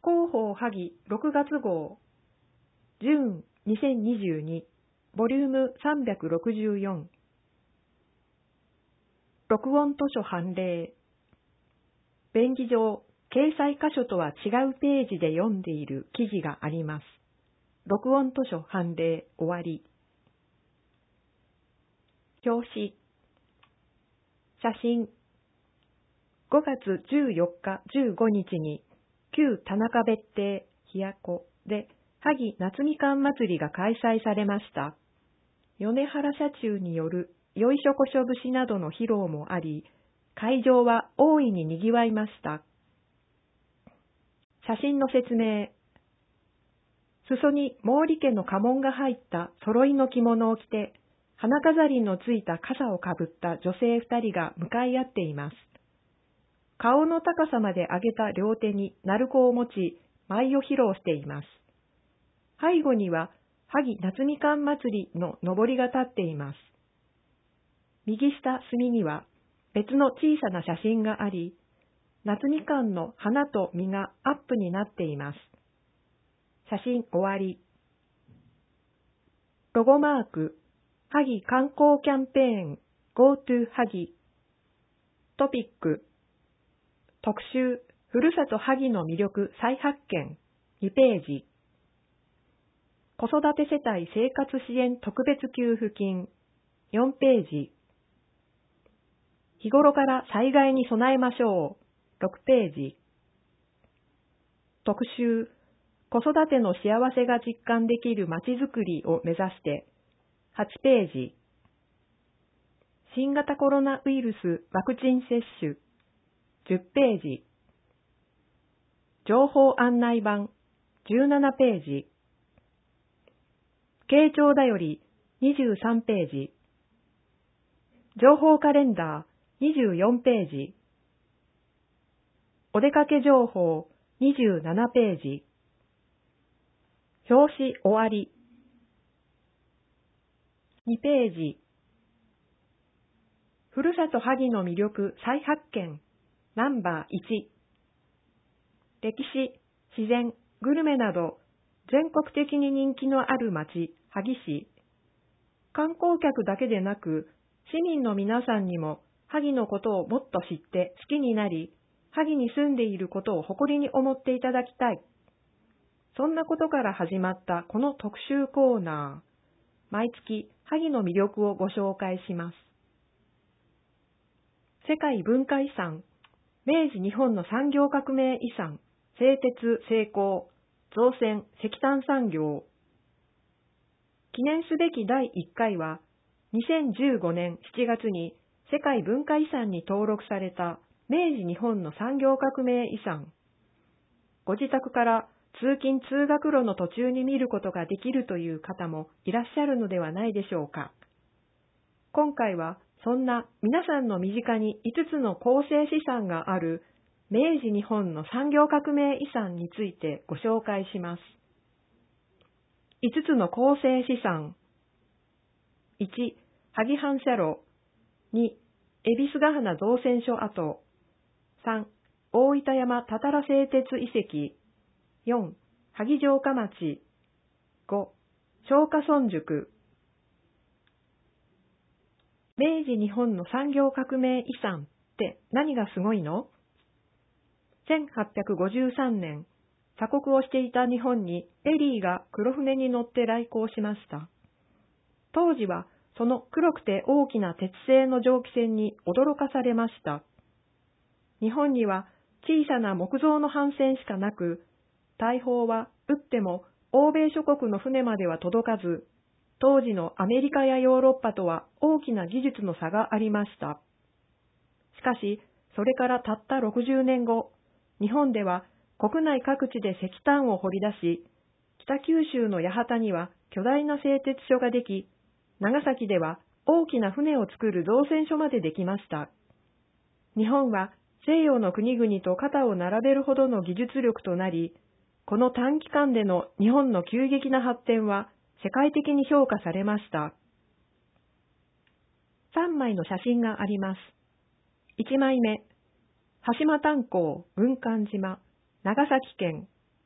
広報萩6月号、ジューン2022、ボリューム364。録音図書判例。便宜上、掲載箇所とは違うページで読んでいる記事があります。録音図書判例終わり。表紙。写真。5月14日15日に、旧田中別邸、ひやこで、萩夏みかん祭りが開催されました。米原社中によるよいしょこしょ節などの披露もあり、会場は大いに賑わいました。写真の説明。裾に毛利家の家紋が入った揃いの着物を着て、花飾りのついた笠をかぶった女性2人が向かい合っています。顔の高さまで上げた両手に鳴子を持ち、舞を披露しています。背後には、萩夏みかん祭りののぼりが立っています。右下隅には、別の小さな写真があり、夏みかんの花と実がアップになっています。写真終わり。ロゴマーク、萩観光キャンペーン GoTo 萩。トピック、特集、ふるさと萩の魅力再発見、2ページ。子育て世帯生活支援特別給付金、4ページ。日頃から災害に備えましょう、6ページ。特集、子育ての幸せが実感できるまちづくりを目指して、8ページ。新型コロナウイルスワクチン接種、10ページ。情報案内板、17ページ。慶長だより、23ページ。情報カレンダー、24ページ。お出かけ情報、27ページ。表紙終わり。2ページ。ふるさと萩の魅力再発見、ナンバー1。歴史、自然、グルメなど、全国的に人気のある町、萩市。観光客だけでなく、市民の皆さんにも萩のことをもっと知って好きになり、萩に住んでいることを誇りに思っていただきたい。そんなことから始まったこの特集コーナー。毎月、萩の魅力をご紹介します。世界文化遺産、明治日本の産業革命遺産、製鉄、精工、造船、石炭産業。記念すべき第1回は、2015年7月に世界文化遺産に登録された明治日本の産業革命遺産。ご自宅から通勤通学路の途中に見ることができるという方もいらっしゃるのではないでしょうか。今回はそんな皆さんの身近に5つの構成資産がある明治日本の産業革命遺産についてご紹介します。5つの構成資産。1、萩反射炉。2、恵比寿ヶ鼻造船所跡。3、大分山たたら製鉄遺跡。4、萩城下町。5、松下村塾。明治日本の産業革命遺産って何がすごいの？ 1853 年、鎖国をしていた日本にペリーが黒船に乗って来航しました。当時はその黒くて大きな鉄製の蒸気船に驚かされました。日本には小さな木造の帆船しかなく、大砲は撃っても欧米諸国の船までは届かず、当時のアメリカやヨーロッパとは大きな技術の差がありました。しかし、それからたった60年後、日本では国内各地で石炭を掘り出し、北九州の八幡には巨大な製鉄所ができ、長崎では大きな船を作る造船所までできました。日本は西洋の国々と肩を並べるほどの技術力となり、この短期間での日本の急激な発展は世界的に評価されました。3枚の写真があります。1枚目、端島炭鉱軍艦島、長崎県。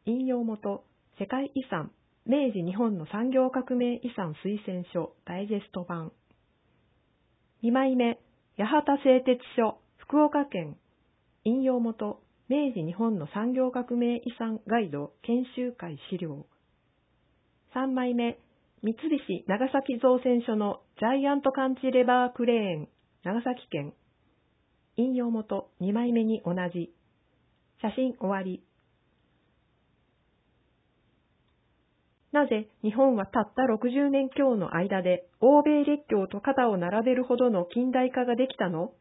引用元、世界遺産、明治日本の産業革命遺産推薦書ダイジェスト版。2枚目、八幡製鉄所、福岡県。引用元、明治日本の産業革命遺産ガイド研修会資料。3枚目、三菱長崎造船所のジャイアント感知レバークレーン、長崎県。引用元2枚目に同じ。写真終わり。なぜ日本はたった60年強の間で欧米列強と肩を並べるほどの近代化ができたの？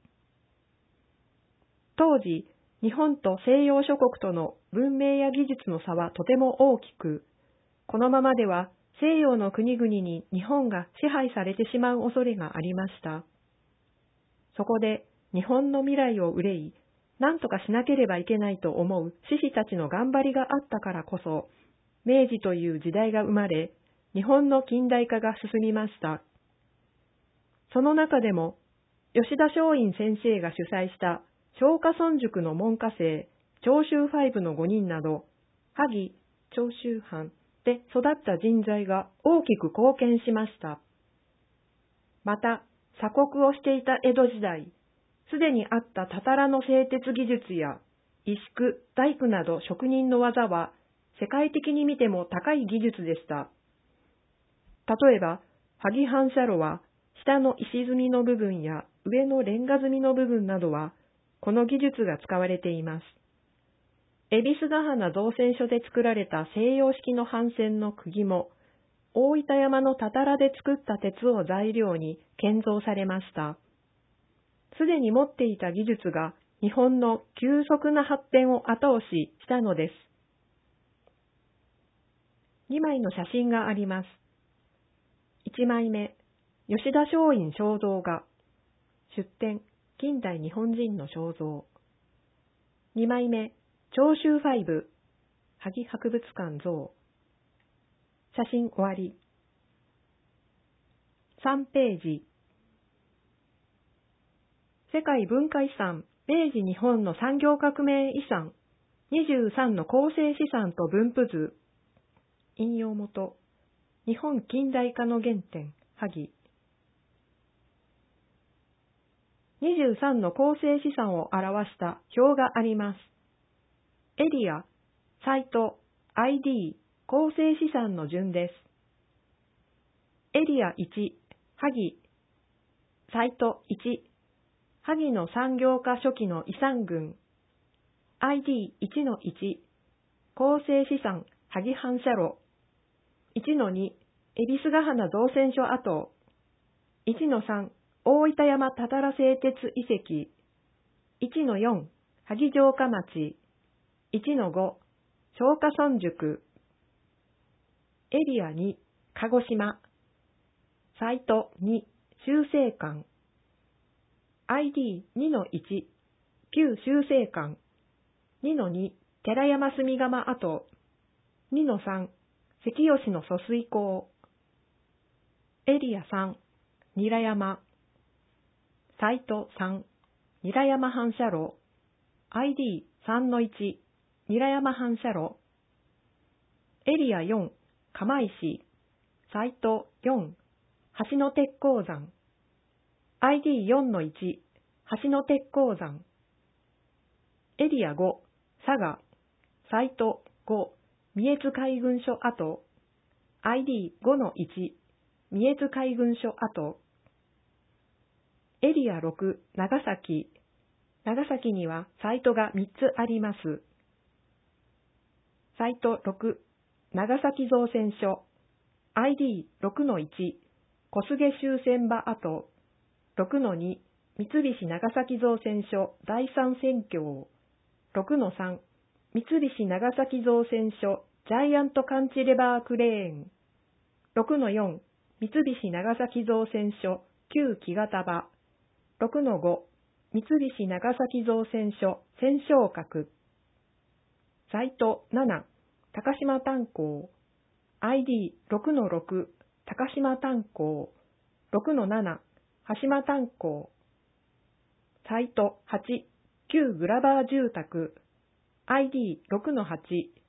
当時、日本と西洋諸国との文明や技術の差はとても大きく、このままでは西洋の国々に日本が支配されてしまう恐れがありました。そこで日本の未来を憂い、何とかしなければいけないと思う志士たちの頑張りがあったからこそ、明治という時代が生まれ、日本の近代化が進みました。その中でも、吉田松陰先生が主催した松下村塾の門下生、長州ファイブの5人など、萩、長州藩で育った人材が大きく貢献しました。また、鎖国をしていた江戸時代、すでにあったたたらの製鉄技術や石工、大工など職人の技は、世界的に見ても高い技術でした。例えば、萩反射炉は、下の石積みの部分や上のレンガ積みの部分などは、この技術が使われています。恵比寿ヶ鼻造船所で作られた西洋式の帆船の釘も、大分山のたたらで作った鉄を材料に建造されました。すでに持っていた技術が日本の急速な発展を後押ししたのです。2枚の写真があります。1枚目、吉田松陰肖像画。出典、近代日本人の肖像。2枚目、長州ファイブ、萩博物館像。写真終わり。3ページ。世界文化遺産、明治日本の産業革命遺産、23の構成資産と分布図。引用元、日本近代化の原点、萩。23の構成資産を表した表があります。エリア、サイト、ID、構成資産の順です。エリア1、萩。サイト1、萩の産業化初期の遺産群。ID1-1、構成資産、萩反射炉。1-2、恵比寿ヶ鼻造船所跡。1-3、大分山たたら製鉄遺跡。1-4、萩城下町。1-5、松下村塾。エリア2、鹿児島。サイト2、修正館。ID2-1、旧修正館。2-2、寺山住窯跡。2-3、関吉の疎水溝。エリア3、韮山。サイト3、韮山反射炉。ID3-1、韮山反射炉。エリア4、釜石。サイト4、橋の鉄鉱山。ID4-1、橋の鉄鉱山。エリア5、佐賀。サイト5、三重津海軍所跡。ID5-1、三重津海軍所跡。エリア6、長崎。長崎にはサイトが3つあります。サイト6、長崎造船所。ID6-1、小菅終戦場跡。6-2、三菱長崎造船所第三船橋。6-3、三菱長崎造船所ジャイアント感知レバークレーン。6-4、三菱長崎造船所旧木型場。6-5、三菱長崎造船所船床閣。サイト7、高島炭鉱。ID6-6、高島炭鉱。6-7、羽島炭鉱。サイト8、旧グラバー住宅。ID6-8、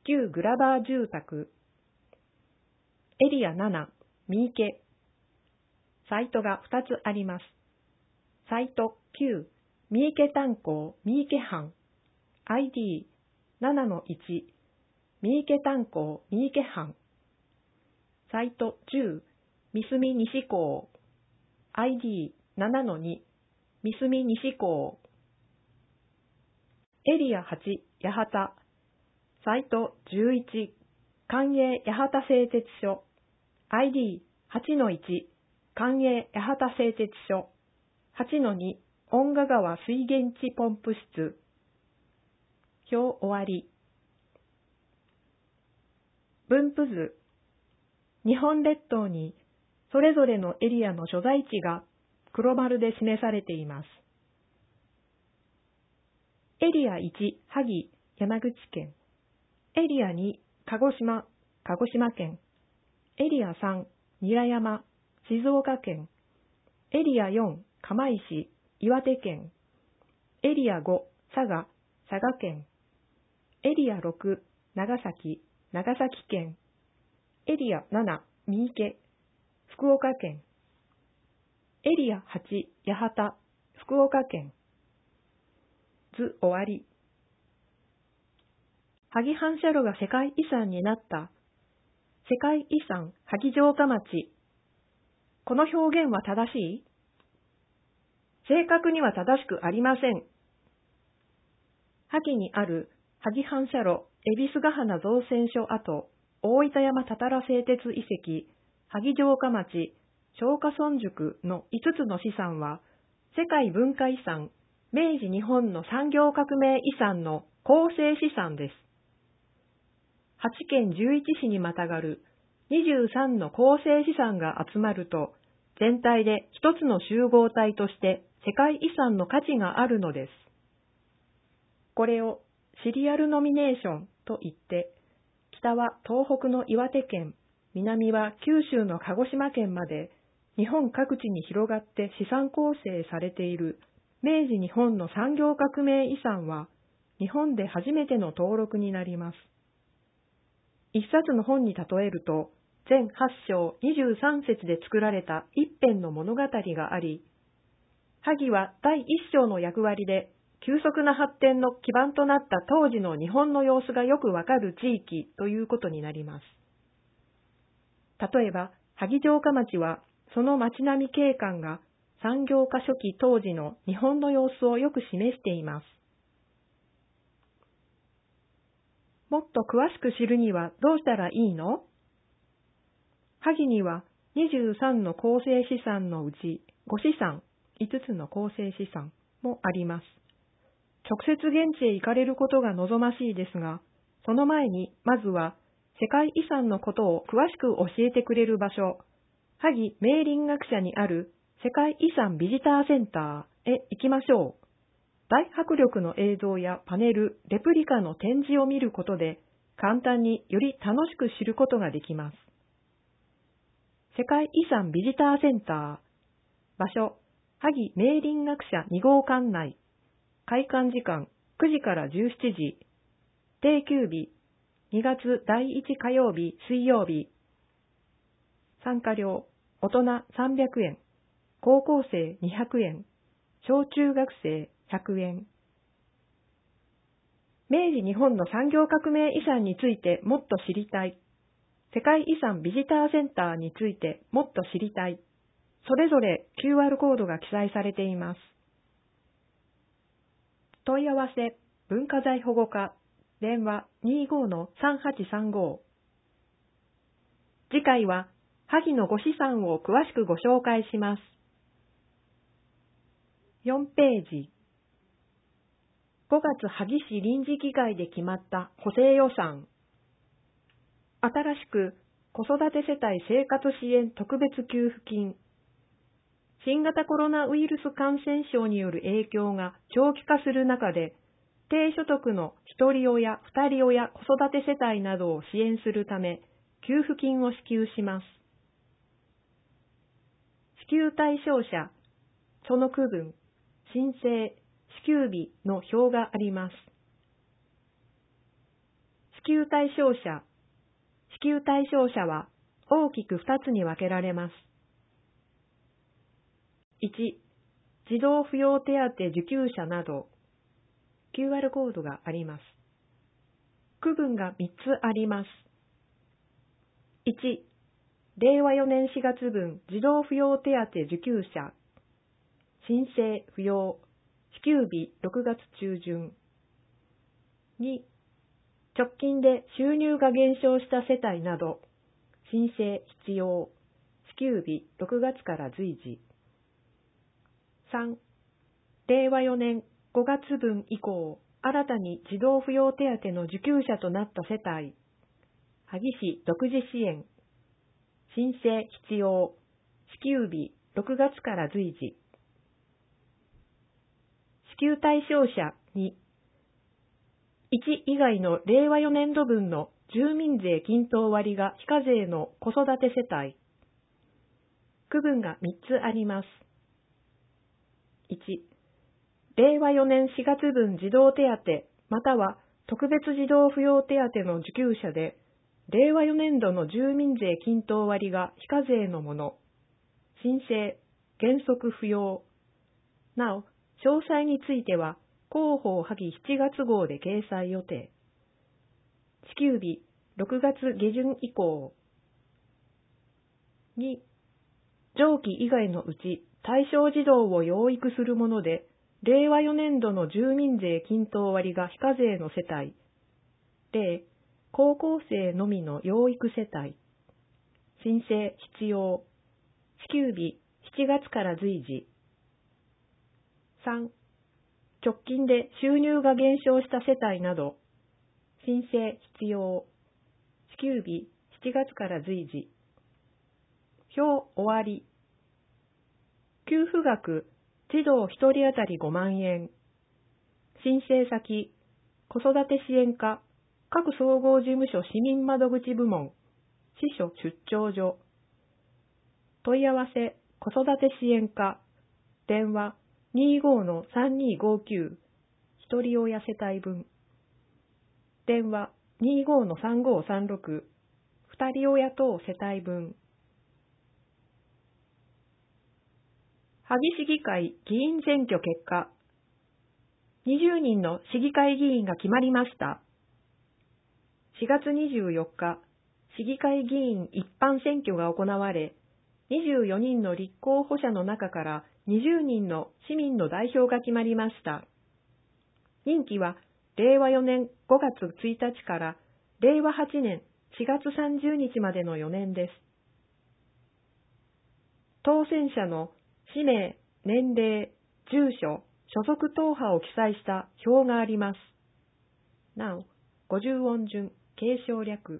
旧グラバー住宅。エリア7、三池。サイトが2つあります。サイト9、三池炭鉱三池藩。ID7-1、三池炭鉱三池藩。サイト10、三隅西港。ID7-2、三隅西港。エリア8、八幡。サイト11、官営八幡製鉄所。ID8-1、官営八幡製鉄所。8-2、恩賀川水源地ポンプ室。表終わり。分布図。日本列島にそれぞれのエリアの所在地が黒丸で示されています。エリア1、萩、山口県。エリア2、鹿児島、鹿児島県。エリア3、韮山、静岡県。エリア4、釜石、岩手県。エリア5、佐賀、佐賀県。エリア6、長崎、長崎県。エリア7、三池、福岡県。エリア8、八幡、福岡県。図終わり。萩反射炉が世界遺産になった世界遺産萩城下町。この表現は正しい？正確には正しくありません。萩にある萩反射炉恵比寿ヶ鼻造船所跡大分山たたら製鉄遺跡萩城下町松下村塾の5つの資産は世界文化遺産明治日本の産業革命遺産の構成資産です。8県11市にまたがる23の構成資産が集まると全体で一つの集合体として世界遺産の価値があるのです。これをシリアルノミネーションと言って、北は東北の岩手県、南は九州の鹿児島県まで日本各地に広がって資産構成されている明治日本の産業革命遺産は日本で初めての登録になります。一冊の本に例えると、全8章23節で作られた一編の物語があり、萩は第一章の役割で急速な発展の基盤となった当時の日本の様子がよくわかる地域ということになります。例えば、萩城下町はその町並み景観が産業化初期当時の日本の様子をよく示しています。もっと詳しく知るにはどうしたらいいの？萩には23の構成資産のうち5資産、5つの構成資産もあります。直接現地へ行かれることが望ましいですが、その前にまずは世界遺産のことを詳しく教えてくれる場所、萩明林学者にある世界遺産ビジターセンターへ行きましょう。大迫力の映像やパネル、レプリカの展示を見ることで、簡単により楽しく知ることができます。世界遺産ビジターセンター。場所、萩明林学者2号館内。開館時間9時から17時。定休日、2月第1火曜日、水曜日。参加料、大人300円。高校生200円。小中学生100円。明治日本の産業革命遺産についてもっと知りたい。世界遺産ビジターセンターについてもっと知りたい。それぞれ QR コードが記載されています。問い合わせ、文化財保護課、電話 25-3835。次回は、萩のご資産を詳しくご紹介します。4ページ。5月萩市臨時議会で決まった補正予算。新しく子育て世帯生活支援特別給付金。新型コロナウイルス感染症による影響が長期化する中で、低所得の一人親、二人親子育て世帯などを支援するため、給付金を支給します。支給対象者、その区分、申請、支給日の表があります。 給対象者。支給対象者は大きく2つに分けられます。1、児童扶養手当受給者など、QR コードがあります。区分が3つあります。1、令和4年4月分児童扶養手当受給者、申請不要、支給日6月中旬。2、直近で収入が減少した世帯など、申請必要、支給日6月から随時。3、令和4年5月分以降、新たに児童扶養手当の受給者となった世帯、萩市独自支援、申請必要、支給日6月から随時。支給対象者に、1以外の令和4年度分の住民税均等割が非課税の子育て世帯。区分が3つあります。1、令和4年4月分児童手当または特別児童扶養手当の受給者で、令和4年度の住民税均等割が非課税のもの。申請、原則不要。なお、詳細については、広報萩7月号で掲載予定。支給日6月下旬以降。2、上記以外のうち対象児童を養育するもので、令和4年度の住民税均等割が非課税の世帯。例、高校生のみの養育世帯。申請必要。支給日7月から随時。3、直近で収入が減少した世帯など、申請必要。支給日7月から随時。表終わり。給付額、児童1人当たり5万円。申請先、子育て支援課、各総合事務所市民窓口部門、支所出張所。問い合わせ、子育て支援課、電話 25-3259、一人親世帯分。電話 25-3536、二人親等世帯分。萩市議会議員選挙結果。20人の市議会議員が決まりました。4月24日、市議会議員一般選挙が行われ、24人の立候補者の中から20人の市民の代表が決まりました。任期は令和4年5月1日から令和8年4月30日までの4年です。当選者の氏名、年齢、住所、所属党派を記載した表があります。なお、50音順、継承略。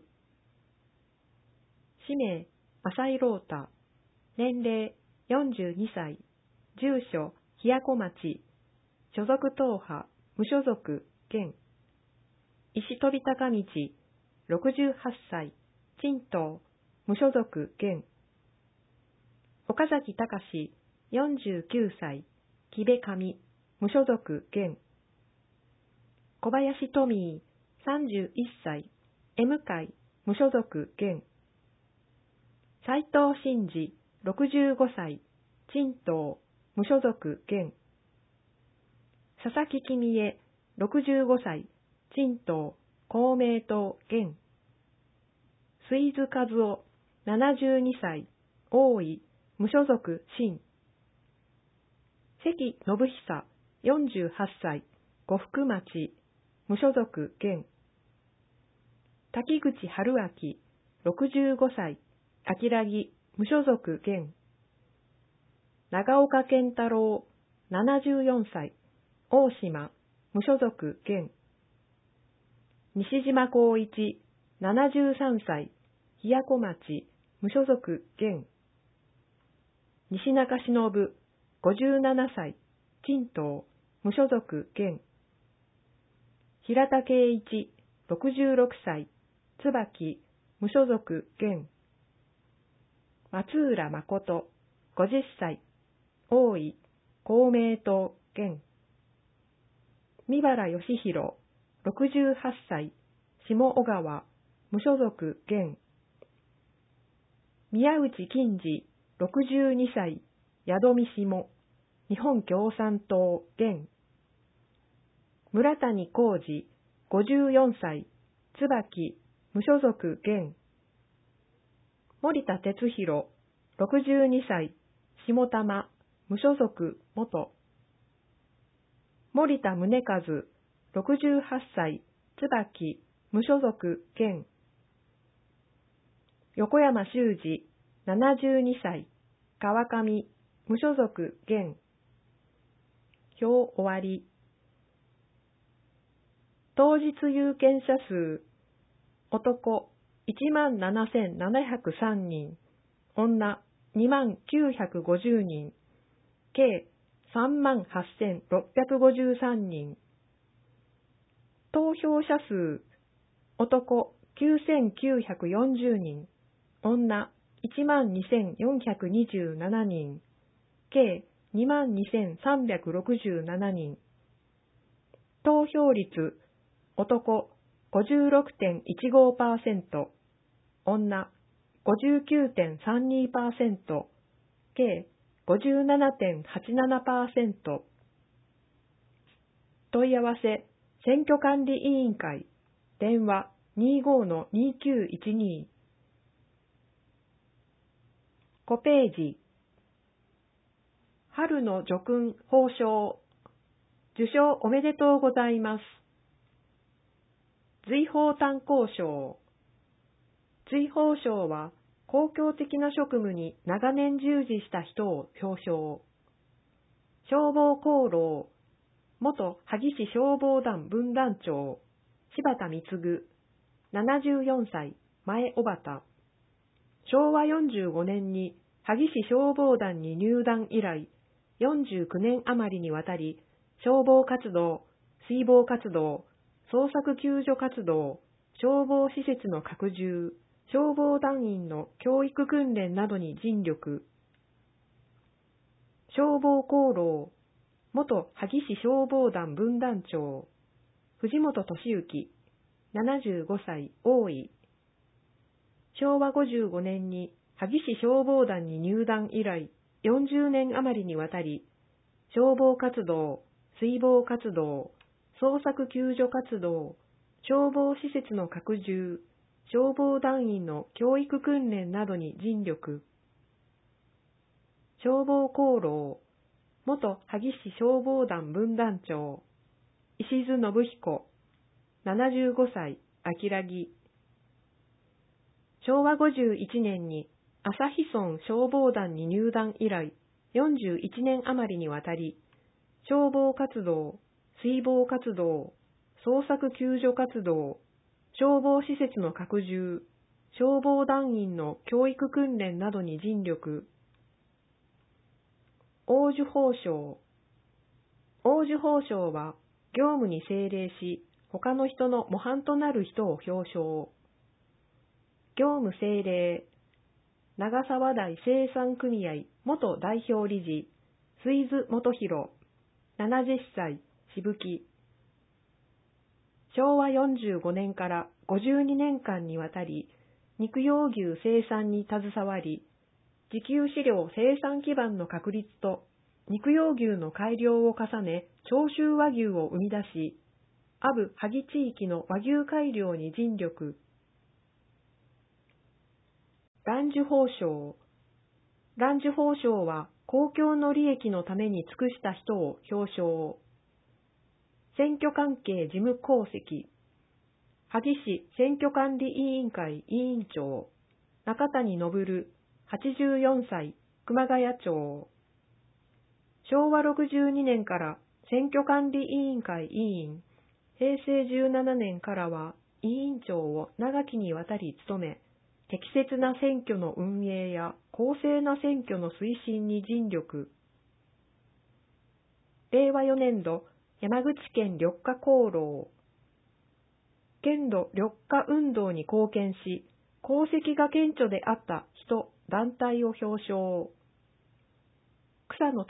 氏名、浅井郎太。年齢、42歳。住所、ひやこ町。所属党派、無所属、現。石飛高道。68歳。陳党、無所属、現。岡崎隆。49歳。木部上、無所属、現。小林富、31歳。M 会、無所属、現。斉藤真二、65歳。陳党、無所属、現。佐々木君江、65歳。陳党、公明党、現。水津和夫、72歳。大井、無所属、新。関信久、48歳。呉服町、無所属、現。滝口春明、65歳。秋良木、無所属、現。長岡健太郎、74歳。大島、無所属、現。西島光一、73歳。ひやこ町、無所属、現。西中忍、57歳。陳党、無所属、現。平田圭一、66歳。椿、無所属、現。松浦誠、50歳。大井、公明党、現。三原義弘、68歳。 下小川、無所属、現。宮内金次、62歳、宿見下、日本共産党、現。村谷浩二、54歳、椿、無所属、現。森田哲弘、62歳、下多摩、無所属、元。森田宗和、68歳、椿、無所属、現。横山修二、72歳、川上、無所属、現。表終わり。当日有権者数、男、17,703人、女、28,950人、計38,653人。投票者数、男、9,940人、女、12,427人、計22,367人。投票率、男、56.15%、女、59.32%、計57.87%。問い合わせ、選挙管理委員会、電話 25-2912。5ページ。春の叙勲褒章。受賞おめでとうございます。瑞宝炭鉱賞。瑞宝賞は公共的な職務に長年従事した人を表彰。消防功労、元萩市消防団分団長、柴田貢、74歳、前小畑。昭和45年に萩市消防団に入団以来、49年余りにわたり、消防活動、水防活動、捜索救助活動、消防施設の拡充、消防団員の教育訓練などに尽力。消防功労、元萩市消防団分団長、藤本敏之、75歳、大井。昭和55年に萩市消防団に入団以来、40年余りにわたり、消防活動、水防活動、捜索救助活動、消防施設の拡充、消防団員の教育訓練などに尽力。消防功労、元萩市消防団分団長、石津信彦、75歳、秋良木。昭和51年に旭村消防団に入団以来、41年余りにわたり、消防活動、水防活動、捜索救助活動、消防施設の拡充、消防団員の教育訓練などに尽力。黄綬褒章。黄綬褒章は、業務に精励し、他の人の模範となる人を表彰。業務精励。長沢台生産組合元代表理事、水津元弘、70歳、渋木。昭和45年から52年間にわたり、肉用牛生産に携わり、自給飼料生産基盤の確立と肉用牛の改良を重ね、長州和牛を生み出し、阿武萩地域の和牛改良に尽力。蘭寿褒章。蘭寿褒章は公共の利益のために尽くした人を表彰。選挙関係事務功績。萩市選挙管理委員会委員長、中谷昇、84歳、熊谷町。昭和62年から選挙管理委員会委員、平成17年からは委員長を長きにわたり務め、適切な選挙の運営や公正な選挙の推進に尽力。令和4年度山口県緑化功労。県土緑化運動に貢献し、功績が顕著であった人、団体を表彰。草野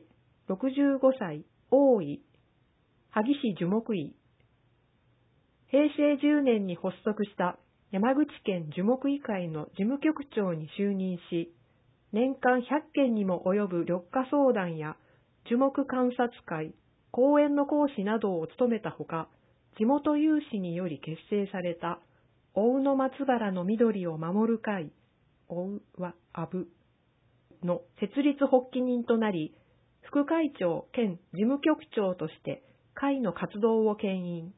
隆、65歳、大井、萩市樹木医。 平成10年に発足した山口県樹木医会の事務局長に就任し、年間100件にも及ぶ緑化相談や樹木観察会、講演の講師などを務めたほか、地元有志により結成された大野松原の緑を守る会、大和阿部の設立発起人となり、副会長兼事務局長として会の活動を牽引。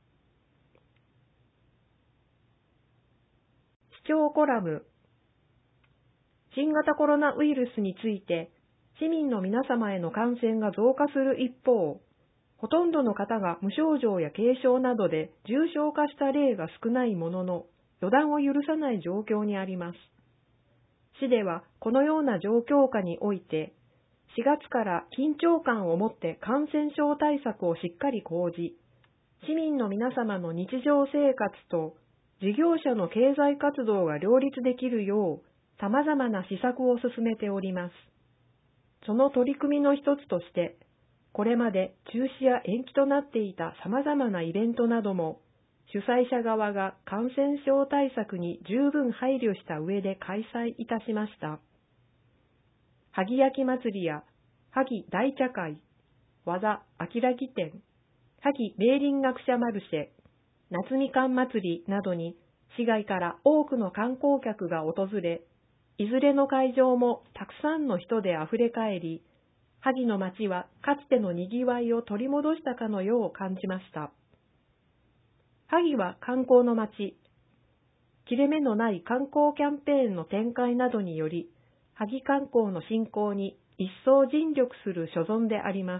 視聴コラム。新型コロナウイルスについて、市民の皆様への感染が増加する一方、ほとんどの方が無症状や軽症などで重症化した例が少ないものの、予断を許さない状況にあります。市ではこのような状況下において、4月から緊張感を持って感染症対策をしっかり講じ、市民の皆様の日常生活と事業者の経済活動が両立できるよう、様々な施策を進めております。その取り組みの一つとして、これまで中止や延期となっていた様々なイベントなども、主催者側が感染症対策に十分配慮した上で開催いたしました。萩焼き祭りや萩大茶会、和田明儀展、萩米林学者マルシェ、夏みかん祭りなどに市外から多くの観光客が訪れ、いずれの会場もたくさんの人であふれかえり、萩の町はかつてのにぎわいを取り戻したかのよう感じました。萩は観光の町。切れ目のない観光キャンペーンの展開などにより、萩観光の振興に一層尽力する所存であります。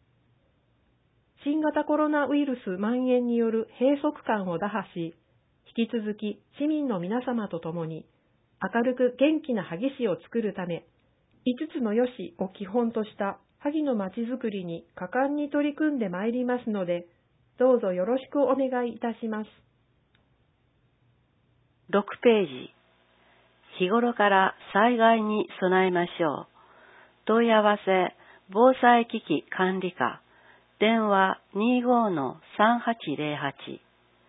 新型コロナウイルス蔓延による閉塞感を打破し、引き続き市民の皆様と共に明るく元気な萩市を作るため、5つのよしを基本とした萩の町づくりに果敢に取り組んでまいりますので、どうぞよろしくお願いいたします。 6ページ。日頃から災害に備えましょう。問い合わせ、防災機器管理課、電話 25-3808。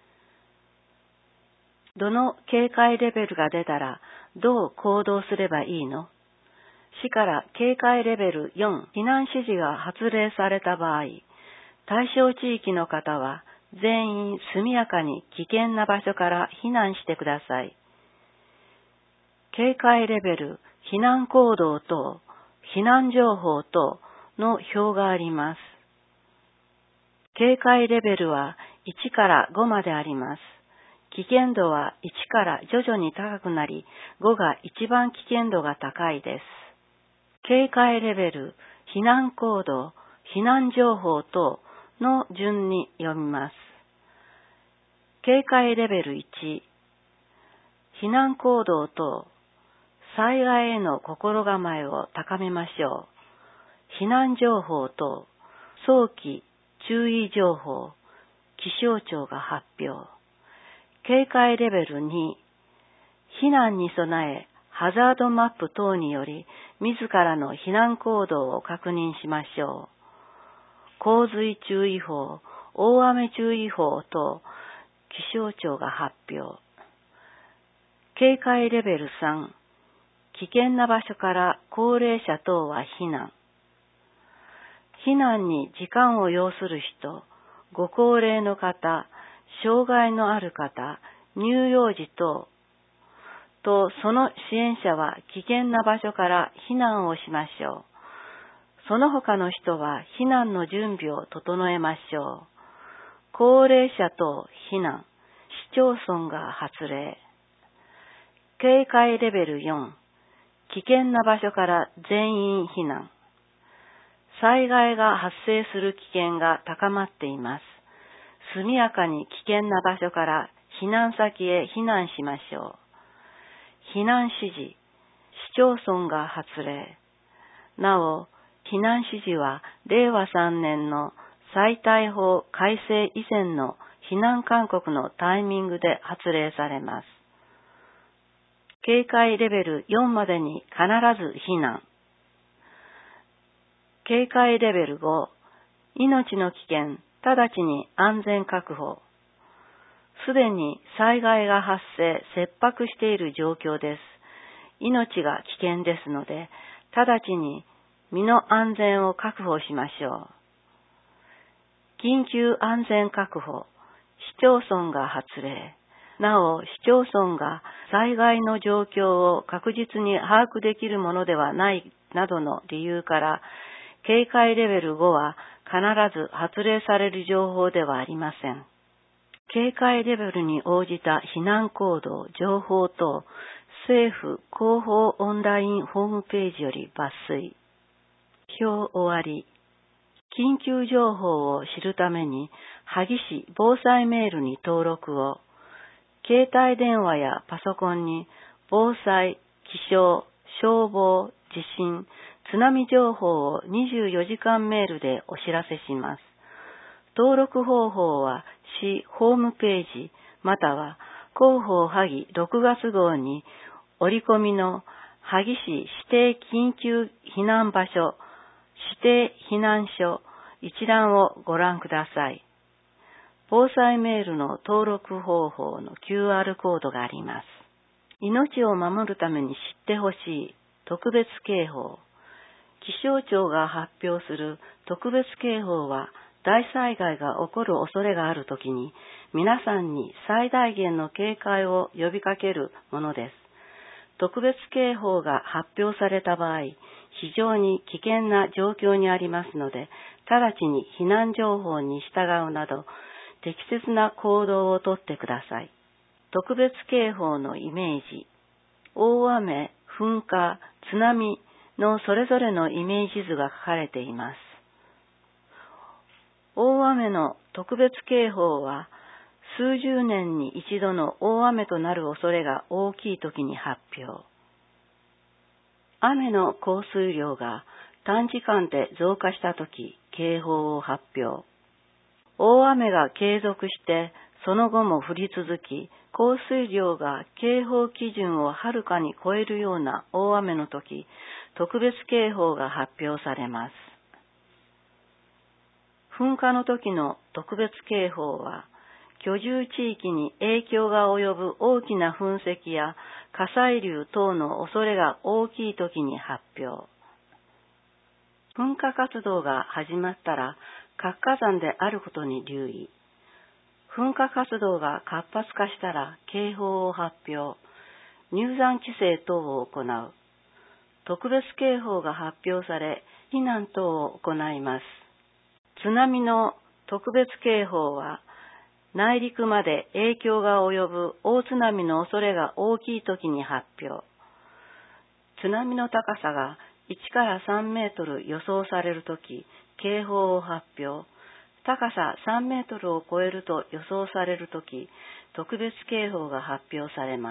どの警戒レベルが出たらどう行動すればいいの？市から警戒レベル4避難指示が発令された場合、対象地域の方は全員速やかに危険な場所から避難してください。警戒レベル、避難行動等、避難情報等の表があります。警戒レベルは1から5まであります。危険度は1から徐々に高くなり、5が一番危険度が高いです。警戒レベル、避難行動、避難情報等の順に読みます。警戒レベル1、避難行動等、災害への心構えを高めましょう。避難情報等、早期注意情報、気象庁が発表。警戒レベル2、避難に備え、ハザードマップ等により、自らの避難行動を確認しましょう。洪水注意報、大雨注意報等、気象庁が発表。警戒レベル3、危険な場所から高齢者等は避難。避難に時間を要する人、ご高齢の方、障害のある方、乳幼児等とその支援者は危険な場所から避難をしましょう。その他の人は避難の準備を整えましょう。高齢者等避難、市町村が発令。警戒レベル4、危険な場所から全員避難。災害が発生する危険が高まっています。速やかに危険な場所から避難先へ避難しましょう。避難指示、市町村が発令。なお、避難指示は令和3年の災害法改正以前の避難勧告のタイミングで発令されます。警戒レベル4までに必ず避難。警戒レベル5、命の危険、直ちに安全確保。 すでに災害が発生、切迫している状況です。命が危険ですので、直ちに身の安全を確保しましょう。緊急安全確保、市町村が発令。なお、市町村が災害の状況を確実に把握できるものではないなどの理由から、警戒レベル5は必ず発令される情報ではありません。警戒レベルに応じた避難行動、情報等、政府広報オンラインホームページより抜粋。表終わり。緊急情報を知るために、萩市防災メールに登録を。携帯電話やパソコンに防災、気象、消防、地震、津波情報を24時間メールでお知らせします。登録方法は市ホームページまたは広報萩6月号に折り込みの萩市指定緊急避難場所、指定避難所一覧をご覧ください。防災メールの登録方法の QR コードがあります。命を守るために知ってほしい特別警報。気象庁が発表する特別警報は大災害が起こる恐れがあるときに皆さんに最大限の警戒を呼びかけるものです。特別警報が発表された場合、非常に危険な状況にありますので、直ちに避難情報に従うなど、適切な行動をとってください。特別警報のイメージ、大雨、噴火、津波のそれぞれのイメージ図が書かれています。大雨の特別警報は、数十年に一度の大雨となる恐れが大きいときに発表。雨の降水量が短時間で増加したとき、警報を発表。大雨が継続してその後も降り続き、降水量が警報基準をはるかに超えるような大雨のとき、特別警報が発表されます。噴火の時の特別警報は、居住地域に影響が及ぶ大きな噴石や火砕流等の恐れが大きい時に発表。噴火活動が始まったら、活火山であることに留意。噴火活動が活発化したら警報を発表。入山規制等を行う。特別警報が発表され、避難等を行います。津波の特別警報は、内陸まで影響が及ぶ大津波の恐れが大きいときに発表。津波の高さが1から3メートル予想されるとき、警報を発表。高さ3メートルを超えると予想されるとき、特別警報が発表されます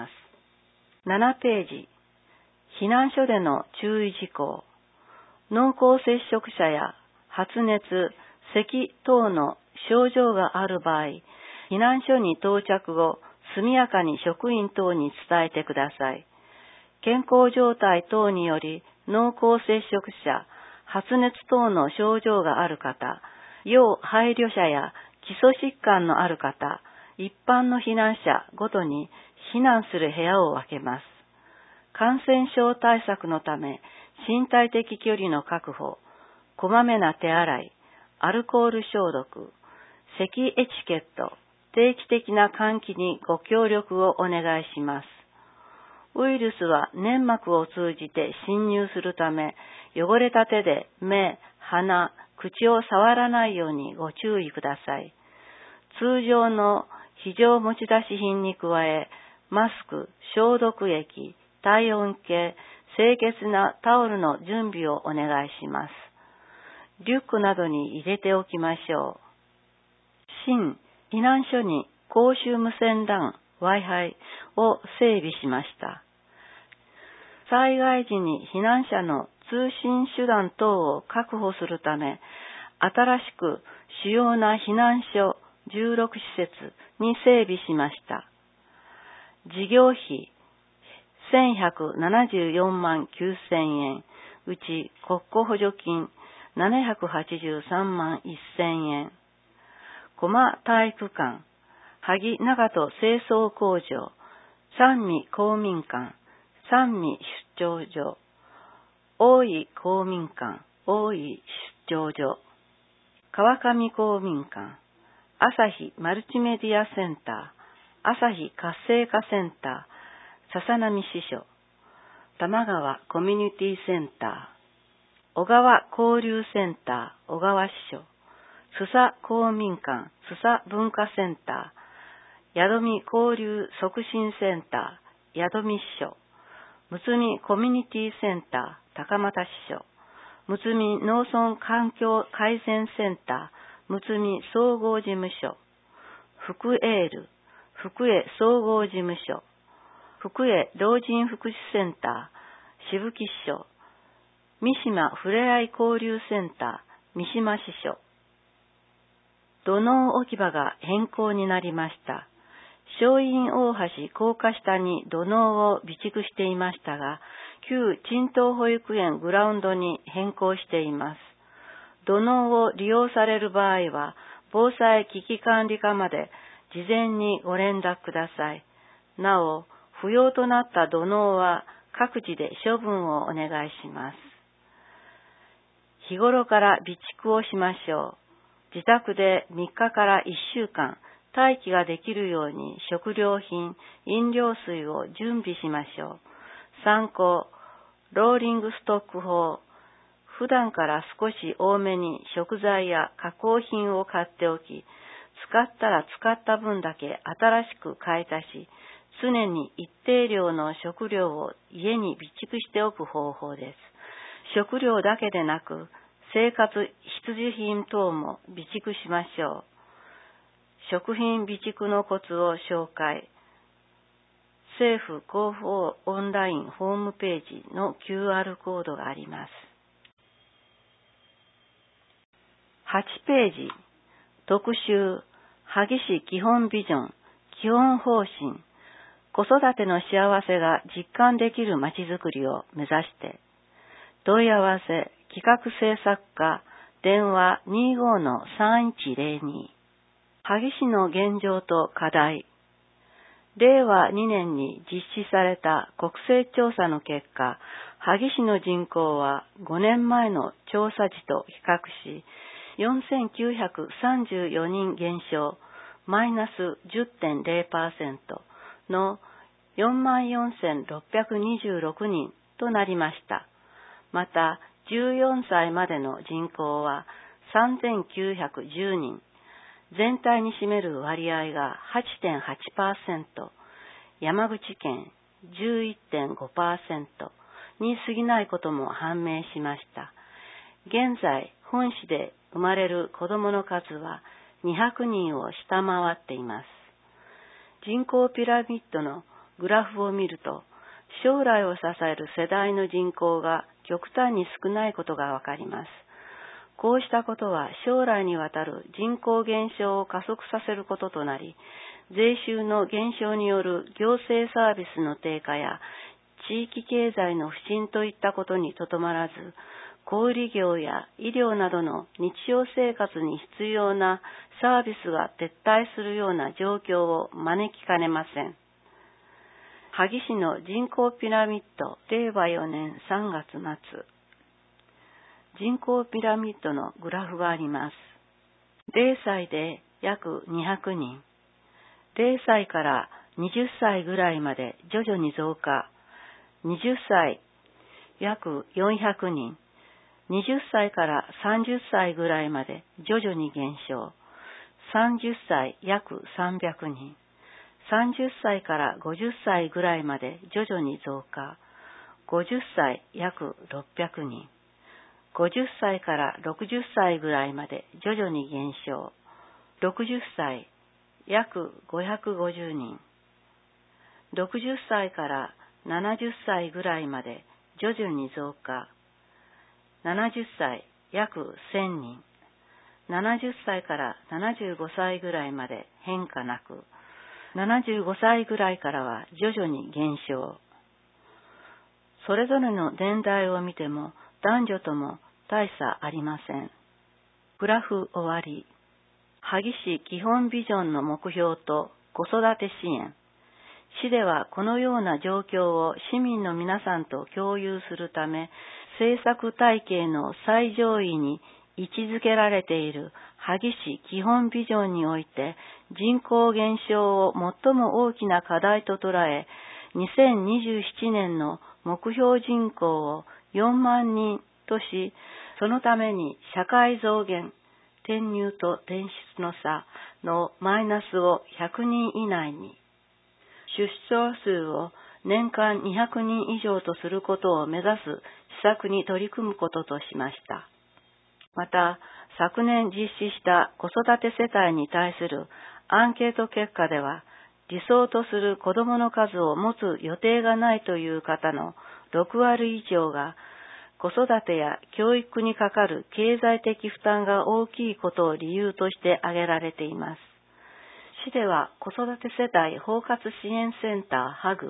。7ページ。避難所での注意事項。濃厚接触者や発熱、咳等の症状がある場合、避難所に到着後、速やかに職員等に伝えてください。健康状態等により濃厚接触者、発熱等の症状がある方、要配慮者や基礎疾患のある方、一般の避難者ごとに避難する部屋を分けます。感染症対策のため、身体的距離の確保、こまめな手洗い、アルコール消毒、咳エチケット、定期的な換気にご協力をお願いします。ウイルスは粘膜を通じて侵入するため、汚れた手で目、鼻、口を触らないようにご注意ください。通常の非常持ち出し品に加え、マスク、消毒液、体温計、清潔なタオルの準備をお願いします。リュックなどに入れておきましょう。新避難所に公衆無線 LAN、Wi-Fi を整備しました。災害時に避難者の通信手段等を確保するため、新しく主要な避難所16施設に整備しました。事業費1174万9000円、うち国庫補助金783万1000円。駒体育館萩長門清掃工場、三味公民館、三味出張所、大井公民館、大井出張所、川上公民館、朝日マルチメディアセンター、朝日活性化センター、笹波支所、玉川コミュニティセンター、小川交流センター、小川支所、須佐公民館、須佐文化センター、宿見交流促進センター、宿見支所、むつみコミュニティセンター、高俣支所、むつみ農村環境改善センター、むつみ総合事務所、福エール、福江総合事務所、福江老人福祉センター、渋木支所、三島ふれあい交流センター、三島支所。土のう置き場が変更になりました。松陰大橋高架下に土のうを備蓄していましたが、旧陳東保育園グラウンドに変更しています。土のうを利用される場合は、防災危機管理課まで事前にご連絡ください。なお、不要となった土のうは各自で処分をお願いします。日頃から備蓄をしましょう。自宅で3日から1週間、待機ができるように食料品、飲料水を準備しましょう。参考、ローリングストック法。普段から少し多めに食材や加工品を買っておき、使ったら使った分だけ新しく買い足し、常に一定量の食料を家に備蓄しておく方法です。食料だけでなく、生活必需品等も備蓄しましょう。食品備蓄のコツを紹介。政府広報オンラインホームページの QR コードがあります。8ページ、特集、萩市基本ビジョン、基本方針、子育ての幸せが実感できるまちづくりを目指して、問い合わせ、企画制作課、電話 25-3102、萩市の現状と課題、令和2年に実施された国勢調査の結果、萩市の人口は5年前の調査時と比較し、4934人減少、マイナス 10.0% の 44,626 人となりました。また、14歳までの人口は3,910人、全体に占める割合が 8.8%、山口県 11.5% に過ぎないことも判明しました。現在、本市で生まれる子どもの数は200人を下回っています。人口ピラミッドのグラフを見ると、将来を支える世代の人口が極端に少ないことがわかります。こうしたことは将来にわたる人口減少を加速させることとなり、税収の減少による行政サービスの低下や地域経済の不振といったことにとどまらず、小売業や医療などの日常生活に必要なサービスが撤退するような状況を招きかねません。萩市の人口ピラミッド、令和4年3月末。人口ピラミッドのグラフがあります。0歳で約200人。0歳から20歳ぐらいまで徐々に増加。20歳約400人。20歳から30歳ぐらいまで徐々に減少。30歳約300人。30歳から50歳ぐらいまで徐々に増加。50歳約600人。50歳から60歳ぐらいまで徐々に減少。60歳約550人。60歳から70歳ぐらいまで徐々に増加。70歳約1000人。70歳から75歳ぐらいまで変化なく、75歳ぐらいからは徐々に減少。それぞれの年代を見ても男女とも大差ありません。グラフ終わり。 萩市基本ビジョンの目標と子育て支援。市ではこのような状況を市民の皆さんと共有するため、政策体系の最上位に位置づけられている萩市基本ビジョンにおいて、人口減少を最も大きな課題と捉え、2027年の目標人口を4万人とし、そのために社会増減、転入と転出の差のマイナスを100人以内に、出生数を年間200人以上とすることを目指す施策に取り組むこととしました。また、昨年実施した子育て世帯に対するアンケート結果では、理想とする子どもの数を持つ予定がないという方の6割以上が、子育てや教育にかかる経済的負担が大きいことを理由として挙げられています。市では子育て世帯包括支援センター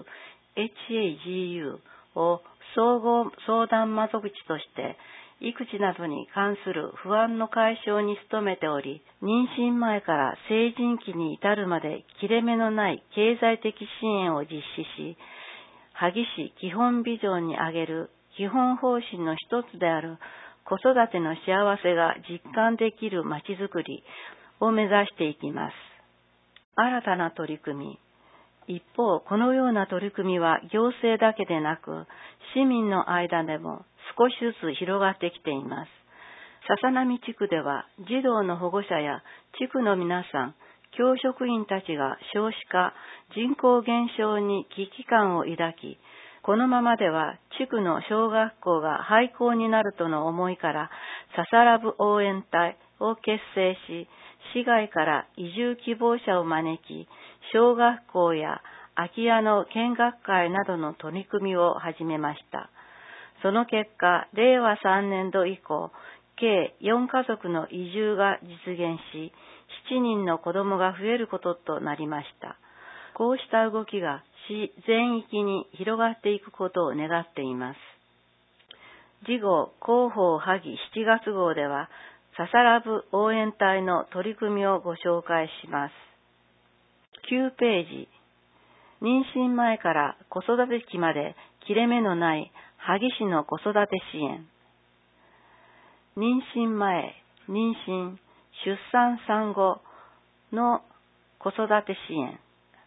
HAGU を総合相談窓口として育児などに関する不安の解消に努めており、妊娠前から成人期に至るまで切れ目のない経済的支援を実施し、萩市基本ビジョンに挙げる基本方針の一つである子育ての幸せが実感できるまちづくりを目指していきます。新たな取り組み。一方、このような取り組みは行政だけでなく、市民の間でも少しずつ広がってきています。笹波地区では、児童の保護者や地区の皆さん、教職員たちが少子化、人口減少に危機感を抱き、このままでは地区の小学校が廃校になるとの思いから、ササラブ応援隊を結成し、市外から移住希望者を招き、小学校や空き家の見学会などの取り組みを始めました。その結果、令和3年度以降、計4家族の移住が実現し、7人の子供が増えることとなりました。こうした動きが市全域に広がっていくことを願っています。次号広報萩7月号では、ササラブ応援隊の取り組みをご紹介します。9ページ。妊娠前から子育て期まで切れ目のない萩市の子育て支援。妊娠前、妊娠、出産産後の子育て支援。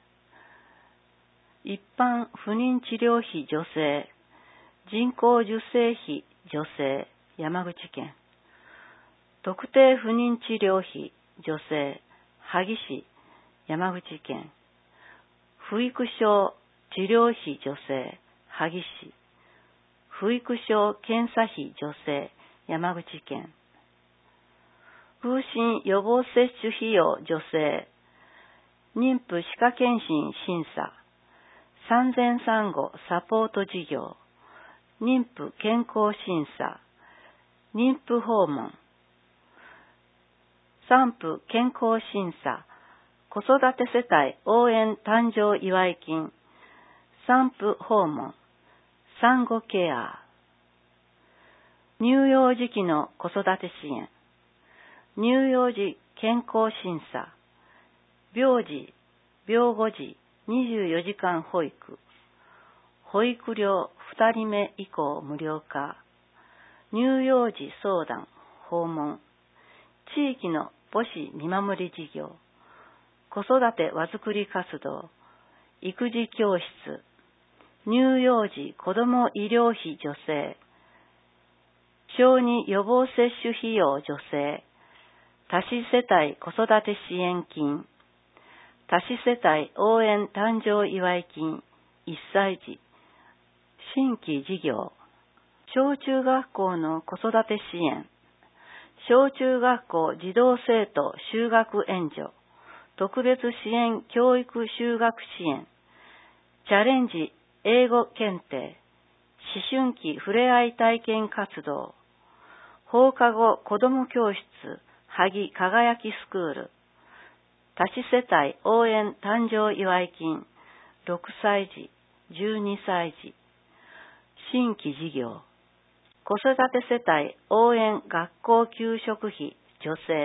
一般不妊治療費助成、人工授精費助成、山口県。特定不妊治療費助成、萩市、山口県。不育症治療費助成、萩市。不育症検査費助成、山口県。風疹予防接種費用助成、妊婦歯科検診審査、産前産後サポート事業、妊婦健康審査、妊婦訪問、産婦健康審査、子育て世帯応援誕生祝い金、産婦訪問、産後ケア、乳幼児期の子育て支援、乳幼児健康審査、病児、病後児24時間保育、保育料2人目以降無料化、乳幼児相談、訪問、地域の母子見守り事業、子育て輪作り活動、育児教室、乳幼児子ども医療費助成、小児予防接種費用助成、多子世帯子育て支援金、多子世帯応援誕生祝い金、1歳児、新規事業、小中学校の子育て支援、小中学校児童生徒就学援助、特別支援教育就学支援、チャレンジ英語検定、思春期ふれあい体験活動、放課後子ども教室、萩輝きスクール、多子世帯応援誕生祝い金、6歳児、12歳児、新規事業、子育て世帯応援学校給食費助成、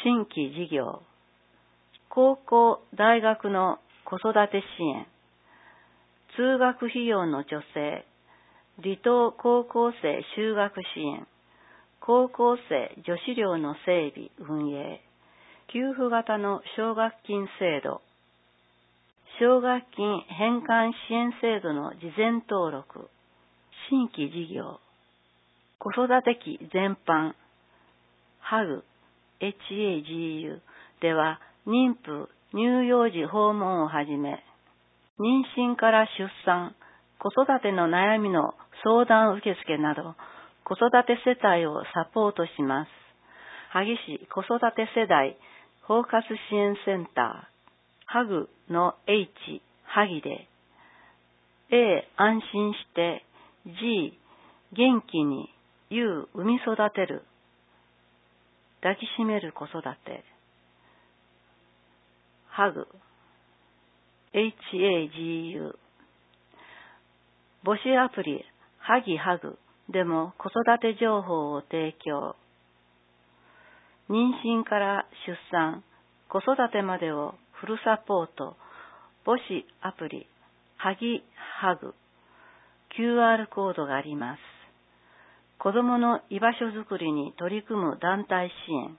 新規事業。高校、大学の子育て支援。通学費用の助成。離島高校生修学支援。高校生女子寮の整備・運営。給付型の奨学金制度。奨学金返還支援制度の事前登録。新規事業。子育て期全般。HAGU、HAGU では、妊婦、乳幼児訪問をはじめ、妊娠から出産、子育ての悩みの相談受付など、子育て世帯をサポートします。萩市子育て世代包括支援センター、HAGUの H、萩で、A、安心して、G、元気に、U、産み育てる、抱きしめる子育て、HAGU、HAGU、母子アプリ、HAGI-HAGUでも子育て情報を提供。妊娠から出産、子育てまでをフルサポート、母子アプリ、HAGI-HAGU、QR コードがあります。子どもの居場所づくりに取り組む団体支援。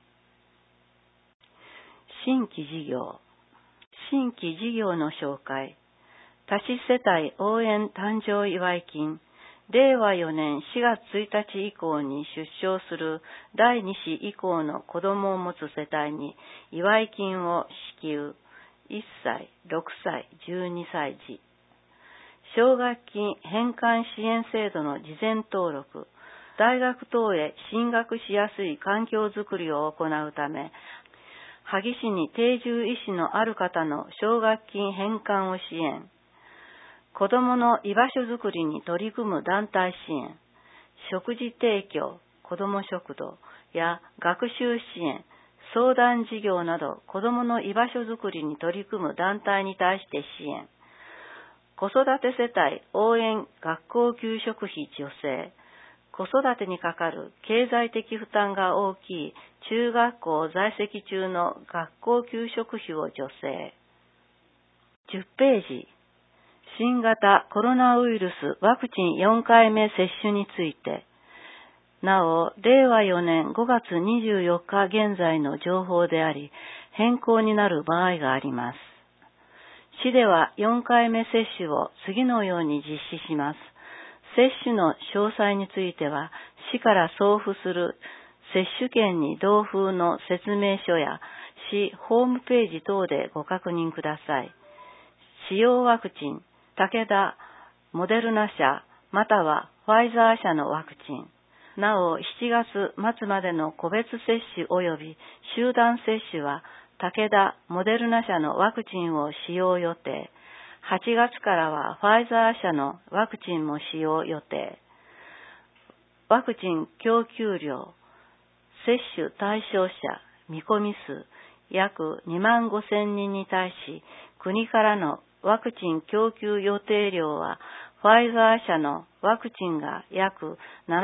新規事業。新規事業の紹介。多子世帯応援誕生祝い金。令和4年4月1日以降に出生する第2子以降の子どもを持つ世帯に祝い金を支給。1歳、6歳、12歳児。奨学金返還支援制度の事前登録。大学等へ進学しやすい環境づくりを行うため、萩市に定住意思のある方の奨学金返還を支援。子どもの居場所づくりに取り組む団体支援。食事提供、子ども食堂や学習支援、相談事業など子どもの居場所づくりに取り組む団体に対して支援。子育て世帯応援学校給食費助成。子育てにかかる経済的負担が大きい中学校在籍中の学校給食費を助成。10ページ。新型コロナウイルスワクチン4回目接種について。なお、令和4年5月24日現在の情報であり、変更になる場合があります。市では4回目接種を次のように実施します。接種の詳細については、市から送付する接種券に同封の説明書や市ホームページ等でご確認ください。使用ワクチン、武田、モデルナ社、またはファイザー社のワクチン。なお、7月末までの個別接種及び集団接種は、武田、モデルナ社のワクチンを使用予定。8月からはファイザー社のワクチンも使用予定。ワクチン供給量、接種対象者、見込み数、約25,000人に対し、国からのワクチン供給予定量は、ファイザー社のワクチンが約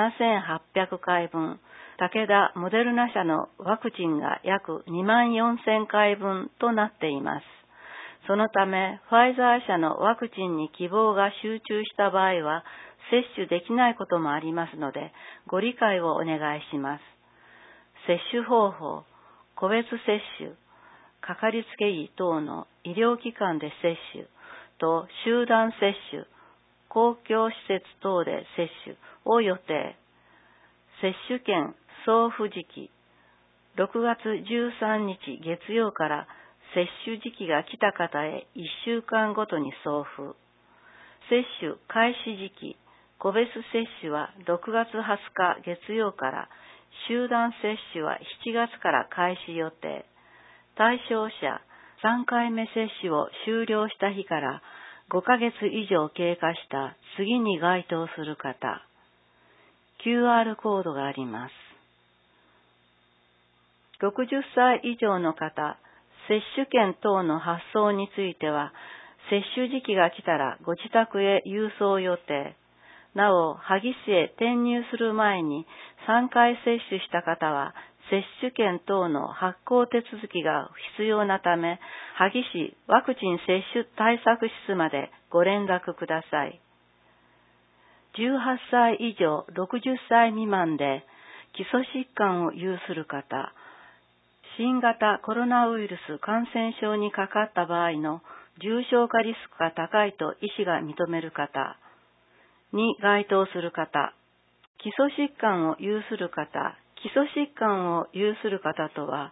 7,800回分、武田モデルナ社のワクチンが約24,000回分となっています。そのため、ファイザー社のワクチンに希望が集中した場合は、接種できないこともありますので、ご理解をお願いします。接種方法、個別接種、かかりつけ医等の医療機関で接種と集団接種、公共施設等で接種を予定。接種券送付時期、6月13日月曜から接種時期が来た方へ1週間ごとに送付。接種開始時期、個別接種は6月20日月曜から、集団接種は7月から開始予定。対象者、3回目接種を終了した日から5ヶ月以上経過した次に該当する方。QR コードがあります。60歳以上の方、接種券等の発送については、接種時期が来たらご自宅へ郵送予定。なお、萩市へ転入する前に3回接種した方は、 接種券等の発行手続きが必要なため、萩市ワクチン接種対策室までご連絡ください。18歳以上60歳未満で基礎疾患を有する方、新型コロナウイルス感染症にかかった場合の重症化リスクが高いと医師が認める方に該当する方、基礎疾患を有する方、基礎疾患を有する方とは、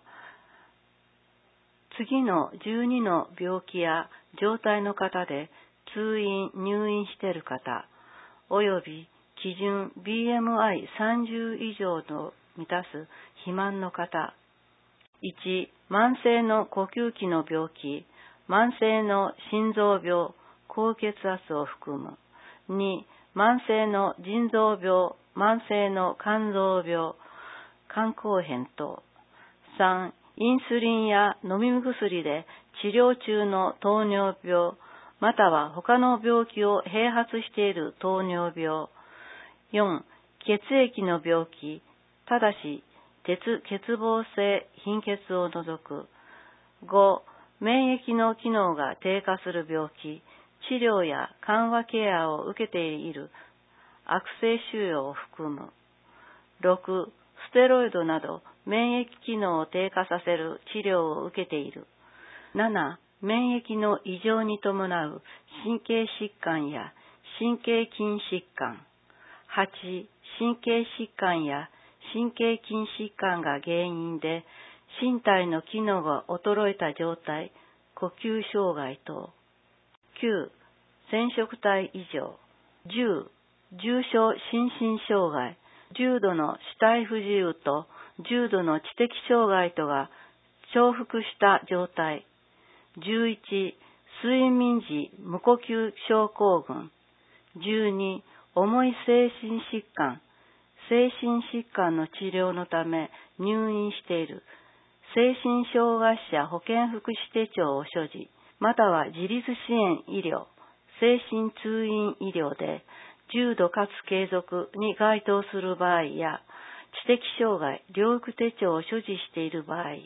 次の12の病気や状態の方で通院・入院している方、および基準 BMI30 以上と満たす肥満の方。1、慢性の呼吸器の病気、慢性の心臓病、高血圧を含む。2、慢性の腎臓病、慢性の肝臓病、肝硬変等。3、インスリンや飲み薬で治療中の糖尿病、または他の病気を併発している糖尿病。4、血液の病気、ただし欠乏性貧血を除く。5、免疫の機能が低下する病気、治療や緩和ケアを受けている悪性腫瘍を含む。6、ステロイドなど免疫機能を低下させる治療を受けている。7、免疫の異常に伴う神経疾患や神経筋疾患。8、神経疾患や神経筋疾患が原因で身体の機能が衰えた状態、呼吸障害等。9、染色体異常。10、重症心身障害、重度の肢体不自由と重度の知的障害とが重複した状態。11、睡眠時無呼吸症候群。12、重い精神疾患、精神疾患の治療のため入院している精神障害者保健福祉手帳を所持、または自立支援医療、精神通院医療で重度かつ継続に該当する場合や、知的障害、療育手帳を所持している場合、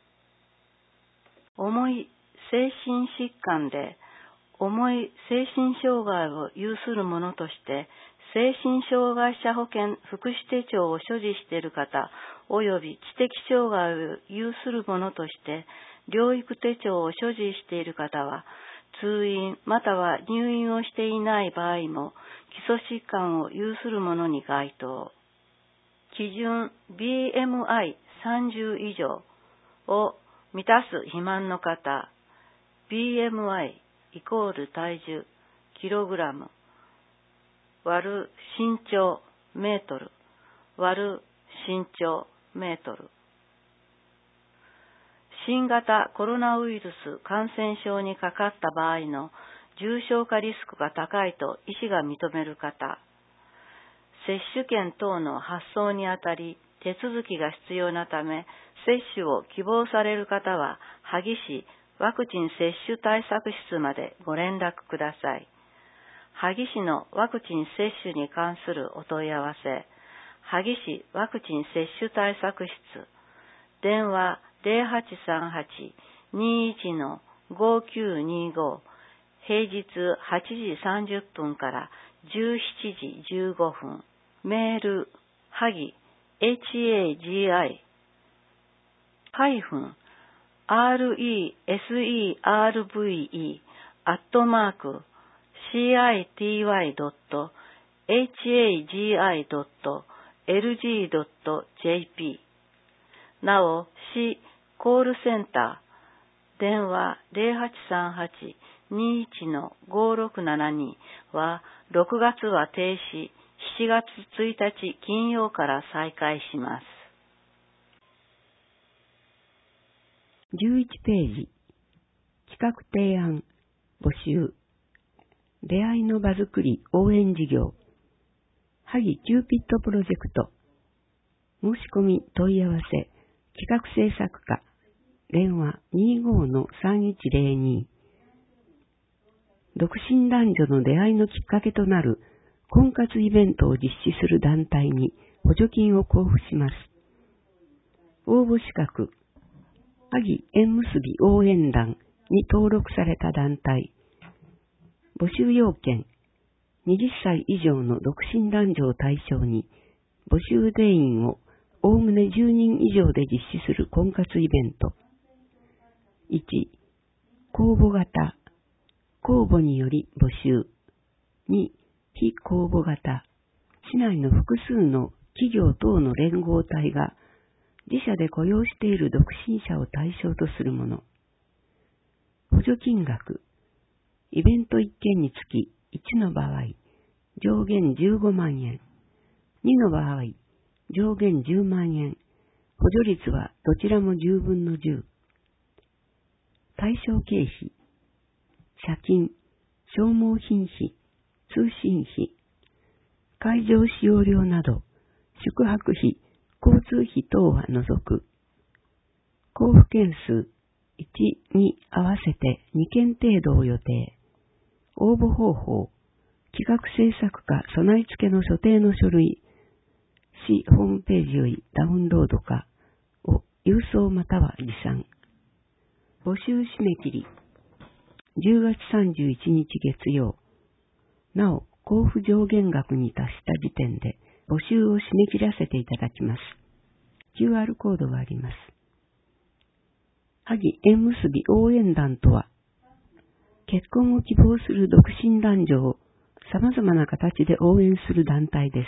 重い精神疾患で重い精神障害を有する者として、精神障害者保健福祉手帳を所持している方、および知的障害を有する者として、療育手帳を所持している方は、通院または入院をしていない場合も、基礎疾患を有する者に該当。基準 BMI30 以上を満たす肥満の方、BMI イコール体重、キログラム、割る身長、メートル、割る身長、メートル。新型コロナウイルス感染症にかかった場合の重症化リスクが高いと医師が認める方、接種券等の発送にあたり手続きが必要なため、接種を希望される方は、萩市ワクチン接種対策室までご連絡ください。萩市のワクチン接種に関するお問い合わせ、萩市ワクチン接種対策室、電話0838-21-5925、平日8時30分から17時15分、メール、萩、hagi-reserve-city.hagi.lg.jp なお、市コールセンター、電話0838-21-5672は、6月は停止、7月1日金曜から再開します。 11ページ、企画提案、募集、出会いの場づくり応援事業、萩キューピッドプロジェクト、申し込み問い合わせ、企画制作課、電話 25-3102。独身男女の出会いのきっかけとなる婚活イベントを実施する団体に補助金を交付します。 応募資格、萩縁結び応援団に登録された団体。募集要件、20歳以上の独身男女を対象に、募集定員をおおむね10人以上で実施する婚活イベント。1、公募型、公募により募集。2、非公募型、市内の複数の企業等の連合体が自社で雇用している独身者を対象とするもの。補助金額、イベント1件につき1の場合、上限15万円。2の場合、上限10万円。補助率はどちらも10分の10。対象経費、車金、消耗品費、通信費、会場使用料など、宿泊費、交通費等は除く。交付件数、1、2合わせて2件程度を予定。応募方法、企画制作か備え付けの所定の書類、市ホームページよりダウンロードかを郵送または持参。募集締め切り、10月31日月曜。なお、交付上限額に達した時点で募集を締め切らせていただきます。QR コードがあります。萩縁結び応援団とは、結婚を希望する独身男女を様々な形で応援する団体です。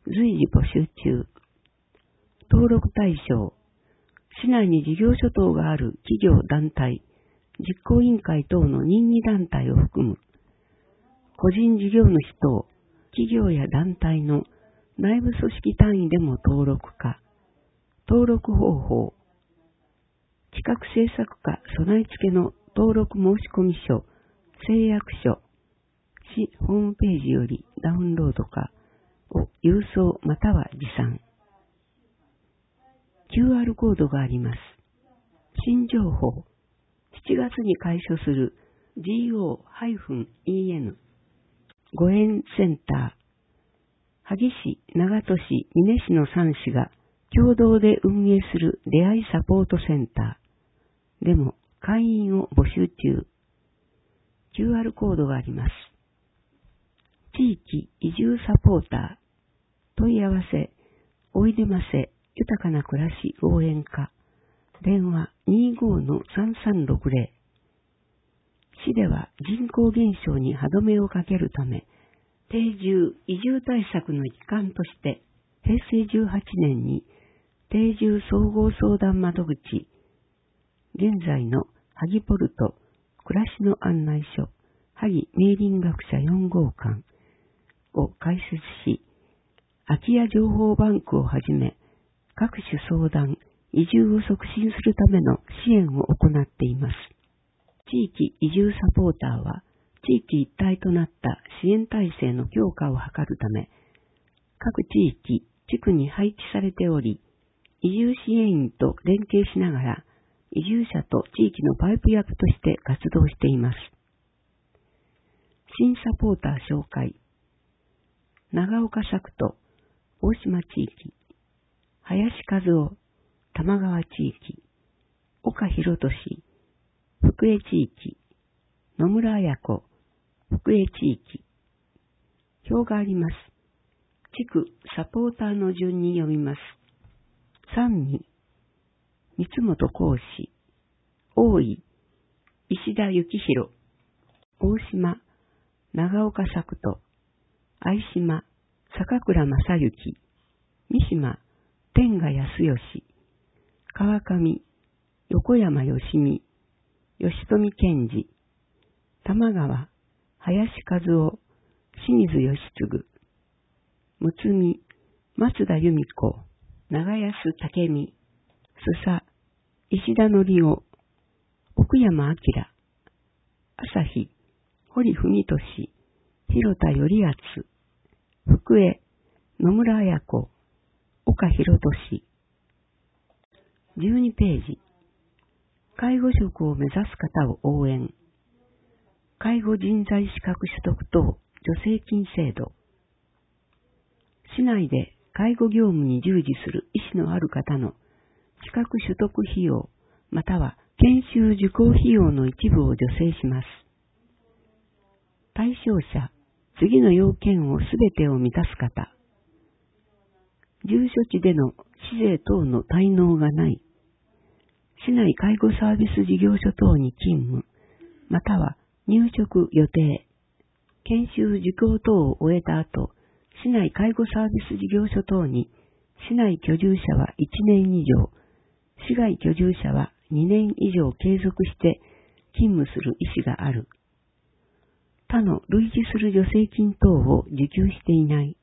随時募集中。登録対象、市内に事業所等がある企業団体、実行委員会等の任意団体を含む、個人事業主等、企業や団体の内部組織単位でも登録か、登録方法、企画制作か備え付けの登録申込書、誓約書、市ホームページよりダウンロードかを郵送または持参。QR コードがあります。新情報、7月に開所する GO-EN ご縁センター、萩市、長門市、美祢市の3市が共同で運営する出会いサポートセンターでも会員を募集中。QR コードがあります。地域移住サポーター、問い合わせ、おいでませ、豊かな暮らし応援課、電話 25-3360。市では人口減少に歯止めをかけるため、定住移住対策の一環として、平成18年に定住総合相談窓口、現在の萩ポルト暮らしの案内所、萩明林学者4号館を開設し、空き家情報バンクをはじめ、各種相談、移住を促進するための支援を行っています。地域移住サポーターは、地域一体となった支援体制の強化を図るため、各地域、地区に配置されており、移住支援員と連携しながら、移住者と地域のパイプ役として活動しています。新サポーター紹介。長岡作都、大島地域、林和夫、玉川地域、岡弘俊、福江地域、野村彩子、福江地域。表があります。地区サポーターの順に読みます。三味、三本講師、大井、石田幸宏、大島、長岡作都、相島、坂倉正幸、三島、天賀康義、川上、横山義美、吉富健二、玉川、林和夫、清水義次、むつみ、松田由美子、長安武美、須佐、石田則夫、奥山明、朝日、堀文俊、広田頼敦、福江、野村彩子、岡弘俊。12ページ。介護職を目指す方を応援。介護人材資格取得等助成金制度。市内で介護業務に従事する意思のある方の資格取得費用、または研修受講費用の一部を助成します。対象者、次の要件をすべてを満たす方。住所地での市税等の滞納がない。市内介護サービス事業所等に勤務、または入職予定。研修受講等を終えた後、市内介護サービス事業所等に市内居住者は1年以上、市外居住者は2年以上継続して勤務する意思がある。他の類似する助成金等を受給していない。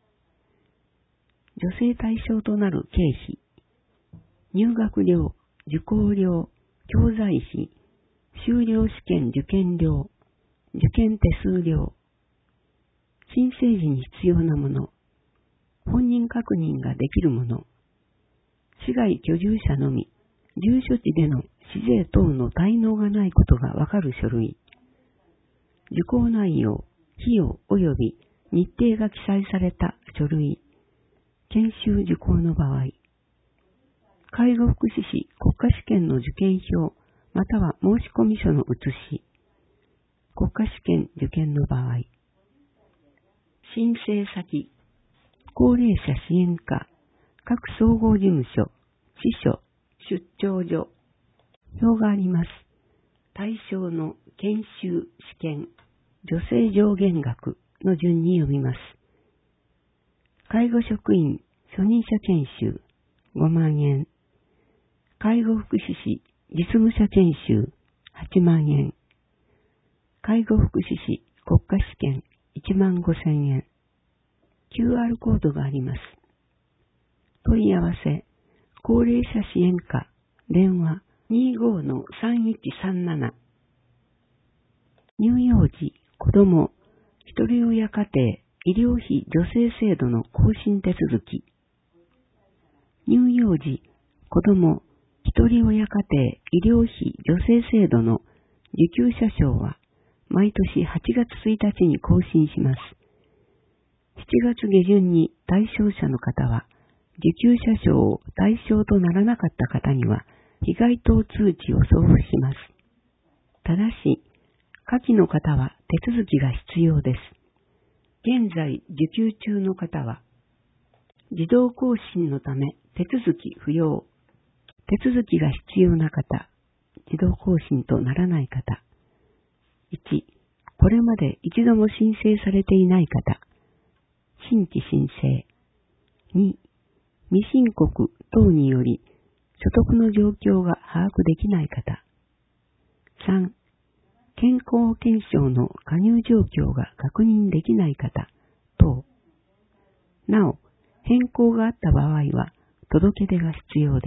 助成対象となる経費、入学料、受講料、教材費、修了試験受験料、受験手数料、申請時に必要なもの、本人確認ができるもの、市外居住者のみ、住所地での市税等の滞納がないことがわかる書類、受講内容、費用及び日程が記載された書類、研修受講の場合、介護福祉士国家試験の受験票または申込書の写し、国家試験受験の場合、申請先、高齢者支援課、各総合事務所、支所、出張所、表があります。対象の研修試験、助成上限額の順に読みます。介護職員初任者研修5万円。介護福祉士実務者研修8万円。介護福祉士国家試験1万5千円。QR コードがあります。問い合わせ、高齢者支援課、電話 25-3137。乳幼児、子ども、ひとり親家庭、医療費助成制度の更新手続き。乳幼児、子ども、ひとり親家庭、医療費助成制度の受給者証は、毎年8月1日に更新します。7月下旬に対象者の方は、受給者証を対象とならなかった方には、被害等通知を送付します。ただし、下記の方は手続きが必要です。現在受給中の方は、自動更新のため手続き不要。手続きが必要な方、自動更新とならない方。1、これまで一度も申請されていない方。新規申請。2、未申告等により所得の状況が把握できない方。3、健康保険証の加入状況が確認できない方等。なお、変更があった場合は届け出が必要です。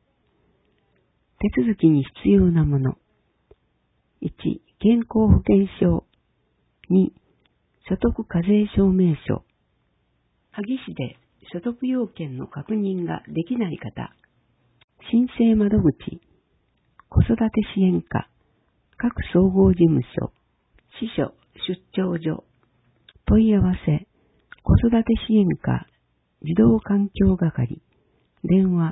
手続きに必要なもの。1、健康保険証。2、所得課税証明書。萩市で所得要件の確認ができない方。申請窓口、子育て支援課、各総合事務所、支所、出張所。問い合わせ、子育て支援課、児童環境係、電話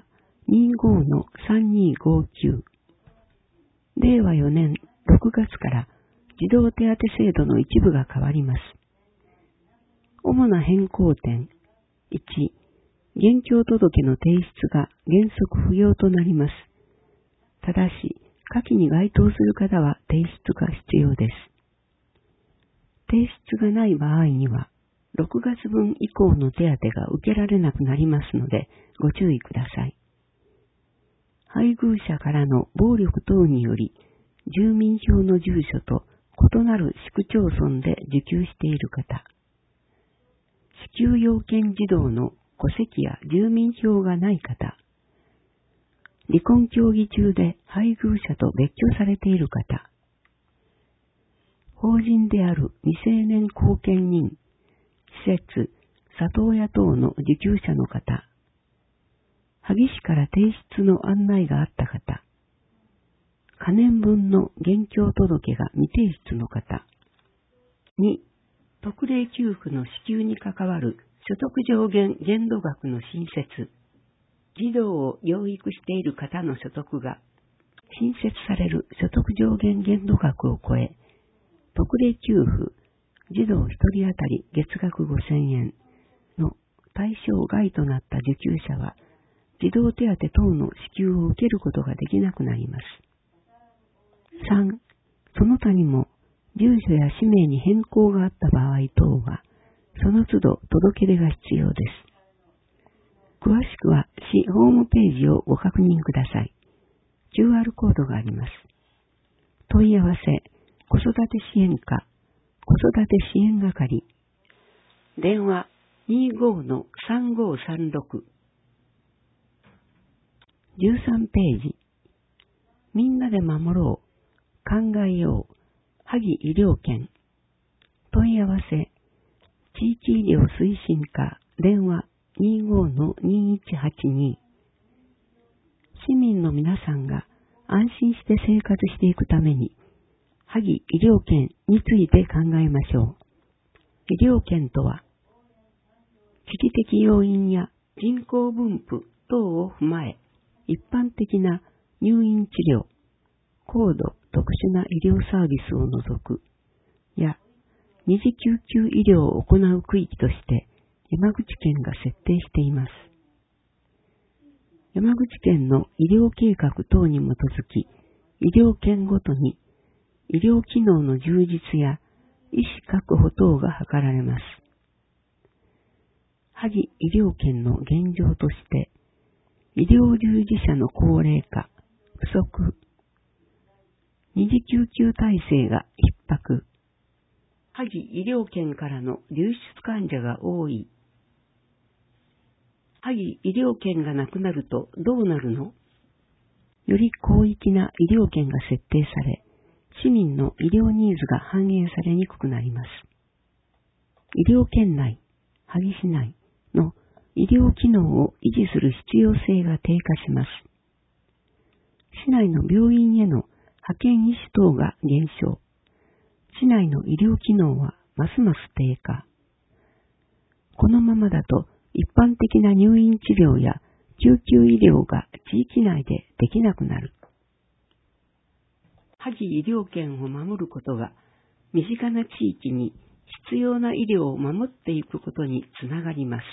25-3259。令和4年6月から児童手当制度の一部が変わります。主な変更点。1、現況届の提出が原則不要となります。ただし、下記に該当する方は提出が必要です。提出がない場合には、6月分以降の手当が受けられなくなりますので、ご注意ください。配偶者からの暴力等により、住民票の住所と異なる市区町村で受給している方。支給要件児童の戸籍や住民票がない方。離婚協議中で配偶者と別居されている方。法人である未成年後見人、施設、里親等の受給者の方。萩市から提出の案内があった方。可年分の現況届が未提出の方。2、特例給付の支給に関わる所得上限限度額の新設。 児童を養育している方の所得が新設される所得上限限度額を超え、特例給付、児童1人当たり月額5000円の対象外となった受給者は、児童手当等の支給を受けることができなくなります。3. その他にも、住所や氏名に変更があった場合等は、その都度届け出が必要です。詳しくは市ホームページをご確認ください。QR コードがあります。問い合わせ、子育て支援課、子育て支援係。電話 25-3536。13ページ。みんなで守ろう、考えよう、萩医療券。問い合わせ、地域医療推進課、電話 25-2182。市民の皆さんが安心して生活していくために、萩医療券について考えましょう。医療券とは、危機的要因や人口分布等を踏まえ、一般的な入院治療、高度特殊な医療サービスを除く、や二次救急医療を行う区域として山口県が設定しています。山口県の医療計画等に基づき、医療圏ごとに医療機能の充実や医師確保等が図られます。萩医療圏の現状として、医療従事者の高齢化、不足、二次救急体制が逼迫、萩医療圏からの流出患者が多い。萩医療圏がなくなるとどうなるの？より広域な医療圏が設定され、市民の医療ニーズが反映されにくくなります。医療圏内、萩市内の医療機能を維持する必要性が低下します。市内の病院への派遣医師等が減少。市内の医療機能はますます低下。このままだと一般的な入院治療や救急医療が地域内でできなくなる。萩医療圏を守ることが身近な地域に必要な医療を守っていくことにつながります。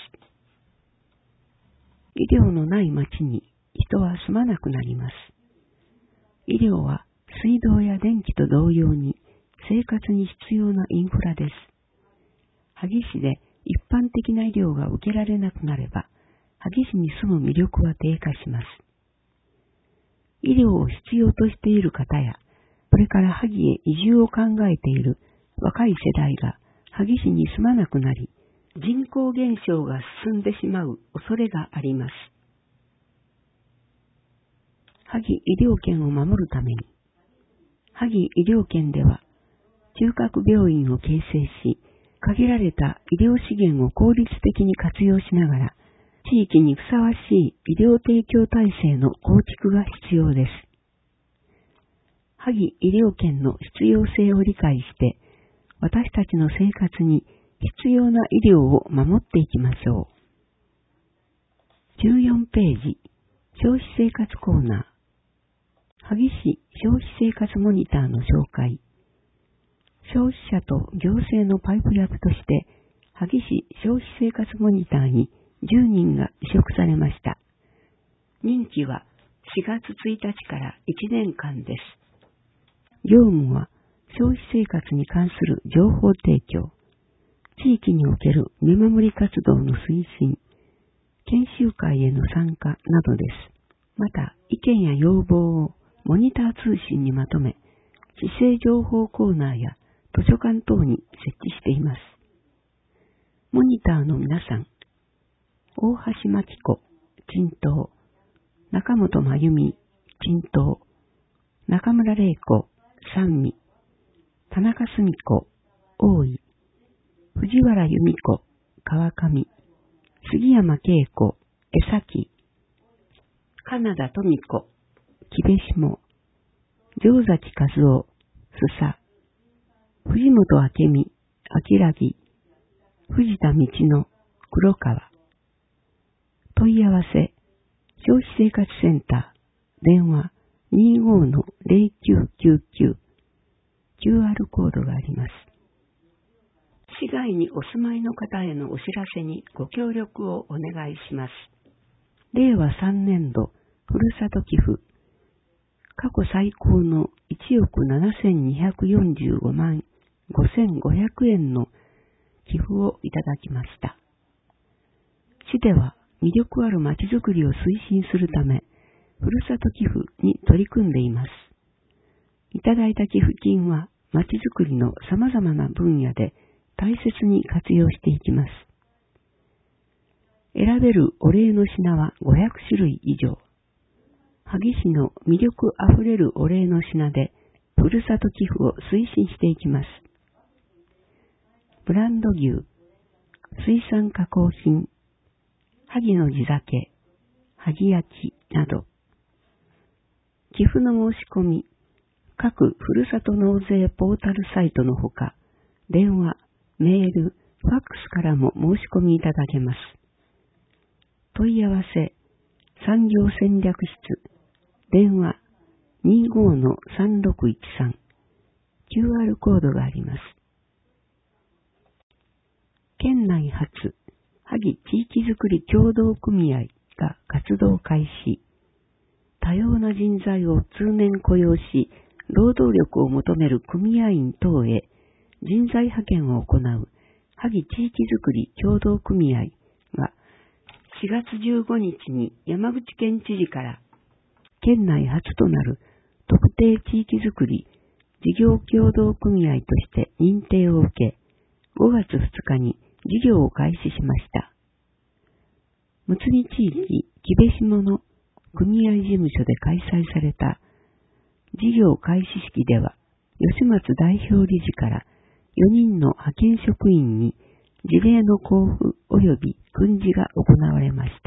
医療のない町に人は住まなくなります。医療は水道や電気と同様に生活に必要なインフラです。萩市で一般的な医療が受けられなくなれば、萩市に住む魅力は低下します。医療を必要としている方や、これから萩へ移住を考えている若い世代が萩市に住まなくなり、人口減少が進んでしまう恐れがあります。萩医療圏を守るために、萩医療圏では中核病院を形成し、限られた医療資源を効率的に活用しながら、地域にふさわしい医療提供体制の構築が必要です。萩医療圏の必要性を理解して、私たちの生活に必要な医療を守っていきましょう。14ページ、消費生活コーナー。萩市消費生活モニターの紹介。消費者と行政のパイプ役として、萩市消費生活モニターに10人が委嘱されました。任期は4月1日から1年間です。業務は消費生活に関する情報提供、地域における見守り活動の推進、研修会への参加などです。また、意見や要望をモニター通信にまとめ、市政情報コーナーや図書館等に設置しています。モニターの皆さん、大橋真紀子、陳東、中本真由美、陳東、中村玲子、三味、田中澄子、大井、藤原由美子、川上、杉山恵子、江崎、金田富子、木部下、城崎和夫、須佐、藤本明美、明木、藤田道の、黒川。問い合わせ、 消費生活センター、電話 25-0999 QR コードがあります。市外にお住まいの方へのお知らせにご協力をお願いします。令和3年度ふるさと寄付、過去最高の1億7245万5500円の寄付をいただきました。市では魅力あるまちづくりを推進するため、ふるさと寄付に取り組んでいます。いただいた寄付金はまちづくりの様々な分野で大切に活用していきます。選べるお礼の品は500種類以上。萩市の魅力あふれるお礼の品でふるさと寄付を推進していきます。ブランド牛、水産加工品、萩の地酒、萩焼きなど、寄付の申し込み、各ふるさと納税ポータルサイトのほか、電話、メール、ファックスからも申し込みいただけます。問い合わせ、産業戦略室、電話 25-3613、QR コードがあります。県内初、萩地域づくり協同組合が活動開始。多様な人材を通年雇用し、労働力を求める組合員等へ人材派遣を行う萩地域づくり協同組合は4月15日に山口県知事から県内初となる特定地域づくり事業協同組合として認定を受け、5月2日に事業を開始しました。むつみ地域木部下の組合事務所で開催された事業開始式では、吉松代表理事から4人の派遣職員に事例の交付及び訓示が行われました。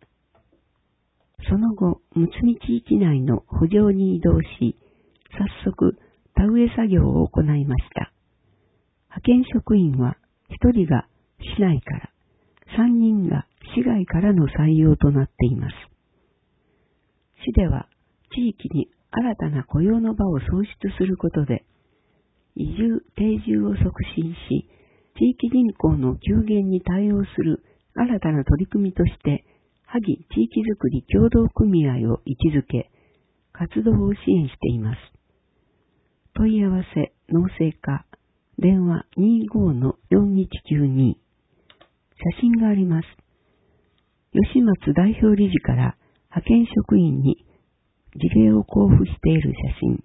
その後、むつみ地域内の圃場に移動し、早速田植え作業を行いました。派遣職員は1人が市内から、3人が市外からの採用となっています。市では地域に新たな雇用の場を創出することで、移住・定住を促進し、地域人口の急減に対応する新たな取り組みとして、萩地域づくり協同組合を位置づけ、活動を支援しています。問い合わせ、農政課、電話 25-4192。写真があります。吉松代表理事から派遣職員に事例を交付している写真。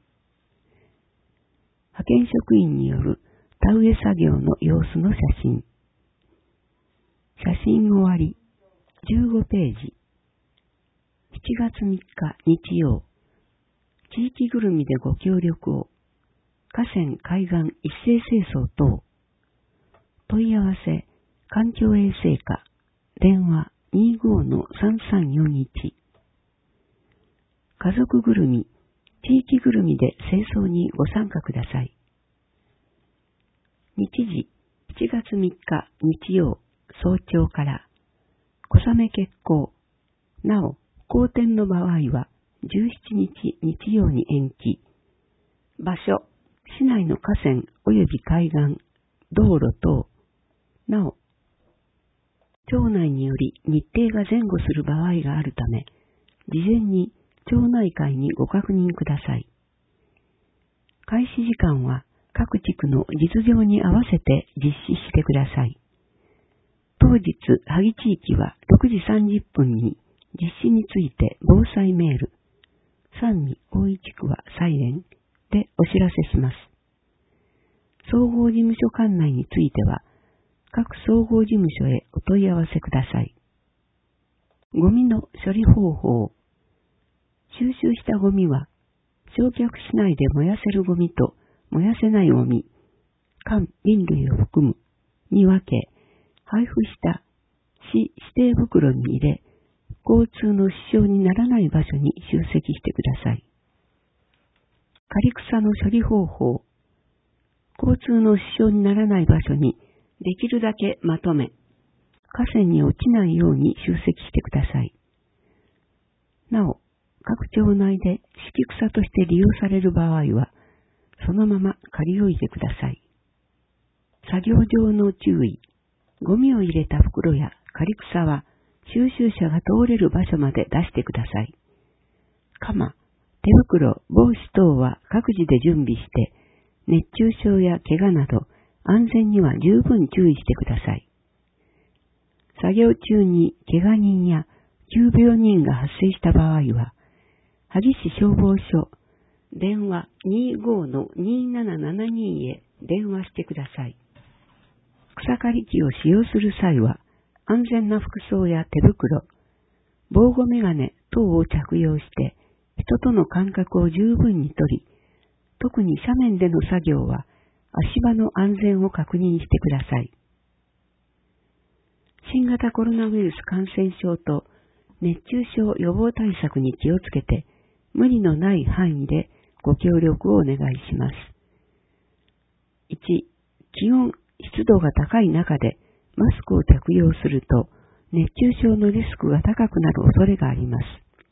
派遣職員による田植え作業の様子の写真。写真終わり、15ページ。7月3日日曜、地域ぐるみでご協力を。河川海岸一斉清掃等。問い合わせ、環境衛生課、電話 25-3341。家族ぐるみ、地域ぐるみで清掃にご参加ください。日時、7月3日日曜、早朝から、小雨決行。なお、好天の場合は、17日日曜に延期。場所、市内の河川及び海岸、道路等。なお、町内により日程が前後する場合があるため、事前に町内会にご確認ください。開始時間は各地区の実情に合わせて実施してください。当日、萩地域は6時30分に実施について防災メール、三味大井地区はサイレンでお知らせします。総合事務所管内については、各総合事務所へお問い合わせください。ゴミの処理方法。収集したゴミは、焼却しないで燃やせるゴミと燃やせないゴミ、缶・瓶類を含むに分け、配布した市指定袋に入れ、交通の支障にならない場所に集積してください。刈草の処理方法。交通の支障にならない場所にできるだけまとめ、河川に落ちないように集積してください。 なお、各町内で敷草として利用される場合は、そのまま借り置いてください。作業上の注意。ゴミを入れた袋や刈り草は収集車が通れる場所まで出してください。鎌、手袋、帽子等は各自で準備して、熱中症や怪我など安全には十分注意してください。作業中に怪我人や急病人が発生した場合は、萩市消防署電話 25-2772 へ電話してください。草刈り機を使用する際は、安全な服装や手袋、防護メガネ等を着用して、人との間隔を十分にとり、特に斜面での作業は足場の安全を確認してください。新型コロナウイルス感染症と熱中症予防対策に気をつけて、無理のない範囲でご協力をお願いします。1、気温、湿度が高い中でマスクを着用すると熱中症のリスクが高くなる恐れがあります。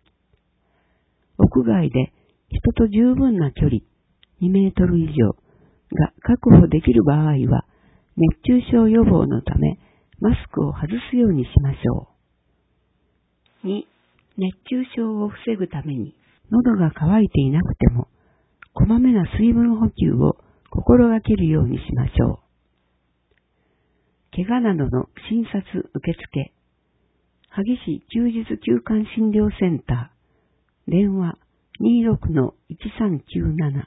屋外で人と十分な距離2メートル以上が確保できる場合は熱中症予防のためマスクを外すようにしましょう。2、熱中症を防ぐために喉が渇いていなくてもこまめな水分補給を心がけるようにしましょう。怪我などの診察受付、萩市休日休館診療センター、電話 26-1397。7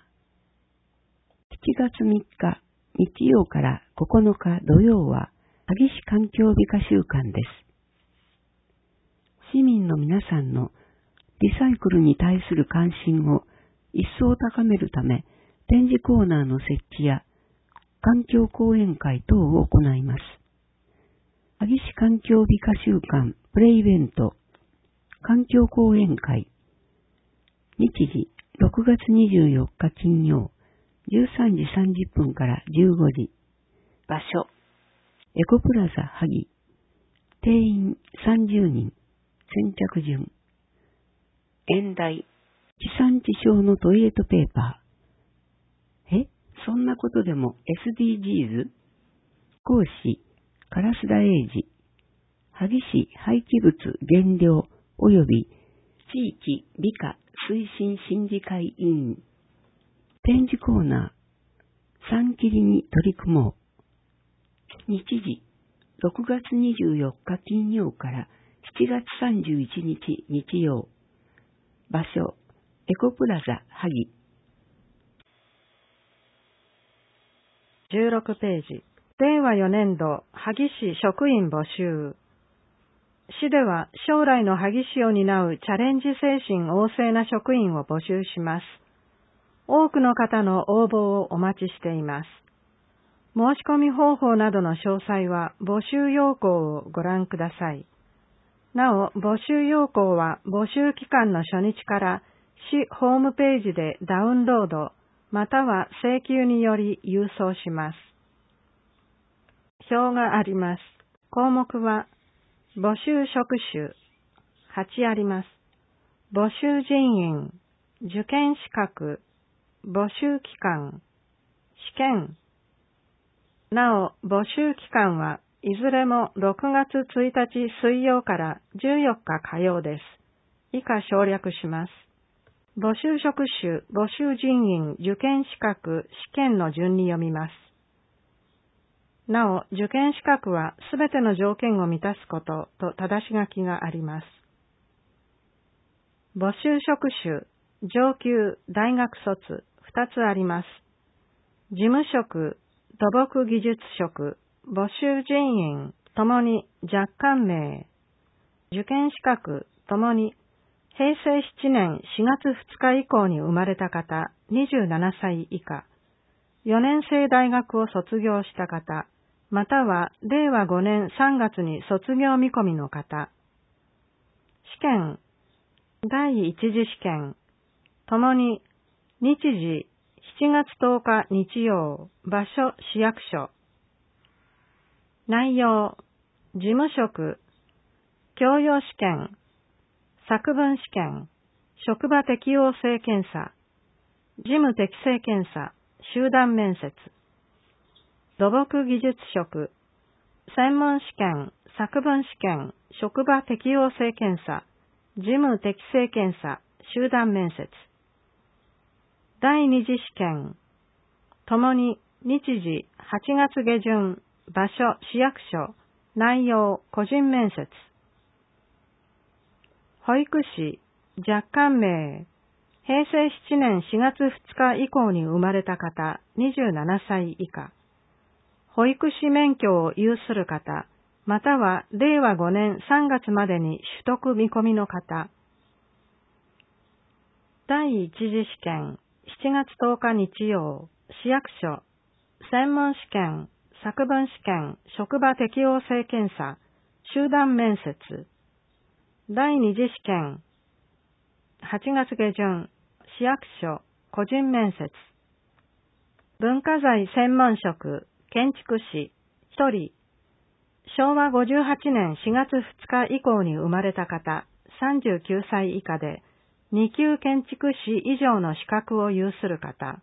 月3日日曜から9日土曜は萩市環境美化週間です。市民の皆さんのリサイクルに対する関心を一層高めるため、展示コーナーの設置や環境講演会等を行います。萩市環境美化週間プレイベント環境講演会日時6月24日金曜13時30分から15時場所エコプラザ萩定員30人先着順演題地産地消のトイレットペーパーそんなことでも SDGs 講師烏田英二萩市廃棄物減量及び地域美化推進審議会委員展示コーナー3切りに取り組もう日時6月24日金曜から7月31日日曜場所エコプラザ萩 16ページ令和4年度萩市職員募集市では将来の萩市を担うチャレンジ精神旺盛な職員を募集します。多くの方の応募をお待ちしています。申し込み方法などの詳細は募集要項をご覧ください。なお、募集要項は募集期間の初日から市ホームページでダウンロードまたは請求により郵送します。表があります。項目は募集職種8あります。募集人員、受験資格、募集期間、試験。なお、募集期間はいずれも6月1日水曜から14日火曜です。以下省略します。募集職種、募集人員、受験資格、試験の順に読みます。なお、受験資格はすべての条件を満たすことと正し書きがあります。募集職種、上級、大学卒、2つあります。事務職、土木技術職、募集人員、ともに若干名、受験資格、ともに平成7年4月2日以降に生まれた方、27歳以下、4年生大学を卒業した方、または令和5年3月に卒業見込みの方。試験、第一次試験、ともに日時7月10日日曜、場所市役所。内容、事務職、教養試験、 作文試験、職場適応性検査、事務適性検査、集団面接。土木技術職、専門試験、作文試験、職場適応性検査、事務適性検査、集団面接。第二次試験、ともに日時8月下旬、場所市役所、内容個人面接。保育士、若干名、平成7年4月2日以降に生まれた方、27歳以下。保育士免許を有する方、または令和5年3月までに取得見込みの方。第一次試験、7月10日日曜、市役所、専門試験、作文試験、職場適応性検査、集団面接。第二次試験、8月下旬、市役所、個人面接。文化財専門職、建築士、1人。昭和58年4月2日以降に生まれた方、39歳以下で、2級建築士以上の資格を有する方。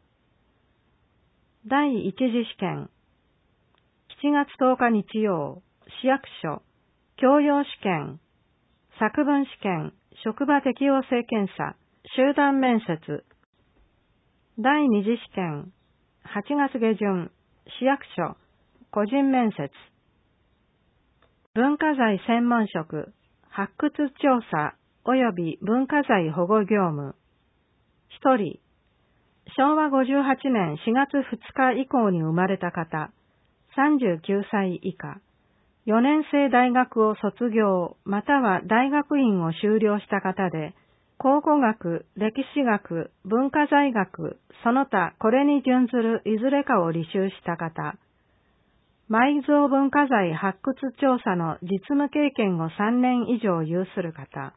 第一次試験、7月10日日曜、市役所、教養試験、作文試験、職場適応性検査、集団面接。第二次試験、8月下旬、市役所、個人面接。文化財専門職、発掘調査及び文化財保護業務。1人。昭和58年4月2日以降に生まれた方、39歳以下。4年生大学を卒業、または大学院を修了した方で、考古学、歴史学、文化財学、その他これに準ずるいずれかを履修した方。埋蔵文化財発掘調査の実務経験を3年以上有する方。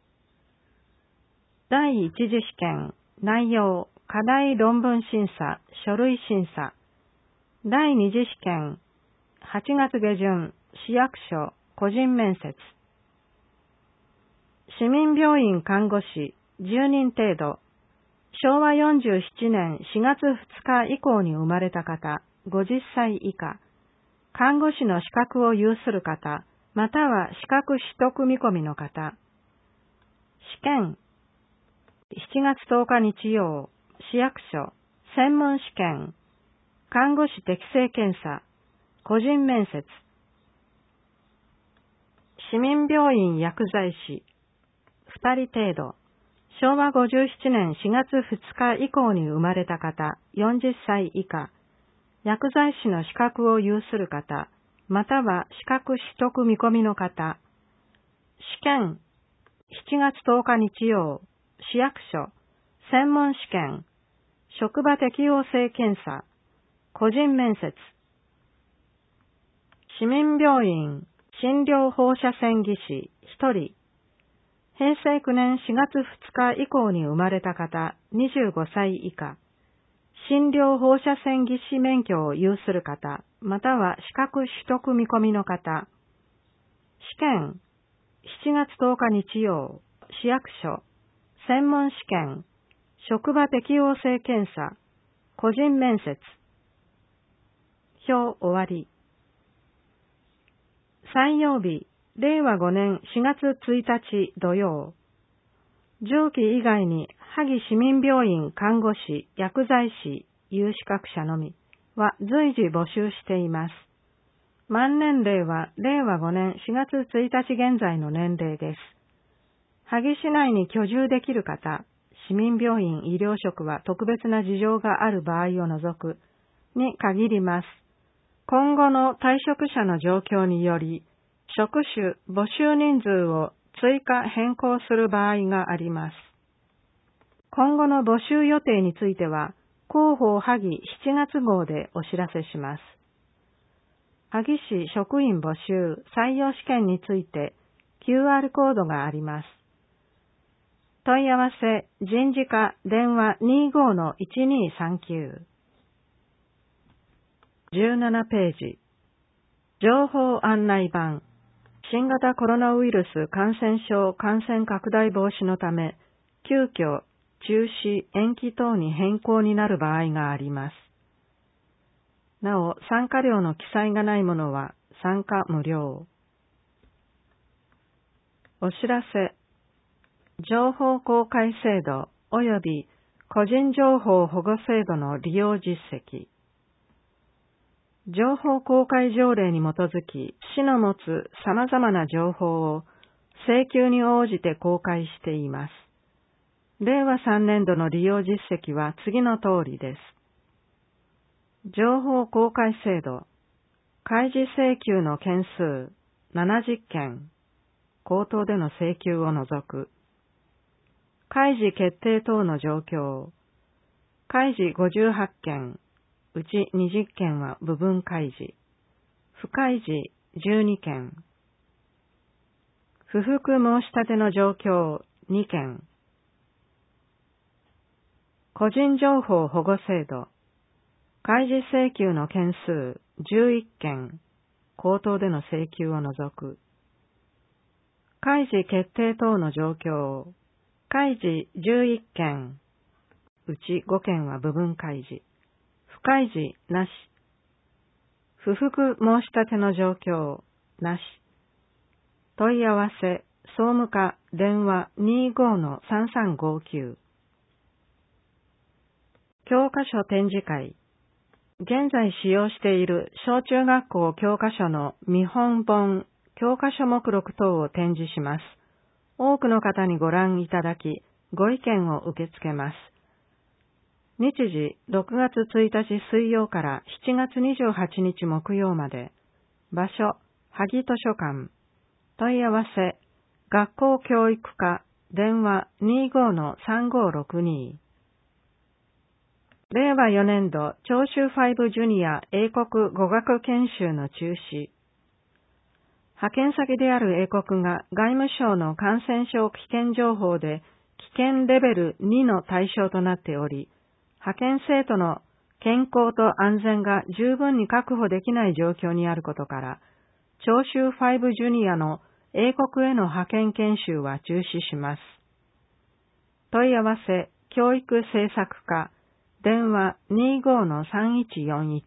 第一次試験、内容、課題論文審査、書類審査。第二次試験、8月下旬、市役所、個人面接。市民病院看護師、10人程度。昭和47年4月2日以降に生まれた方、50歳以下。看護師の資格を有する方、または資格取得見込みの方。試験、7月10日日曜、市役所、専門試験、看護師適性検査、個人面接。市民病院薬剤師、2人程度。昭和57年4月2日以降に生まれた方、40歳以下。薬剤師の資格を有する方、または資格取得見込みの方。試験、7月10日日曜、市役所、専門試験、職場適応性検査、個人面接。市民病院、診療放射線技師、1人。平成9年4月2日以降に生まれた方、25歳以下。診療放射線技師免許を有する方、または資格取得見込みの方。試験、7月10日日曜、市役所、専門試験、職場適応性検査、個人面接。表終わり。採用日、令和5年4月1日土曜。上記以外に萩市民病院看護師、薬剤師、有資格者のみは随時募集しています。満年齢は令和5年4月1日現在の年齢です。萩市内に居住できる方、市民病院医療職は特別な事情がある場合を除くに限ります。今後の退職者の状況により、職種、募集人数を追加変更する場合があります。今後の募集予定については、広報萩7月号でお知らせします。萩市職員募集採用試験について QR コードがあります。問い合わせ人事課電話 25-1239。17ページ。情報案内板。 新型コロナウイルス感染症感染拡大防止のため、急遽中止、延期等に変更になる場合があります。なお、参加料の記載がないものは参加無料。お知らせ。情報公開制度及び個人情報保護制度の利用実績。情報公開条例に基づき、市の持つ様々な情報を請求に応じて公開しています。令和3年度の利用実績は次の通りです。情報公開制度、開示請求の件数70件、口頭での請求を除く。開示決定等の状況、開示58件、うち20件は部分開示、不開示12件、不服申し立ての状況2件、個人情報保護制度、開示請求の件数11件、口頭での請求を除く。開示決定等の状況、開示11件、うち5件は部分開示、不開示なし。不服申し立ての状況なし。問い合わせ、総務課電話 25-3359。教科書展示会。現在使用している小中学校教科書の見本本、教科書目録等を展示します。多くの方にご覧いただき、ご意見を受け付けます。日時6月1日水曜から7月28日木曜まで。場所、萩図書館。問い合わせ、学校教育課、電話 25-3562。令和4年度徴収5ジュニア英国語学研修の中止。派遣先である英国が外務省の感染症危険情報で危険レベル2の対象となっており、派遣生徒の健康と安全が十分に確保できない状況にあることから、徴収5ジュニアの英国への派遣研修は中止します。問い合わせ、教育政策課、電話 25-3141。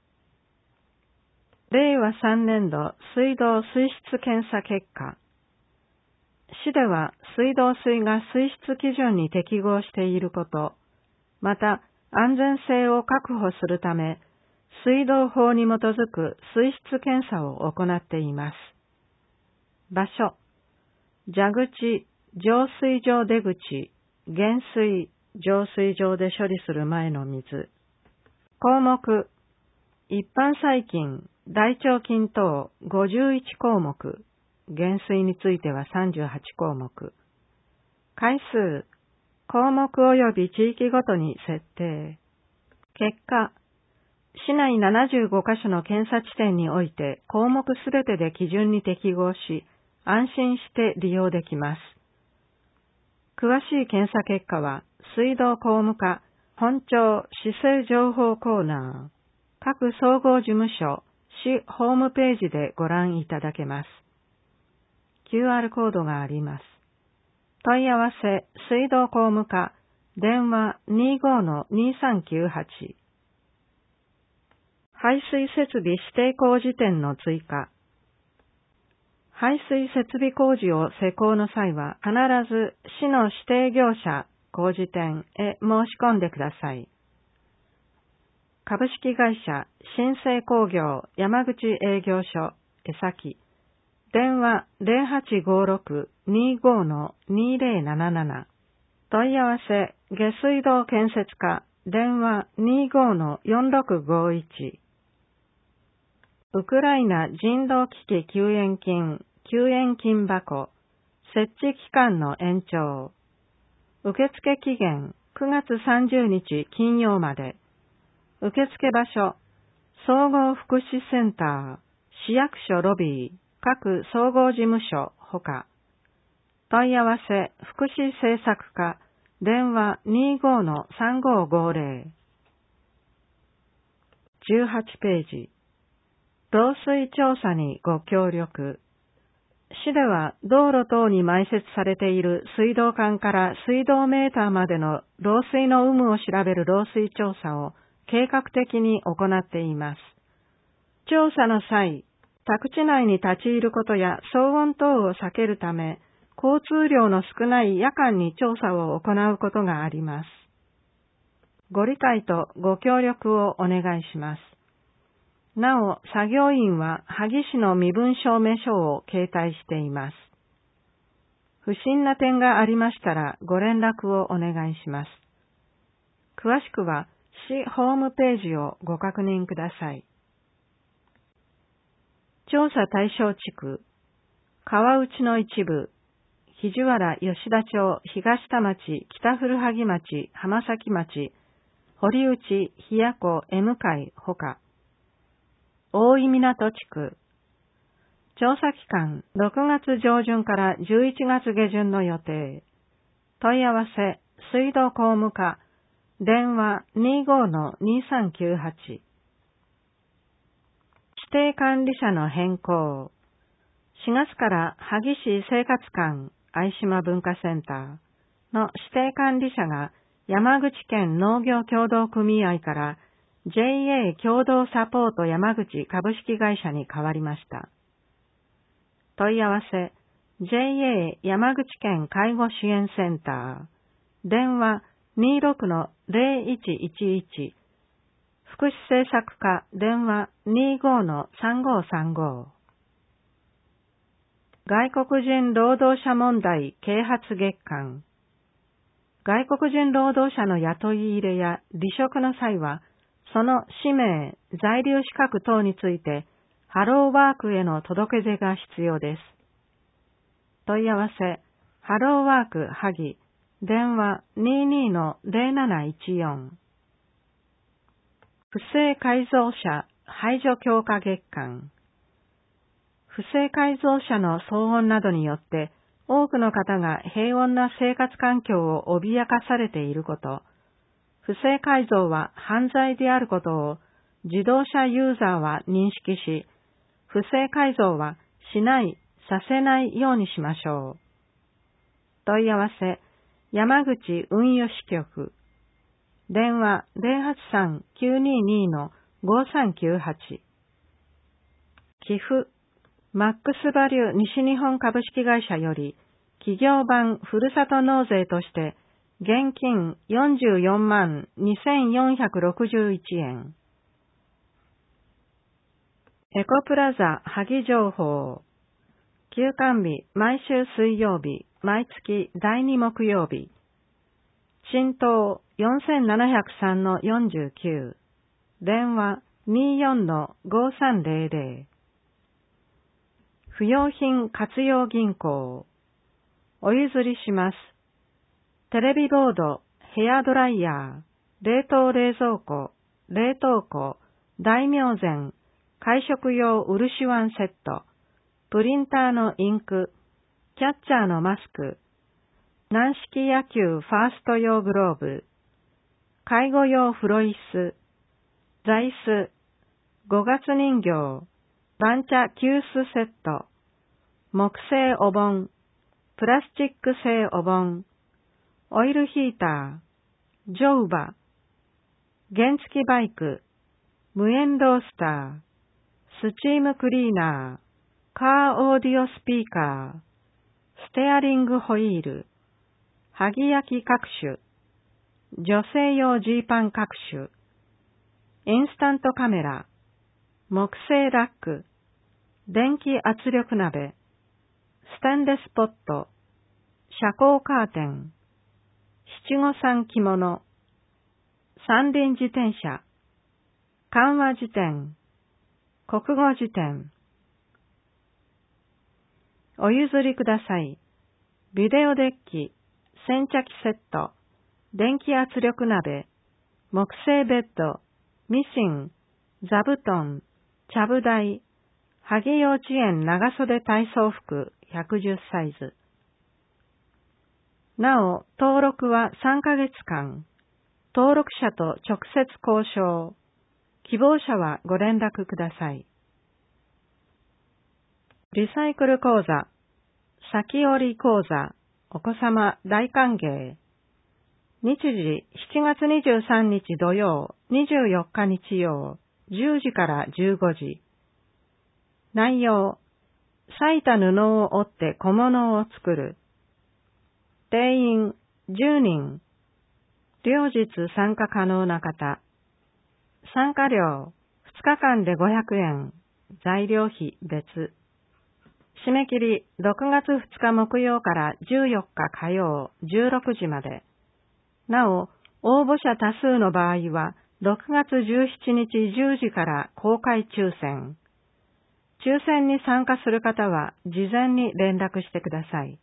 令和3年度水道水質検査結果。市では水道水が水質基準に適合していること、また安全性を確保するため、水道法に基づく水質検査を行っています。場所、蛇口、浄水場出口、減水、浄水場で処理する前の水。項目、一般細菌、大腸菌等51項目、減水については38項目。回数、項目及び地域ごとに設定。結果、市内75カ所の検査地点において項目すべてで基準に適合し、安心して利用できます。詳しい検査結果は、水道工務課本庁市政情報コーナー、各総合事務所、市ホームページでご覧いただけます。QR コードがあります。問い合わせ、水道工務課、電話 25-2398。排水設備指定工事店の追加。排水設備工事を施工の際は、必ず市の指定業者、工事店へ申し込んでください。株式会社、新生工業山口営業所、江崎。電話 0856-25-2077。問い合わせ、下水道建設課、電話 25-4651。ウクライナ人道危機救援金、救援金箱、設置期間の延長。受付期限9月30日金曜まで。受付場所、総合福祉センター、市役所ロビー、各総合事務所ほか。問い合わせ、福祉政策課、電話 25-3550。18ページ。漏水調査にご協力。 市では道路等に埋設されている水道管から水道メーターまでの漏水の有無を調べる漏水調査を計画的に行っています。調査の際、宅地内に立ち入ることや騒音等を避けるため、交通量の少ない夜間に調査を行うことがあります。ご理解とご協力をお願いします。なお、作業員は萩市の身分証明書を携帯しています。不審な点がありましたらご連絡をお願いします。詳しくは市ホームページをご確認ください。調査対象地区、川内の一部、肘原吉田町、東田町、北古萩町、浜崎町、堀内、檜谷湖、M海ほか。大井港地区。調査期間、6月上旬から11月下旬の予定。問い合わせ、水道工務課、電話 25-2398。指定管理者の変更。4月から萩市生活館相島文化センターの指定管理者が山口県農業協同組合から JA 共同サポート山口株式会社に変わりました。問い合わせ JA 山口県介護支援センター電話 26-0111 福祉政策課電話 25-3535 外国人労働者問題啓発月間。外国人労働者の雇い入れや離職の際は、その氏名、在留資格等について、ハローワークへの届け出が必要です。問い合わせ、ハローワーク萩、電話 22-0714。不正改造者排除強化月間。不正改造者の騒音などによって、多くの方が平穏な生活環境を脅かされていること、不正改造は犯罪であることを自動車ユーザーは認識し、不正改造はしない、させないようにしましょう。問い合わせ、山口運輸支局、電話 083-922-5398。寄付、マックスバリュー西日本株式会社より企業版ふるさと納税として現金44万2461円。エコプラザ萩情報。休館日毎週水曜日、毎月第2木曜日。新東 4703-49。電話 24-5300。不用品活用銀行。お譲りします。テレビボード、ヘアドライヤー、冷凍冷蔵庫、冷凍庫、大名膳、会食用漆ワンセット、プリンターのインク、キャッチャーのマスク、軟式野球ファースト用グローブ、介護用風呂椅子、座椅子、五月人形、番茶急須セット、木製お盆、プラスチック製お盆、オイルヒーター、乗馬、原付バイク、無煙ロースター、スチームクリーナー、カーオーディオスピーカー、ステアリングホイール、萩焼き各種、女性用ジーパン各種、インスタントカメラ、木製ラック、電気圧力鍋、ステンレスポット、遮光カーテン、七五三着物、三輪自転車、漢和辞典、国語辞典。お譲りください。ビデオデッキ、洗茶機セット、電気圧力鍋、木製ベッド、ミシン、座布団、ちゃぶ台、萩幼稚園長袖体操服110サイズ。なお、登録は3ヶ月間。登録者と直接交渉。希望者はご連絡ください。リサイクル講座、 先折講座、お子様大歓迎。日時、7月23日土曜、24日日曜、10時から15時。内容、裂いた布を折って小物を作る。定員10人。両日参加可能な方。参加料、2日間で500円。材料費別。締め切り、6月2日木曜から14日火曜16時まで。なお、応募者多数の場合は、6月17日10時から公開抽選。抽選に参加する方は、事前に連絡してください。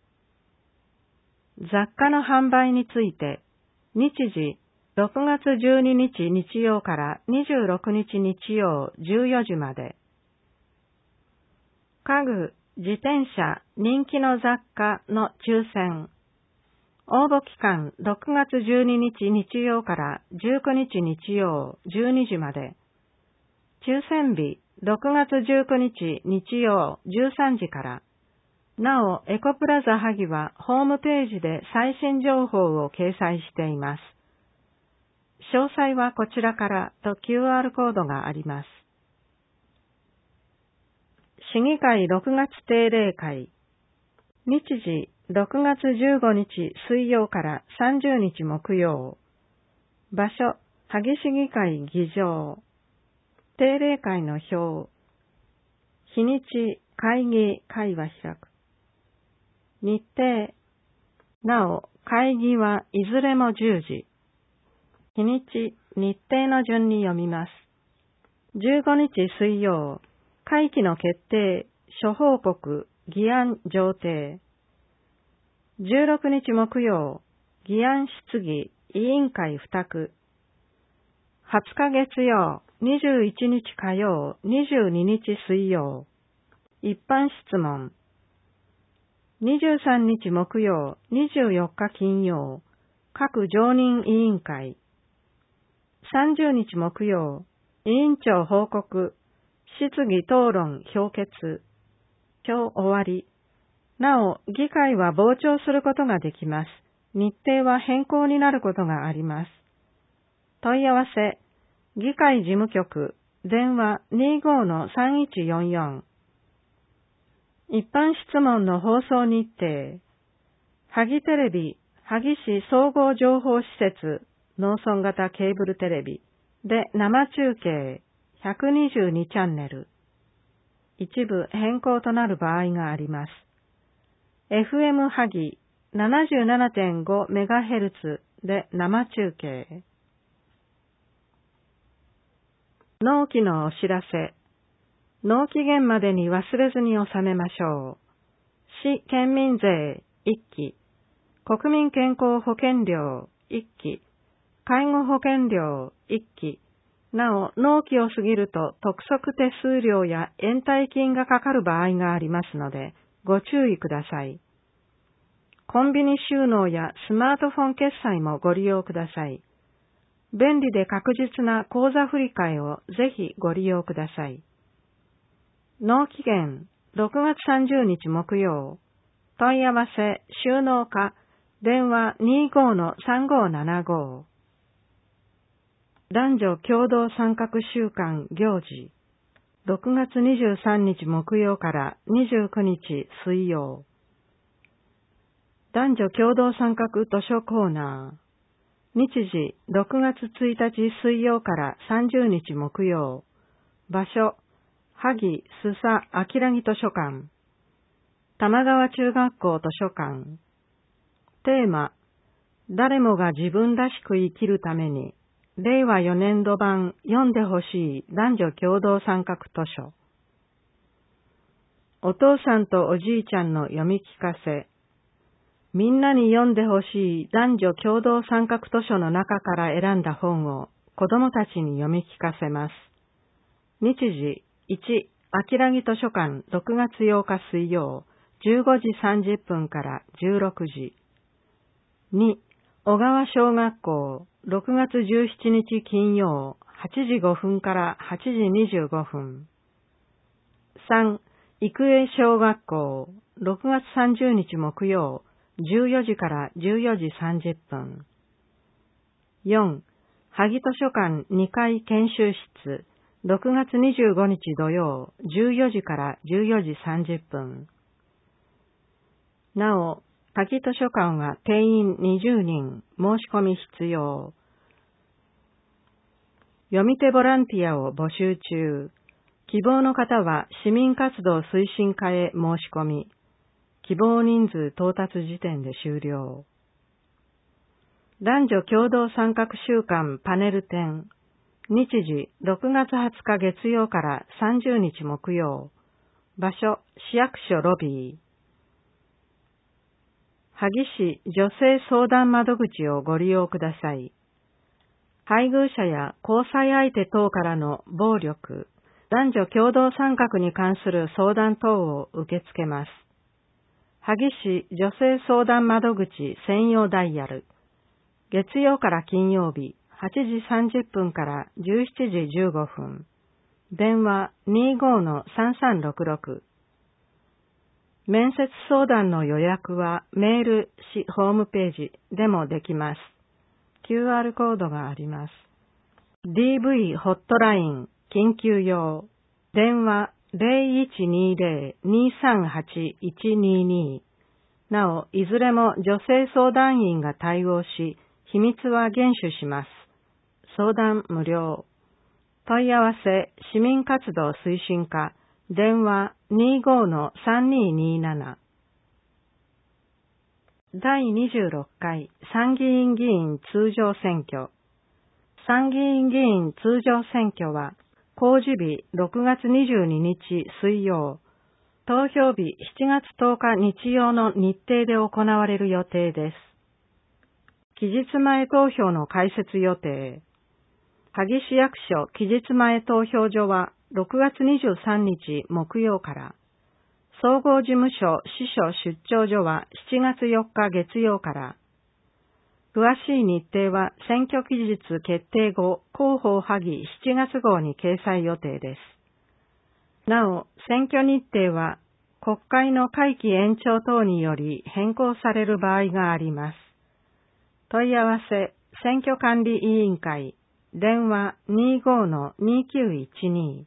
雑貨の販売について、日時、6月12日日曜から26日日曜14時まで。家具、自転車、人気の雑貨の抽選。応募期間6月12日日曜から19日日曜12時まで。抽選日6月19日日曜13時から。なお、エコプラザ萩はホームページで最新情報を掲載しています。詳細はこちらからと QR コードがあります。市議会6月定例会。日時6月15日水曜から30日木曜。場所、萩市議会議場。定例会の表。日にち、会議、会は開く。日程。なお、会議はいずれも10時。日にち、日程の順に読みます。15日水曜。会期の決定、諸報告、議案上呈。16日木曜。議案質疑、委員会付託。20日月曜。21日火曜。22日水曜。一般質問。23日木曜、24日金曜、各常任委員会。30日木曜、委員長報告、質疑討論評決。今日終わり。なお、議会は傍聴することができます。日程は変更になることがあります。問い合わせ、議会事務局、電話 25-3144。一般質問の放送日程。萩テレビ、萩市総合情報施設、農村型ケーブルテレビで生中継122チャンネル。一部変更となる場合があります。FM 萩 77.5MHz で生中継。納期のお知らせ。納期限までに忘れずに納めましょう。市県民税1期、国民健康保険料1期、介護保険料1期、なお納期を過ぎると督促手数料や延滞金がかかる場合がありますので、ご注意ください。コンビニ収納やスマートフォン決済もご利用ください。便利で確実な口座振替をぜひご利用ください。納期限、6月30日木曜。問い合わせ、収納課、電話 25-3575。男女共同参画週間行事。6月23日木曜から29日水曜。男女共同参画図書コーナー。日時、6月1日水曜から30日木曜。場所、萩須佐明木図書館。玉川中学校図書館。テーマ、誰もが自分らしく生きるために、令和4年度版読んでほしい男女共同参画図書。お父さんとおじいちゃんの読み聞かせ。みんなに読んでほしい男女共同参画図書の中から選んだ本を子供たちに読み聞かせます。日時、1、明木図書館6月8日水曜、15時30分から16時。2、小川小学校6月17日金曜、8時5分から8時25分。3、育英小学校 6月30日木曜、14時から14時30分。4. 萩図書館2階研修室、6月25日土曜、14時から14時30分。なお、萩図書館は定員20人、申し込み必要。読み手ボランティアを募集中。希望の方は市民活動推進課へ申し込み、希望人数到達時点で終了。男女共同参画週間パネル展。日時6月20日月曜から30日木曜。場所市役所ロビー。萩市女性相談窓口をご利用ください。配偶者や交際相手等からの暴力、男女共同参画に関する相談等を受け付けます。萩市女性相談窓口専用ダイヤル。月曜から金曜日、8時30分から17時15分。電話 25-3366。面接相談の予約はメール、市ホームページでもできます。QR コードがあります。DV ホットライン緊急用。電話 0120-238-122。なお、いずれも女性相談員が対応し、秘密は厳守します。相談無料。問い合わせ、市民活動推進課、電話 25-3227。第26回参議院議員通常選挙。参議院議員通常選挙は、公示日6月22日水曜、投票日7月10日日曜の日程で行われる予定です。期日前投票の開設予定。萩市役所期日前投票所は6月23日木曜から、総合事務所支所出張所は7月4日月曜から、詳しい日程は選挙期日決定後、広報萩7月号に掲載予定です。なお、選挙日程は国会の会期延長等により変更される場合があります。問い合わせ、選挙管理委員会、電話 25-2912。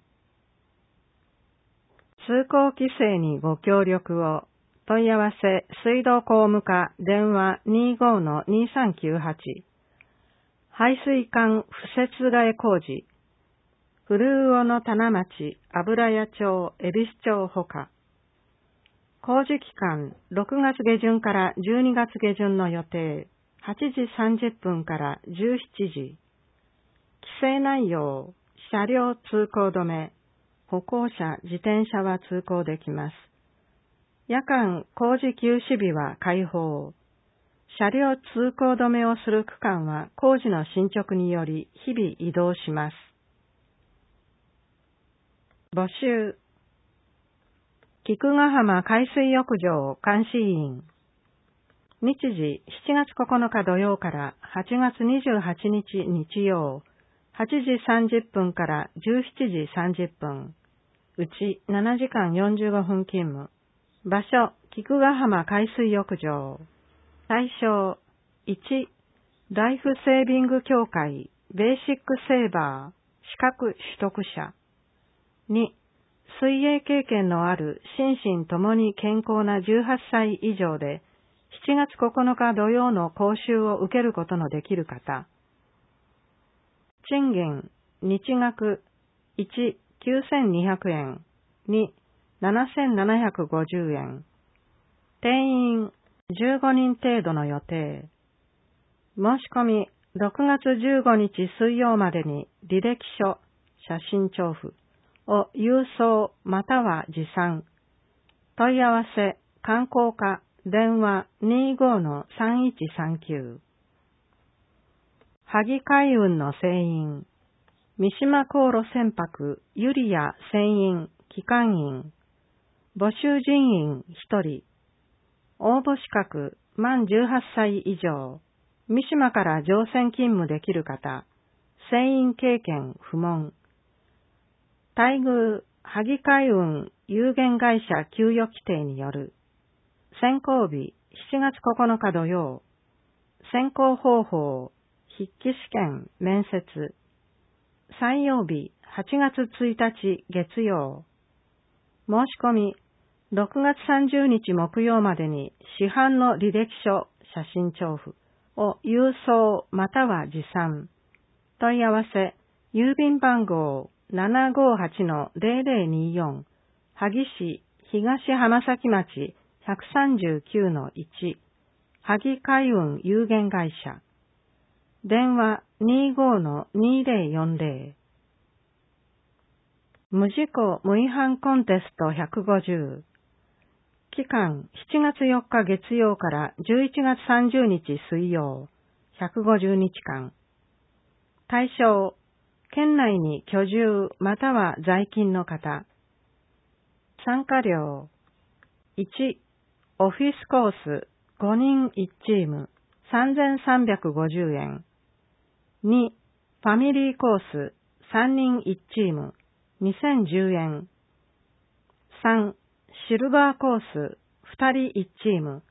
通行規制にご協力を。問い合わせ、水道工務課、電話 25-2398。排水管敷設替え工事。古魚の棚町、油屋町、恵比寿町ほか。工事期間、6月下旬から12月下旬の予定。8時30分から17時。規制内容、車両通行止め。歩行者、自転車は通行できます。夜間工事休止日は開放。車両通行止めをする区間は工事の進捗により日々移動します。募集。菊ヶ浜海水浴場監視員。日時7月9日土曜から8月28日日曜、8時30分から17時30分。うち7時間45分勤務。場所、菊ヶ浜海水浴場。対象、1、ライフセービング協会、ベーシックセーバー、資格取得者。2、水泳経験のある心身ともに健康な18歳以上で、7月9日土曜の講習を受けることのできる方。賃金、日額、1、9200円、2、7750円。定員、15人程度の予定。申し込み、6月15日水曜までに履歴書、写真帳付を郵送または持参。問い合わせ、観光課、電話 25-3139。萩海運の船員。三島航路船舶、ユリア船員、機関員。募集人員1人。応募資格、満18歳以上。三島から乗船勤務できる方。船員経験不問。待遇、萩海運有限会社給与規定による。 選考日7月9日土曜。選考方法、筆記試験、面接。採用日8月1日月曜。申し込み、6月30日木曜までに市販の履歴書、写真帳付を郵送または持参。問い合わせ、郵便番号 758-0024 萩市東浜崎町 139-1 萩海運有限会社。電話 25-2040。無事故無違反コンテスト150。期間7月4日月曜から11月30日水曜。150日間。対象、県内に居住または在勤の方。参加料。1、オフィスコース5人1チーム3350円。2、ファミリーコース3人1チーム2010円。3、シルバーコース2人1チーム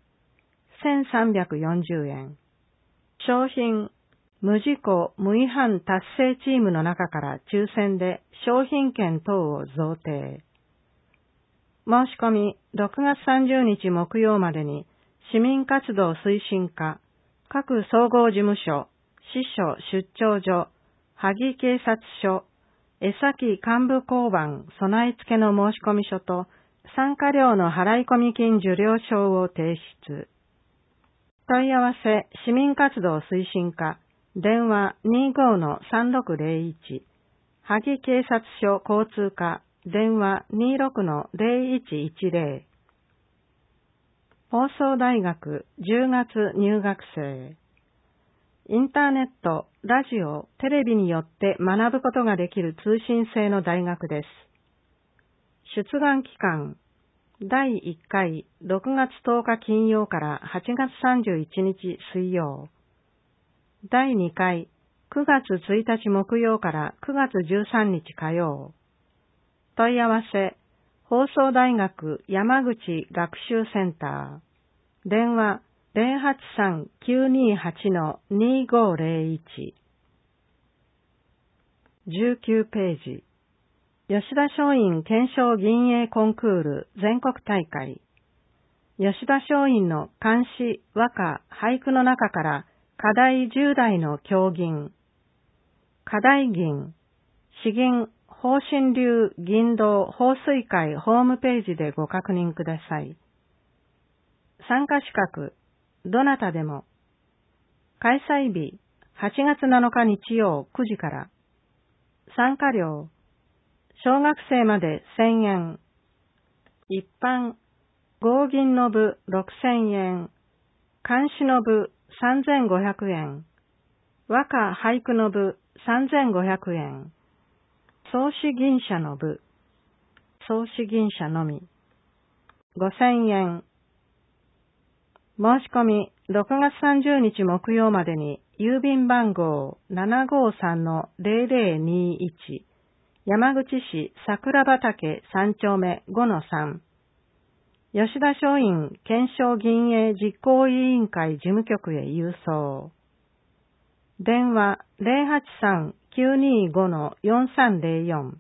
1340円。商品、無事故無違反達成チームの中から抽選で商品券等を贈呈。申し込み6月30日木曜までに市民活動推進課各総合事務所支所出張所萩警察署江崎幹部交番備え付けの申込書と参加料の払込金受領証を提出。問い合わせ市民活動推進課電話 25-3601 萩警察署交通課電話 26-0110。放送大学10月入学生。インターネット、ラジオ、テレビによって学ぶことができる通信制の大学です。出願期間、第1回6月10日金曜から8月31日水曜。第2回9月1日木曜から9月13日火曜。問い合わせ、放送大学山口学習センター。電話083-928-2501。19ページ。吉田松陰検証銀英コンクール全国大会。吉田松陰の漢詩、和歌、俳句の中から課題10題の教銀。課題銀、詩銀、宝神流銀道放水会ホームページでご確認ください。参加資格、どなたでも。開催日、8月7日日曜9時から。参加料、小学生まで1000円。一般、合銀の部6000円。漢詩の部3500円。和歌俳句の部3500円。創始銀社の部、創始銀社のみ、5000円。申し込み、6月30日木曜までに、郵便番号 753-0021、山口市桜畑3丁目 5-3、吉田松陰検証銀英実行委員会事務局へ郵送。電話083-925-4304。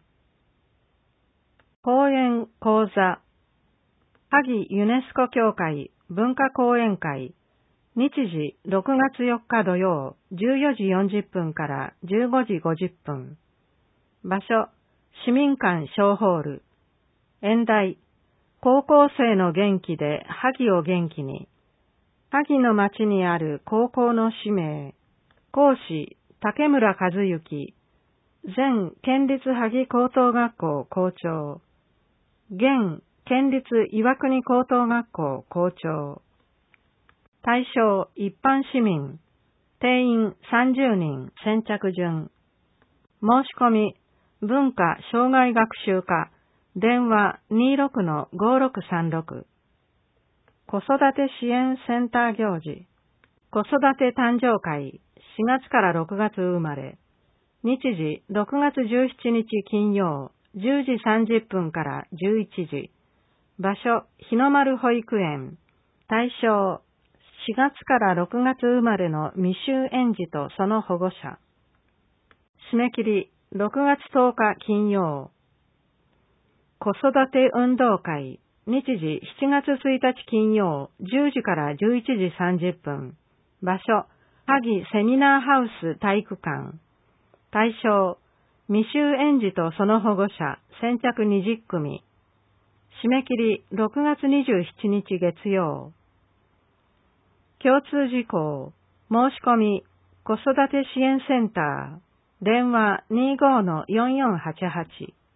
講演講座、萩ユネスコ協会文化講演会、日時6月4日土曜14時40分から15時50分。場所、市民館小ホール。演題、高校生の元気で萩を元気に。萩の町にある高校の使命。講師、竹村和幸。前県立萩高等学校校長。現県立岩国高等学校校長。対象一般市民。定員30人先着順。申し込み、文化障害学習課。電話 26-5636。子育て支援センター行事。子育て誕生会4月から6月生まれ。日時6月17日金曜10時30分から11時。場所日の丸保育園。 対象、4月から6月生まれの未就園児とその保護者。締め切り、6月10日金曜。子育て運動会、日時7月1日金曜、10時から11時30分。場所、萩セミナーハウス体育館。対象、未就園児とその保護者、先着20組。締め切り、6月27日月曜。共通事項、申し込み、子育て支援センター、電話 25-4488。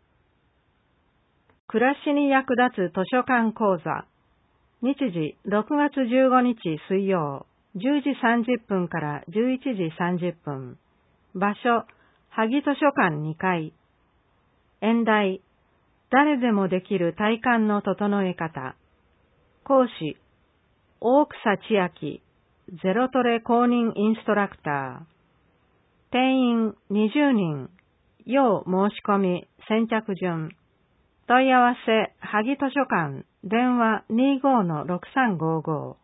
暮らしに役立つ図書館講座。日時、6月15日水曜、10時30分から11時30分。場所、萩図書館2階。演題、誰でもできる体幹の整え方。講師、大草千秋、ゼロトレ公認インストラクター。定員20人。要申し込み、先着順。問い合わせ、萩図書館、電話 25-6355。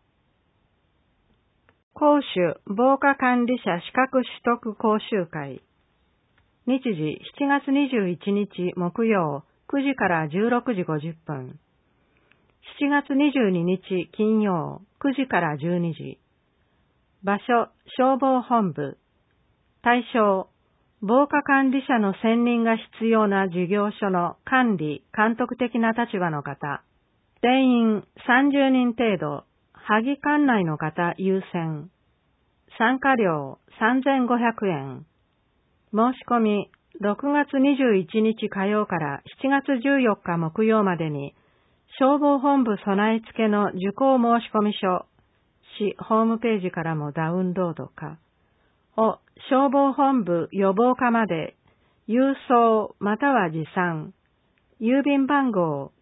講習、防火管理者資格取得講習会。日時、7月21日木曜、9時から16時50分。7月22日金曜、9時から12時。場所、消防本部。対象、防火管理者の選任が必要な事業所の管理・監督的な立場の方。定員30人程度、萩管内の方優先。参加料3500円。申し込み、6月21日火曜から7月14日木曜までに、消防本部備え付けの受講申込書、市ホームページからもダウンロードか、を消防本部予防課まで、郵送または持参、郵便番号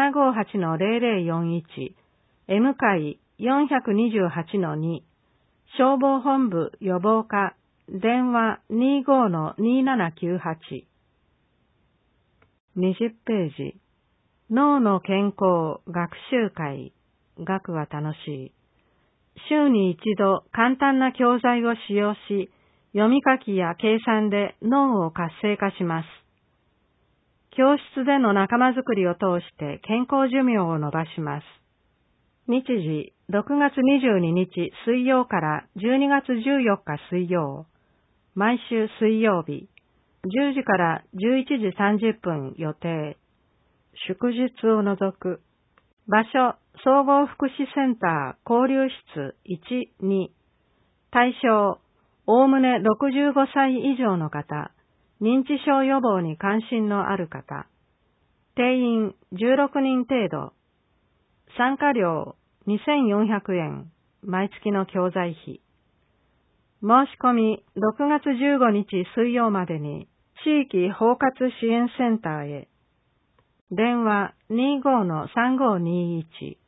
758-0041、M 会428-2、消防本部予防課、電話 25-2798。20ページ。脳の健康学習会。学は楽しい。週に一度簡単な教材を使用し、読み書きや計算で脳を活性化します。教室での仲間づくりを通して健康寿命を延ばします。日時、6月22日水曜から12月14日水曜。毎週水曜日、10時から11時30分予定。祝日を除く。場所、総合福祉センター交流室1、2。対象、おおむね65歳以上の方、認知症予防に関心のある方。定員16人程度。参加料2400円。毎月の教材費。申し込み6月15日水曜までに地域包括支援センターへ。電話 25-3521。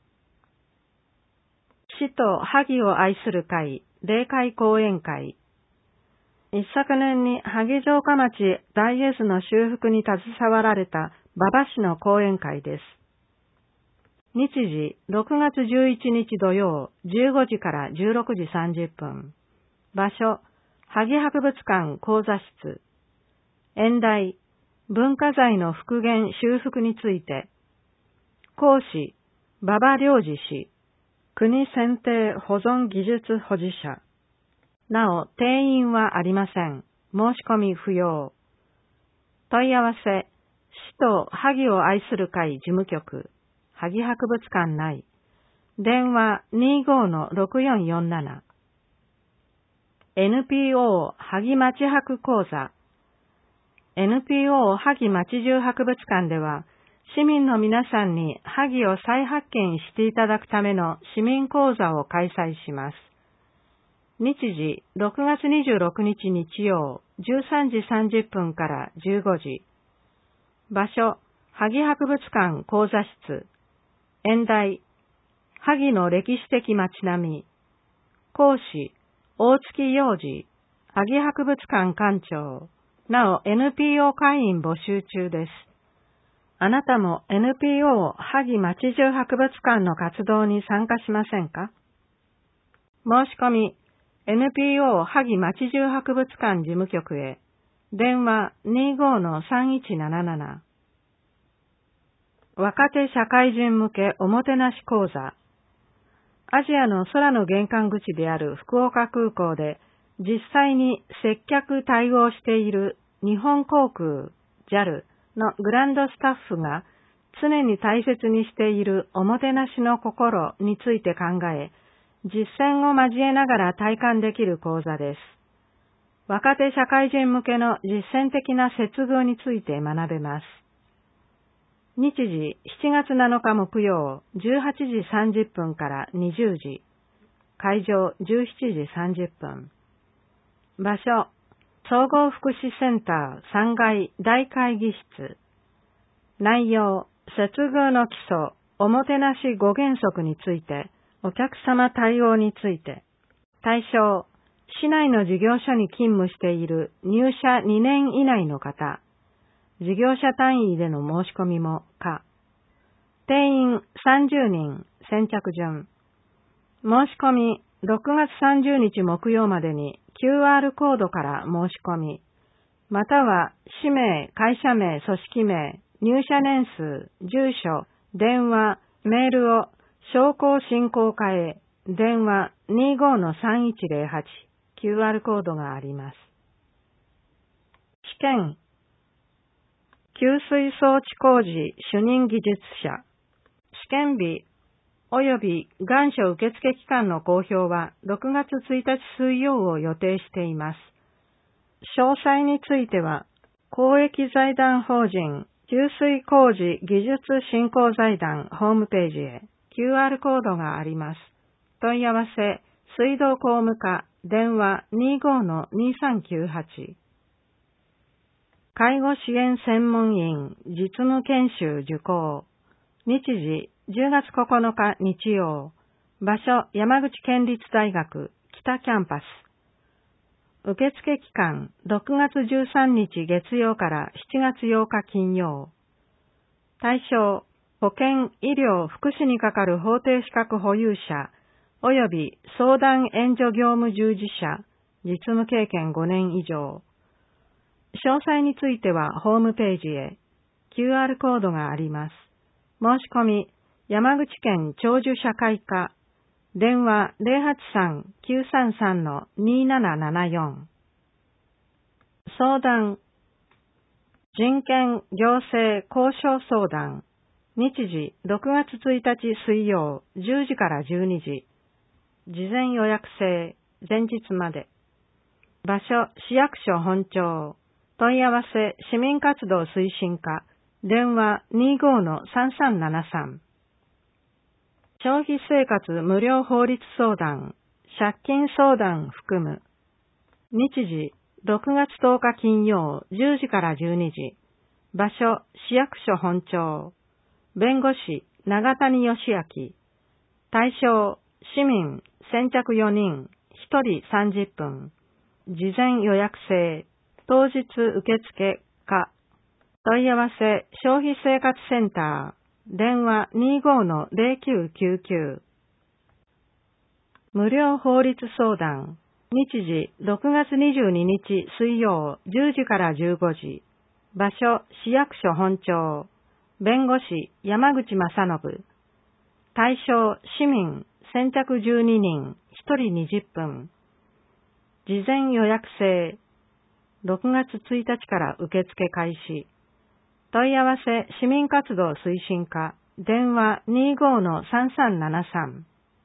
市と萩を愛する会、例会講演会。一昨年に萩城下町大絵図の修復に携わられた馬場氏の講演会です。日時6月11日土曜15時から16時30分。場所、萩博物館講座室。演題、文化財の復元修復について。講師、馬場良二氏。国選定保存技術保持者。なお、定員はありません。申し込み不要。問い合わせ、市と萩を愛する会事務局、萩博物館内。電話 25-6447。NPO 萩町博講座。NPO 萩町中博物館では、市民の皆さんに萩を再発見していただくための市民講座を開催します。日時、6月26日日曜、13時30分から15時。場所、萩博物館講座室。演題、萩の歴史的街並み。講師、大月洋二、萩博物館館長。なお、NPO 会員募集中です。 あなたも NPO 萩町中博物館の活動に参加しませんか？申し込み、NPO 萩町中博物館事務局へ、電話 25-3177。若手社会人向けおもてなし講座。アジアの空の玄関口である福岡空港で、実際に接客対応している日本航空 JAL のグランドスタッフが常に大切にしているおもてなしの心について考え、実践を交えながら体感できる講座です。若手社会人向けの実践的な接遇について学べます。日時7月7日木曜18時30分から20時。会場17時30分。場所、総合福祉センター3階大会議室。内容、接遇の基礎、おもてなし5原則について、お客様対応について。対象、市内の事業所に勤務している入社2年以内の方。事業者単位での申し込みも可。定員30人、先着順。申し込み、6月30日木曜までに QR コードから申し込み、または氏名、会社名、組織名、入社年数、住所、電話、メールを商工振興課へ電話 25-3108 QR コードがあります。試験給水装置工事主任技術者試験日及び願書受付期間の公表は6月1日水曜を予定しています。詳細については公益財団法人給水工事技術振興財団ホームページへQR コードがあります。問い合わせ、水道工務課、電話 25-2398。介護支援専門員実務研修受講。日時、10月9日日曜。場所、山口県立大学北キャンパス。受付期間、6月13日月曜から7月8日金曜。対象、保健、医療、福祉に係る法定資格保有者、及び相談援助業務従事者、実務経験5年以上。詳細についてはホームページへ QR コードがあります。申し込み、山口県長寿社会課、電話 083-933-2774。相談、人権行政交渉相談。日時6月1日水曜10時から12時。事前予約制、前日まで。場所、市役所本庁。問い合わせ、市民活動推進課。電話 25-3373。消費生活無料法律相談、借金相談含む。日時、6月10日金曜10時から12時。場所、市役所本庁。弁護士、長谷義明。対象、市民、先着4人、1人30分。事前予約制、当日受付可。問い合わせ、消費生活センター。電話 25-0999。無料法律相談。日時、6月22日水曜10時から15時。場所、市役所本庁。弁護士、山口正信。対象、市民、先着12人、1人20分。事前予約制。6月1日から受付開始。問い合わせ、市民活動推進課。電話 25-3373。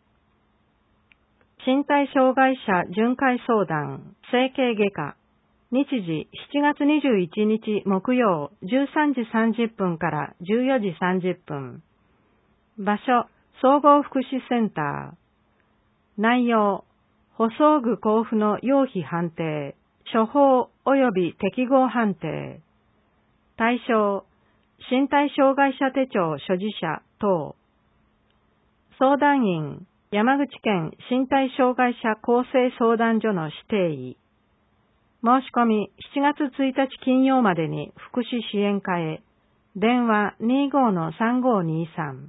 身体障害者巡回相談、整形外科。日時、7月21日木曜13時30分から14時30分。場所、総合福祉センター。内容、補装具交付の要費判定、処方及び適合判定。対象、身体障害者手帳所持者等。相談員、山口県身体障害者公正相談所の指定医。申し込み7月1日金曜までに福祉支援課へ電話 25-3523。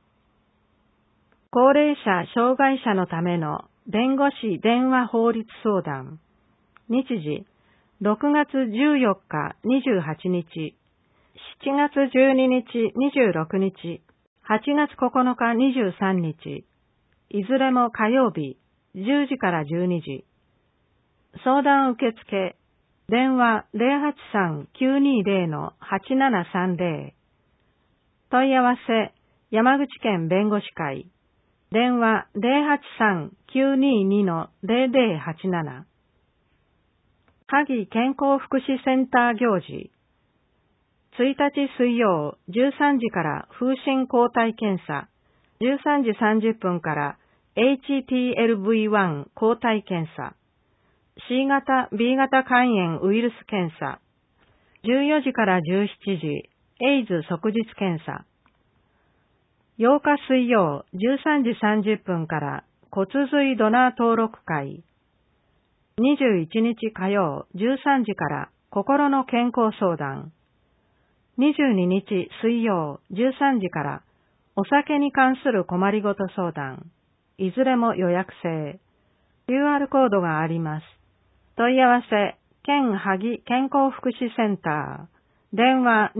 高齢者・障害者のための弁護士電話法律相談。日時、6月14日28日、7月12日26日、8月9日23日、いずれも火曜日、10時から12時。相談受付、電話 083-920-8730。問い合わせ、山口県弁護士会。電話 083-922-0087。萩健康福祉センター行事。1日水曜13時から風疹抗体検査。13時30分から HTLV1 抗体検査。C 型、B 型肝炎ウイルス検査。14時から17時、エイズ即日検査。8日水曜13時30分から骨髄ドナー登録会。21日火曜13時から心の健康相談。22日水曜13時からお酒に関する困りごと相談。いずれも予約制。QR コードがあります。問い合わせ、県萩健康福祉センター。電話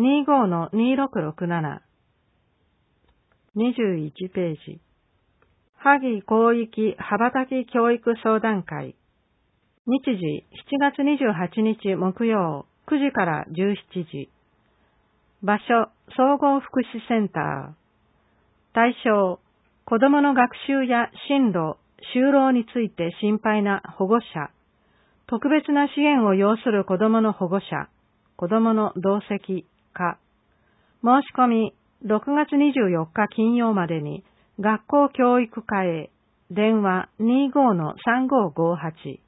25-2667。21ページ。萩広域羽ばたき教育相談会。日時、7月28日木曜、9時から17時。場所、総合福祉センター。対象、子どもの学習や進路、就労について心配な保護者。特別な支援を要する子どもの保護者。子どもの同席、課。申し込み、6月24日金曜までに、学校教育課へ、電話 25-3558。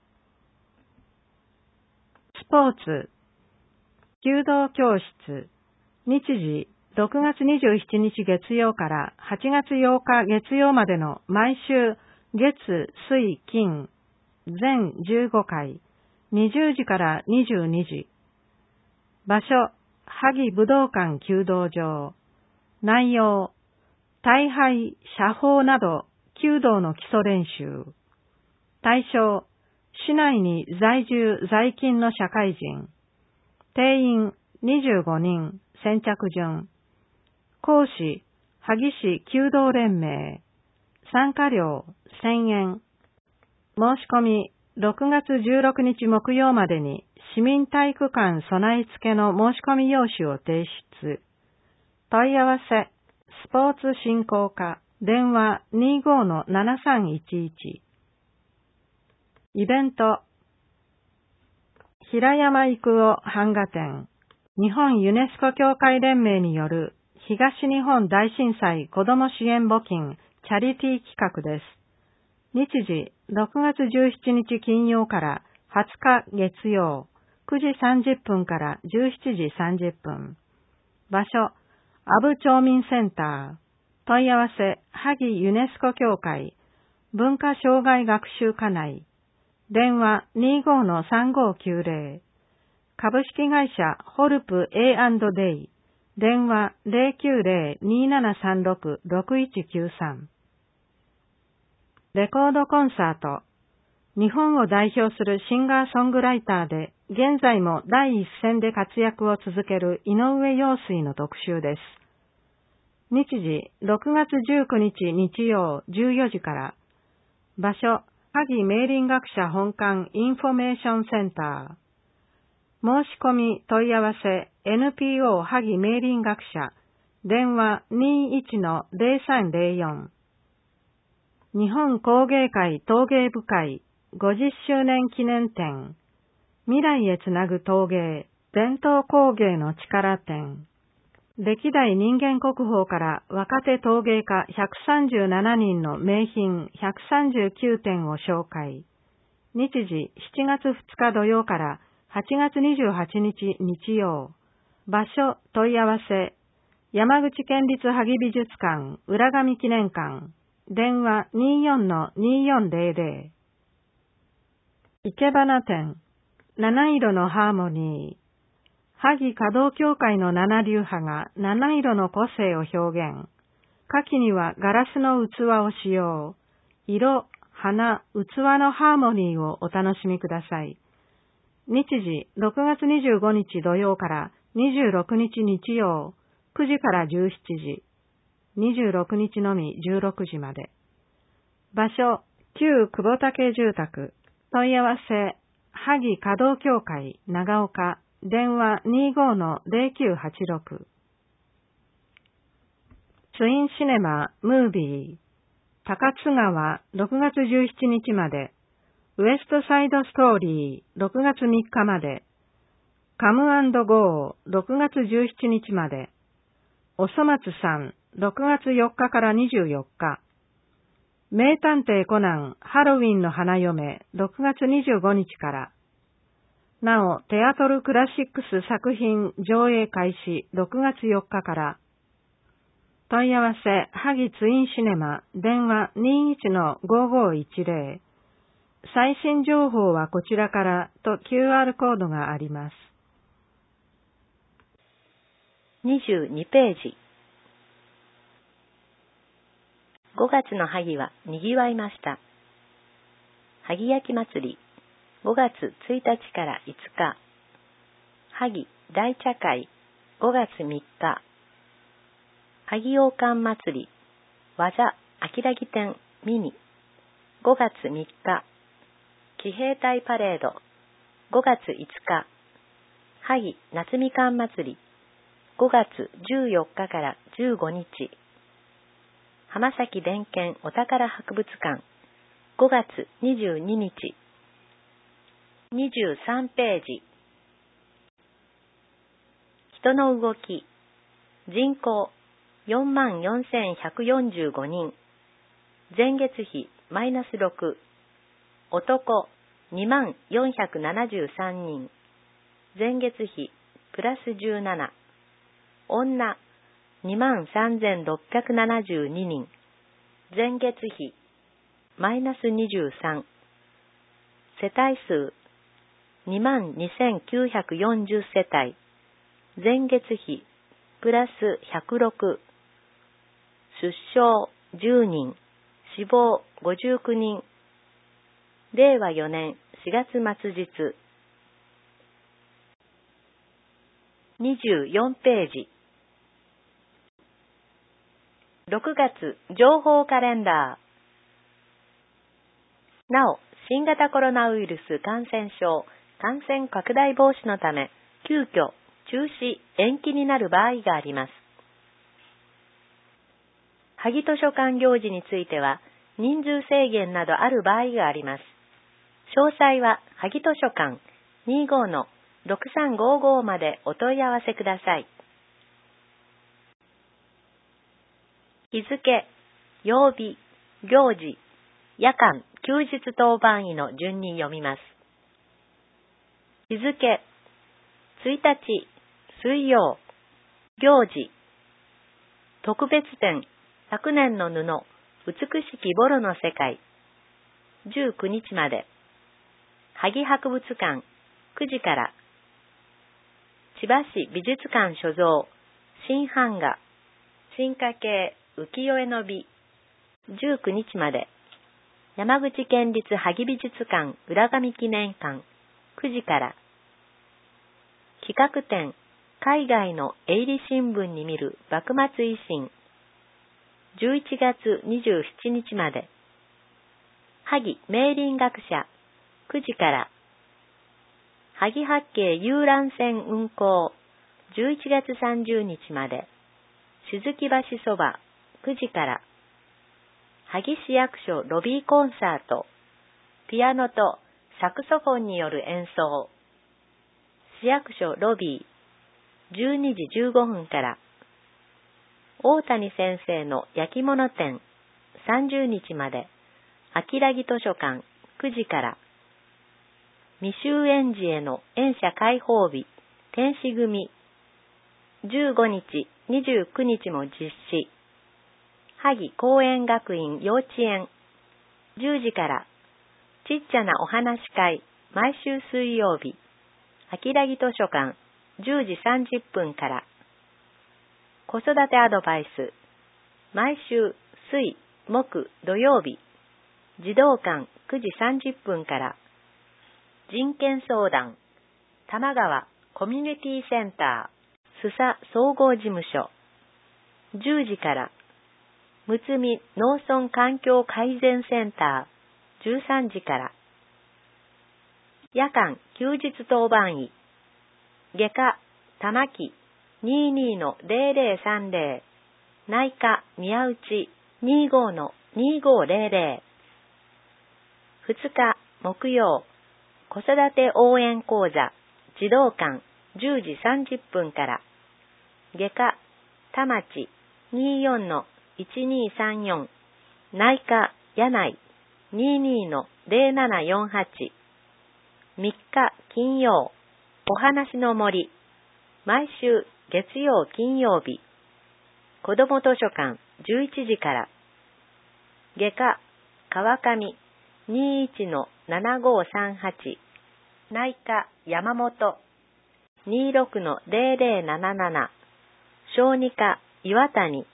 スポーツ、弓道教室、日時、6月27日月曜から8月8日月曜までの毎週月、水、金、全15回、20時から22時。場所、萩武道館弓道場。内容、大敗、射法など、弓道の基礎練習。対象、市内に在住在勤の社会人。定員25人、先着順。講師、萩市弓道連盟。参加料1000円。申し込み、6月16日木曜までに市民体育館備え付けの申し込み用紙を提出。問い合わせ、スポーツ振興課、電話 25-7311。イベント、平山郁夫版画展、日本ユネスコ協会連盟による東日本大震災子ども支援募金チャリティー企画です。日時、6月17日金曜から20日月曜、9時30分から17時30分。場所、阿武町民センター。問い合わせ、萩ユネスコ協会、文化障害学習課内。電話 25-3590。株式会社ホルプ A&デイ。電話 090-2736-6193。レコードコンサート。日本を代表するシンガーソングライターで、現在も第一線で活躍を続ける井上陽水の特集です。日時、6月19日日曜14時から。場所、萩明林学者本館インフォメーションセンター。申し込み問い合わせ NPO 萩明林学者。電話 21-0304。日本工芸会陶芸部会50周年記念展。未来へつなぐ陶芸、伝統工芸の力展。歴代人間国宝から若手陶芸家137人の名品139点を紹介。日時7月2日土曜から8月28日日曜。場所問い合わせ。山口県立萩美術館浦上記念館。電話 24-2400。生け花展。七色のハーモニー。 萩華道協会の七流派が七色の個性を表現。下記にはガラスの器を使用。色、花、器のハーモニーをお楽しみください。日時、6月25日土曜から26日日曜、9時から17時。26日のみ16時まで。場所、旧久保竹住宅。問い合わせ、萩華道協会長岡。電話 25-0986。ツインシネマムービー高津川6月17日まで、ウエストサイドストーリー6月3日まで、カム&ゴー6月17日まで、おそ松さん6月4日から24日、名探偵コナンハロウィンの花嫁6月25日から、なお、テアトルクラシックス作品上映開始6月4日から。問い合わせ、萩ツインシネマ、電話 21-5510。最新情報はこちらからと QR コードがあります。 22ページ。5月の萩は賑わいました。萩焼き祭り。5月1日から5日、萩大茶会5月3日、萩洋館祭り、技明木店ミニ5月3日、騎兵隊パレード5月5日、萩夏みかん祭り5月14日から15日、浜崎伝研お宝博物館5月22日、23ページ。人の動き。人口44,145人。前月比マイナス6。男24,73人。前月比プラス17。女23,672人。前月比マイナス23。世帯数22,940世帯。前月比プラス106。出生10人。死亡59人。令和4年4月末日。24ページ。6月情報カレンダー。なお、新型コロナウイルス感染症感染拡大防止のため、急遽、中止、延期になる場合があります。萩図書館行事については、人数制限などある場合があります。詳細は、萩図書館 25-6355 までお問い合わせください。日付、曜日、行事、夜間、休日当番医の順に読みます。日付、1日、水曜、行事、特別展、100年の布、美しきボロの世界、19日まで、萩博物館、9時から、千葉市美術館所蔵、新版画、進化系浮世絵の美、19日まで、山口県立萩美術館浦上記念館、9時から、企画展、海外の営利新聞に見る幕末維新、11月27日まで、萩明林学者、9時から、萩八景遊覧船運行、11月30日まで、鈴木橋そば、9時から、萩市役所ロビーコンサート、ピアノとサクソフォンによる演奏、市役所ロビー、12時15分から、大谷先生の焼き物展、30日まで、秋良木図書館、9時から、未就園児への園舎開放日、天使組、15日、29日も実施、萩公園学院幼稚園、10時から、ちっちゃなお話会、毎週水曜日、秋良木図書館、 10時30分から。子育てアドバイス。毎週水、木、土曜日。児童館9時30分から。人権相談。玉川コミュニティセンター、須佐総合事務所。10時から。むつみ農村環境改善センター、13時から。夜間休日当番医。外科、玉木、22-0030、内科、宮内、25-2500。2日、木曜、子育て応援講座、児童館、10時30分から。外科、田町、24-1234、内科、柳井、22-0748。3日、金曜、お話の森。毎週月曜金曜日。子ども図書館11時から。外科、川上21-7538。内科、山本26-0077。小児科、岩谷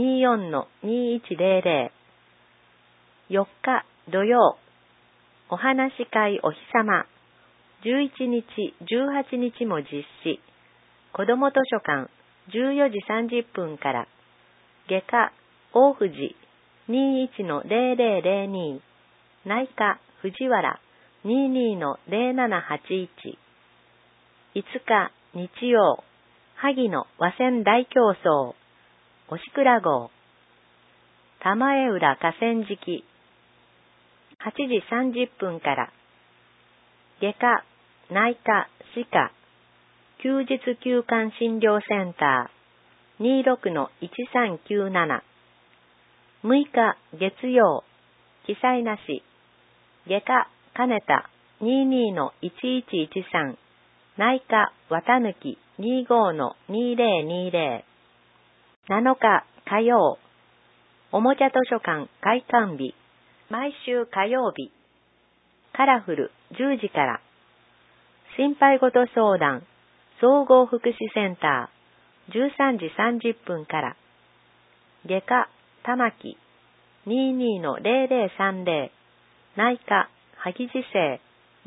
24-2100。4日土曜、お話し会お日様。11日、18日も実施。子ども図書館14時30分から。外科、大藤21-0002。内科、藤原22-0781。5日、日曜、萩の和船大競争。押倉号。玉江浦河川敷。8時30分から。外科、内科、歯科、休日休館診療センター、26-1397。6日、月曜、記載なし。外科、金田、22-1113。内科、綿貫、25-2020。7日、火曜、おもちゃ図書館開館日。毎週火曜日。カラフル10時から。心配事相談総合福祉センター13時30分から。外科、玉木22-0030。内科、萩地生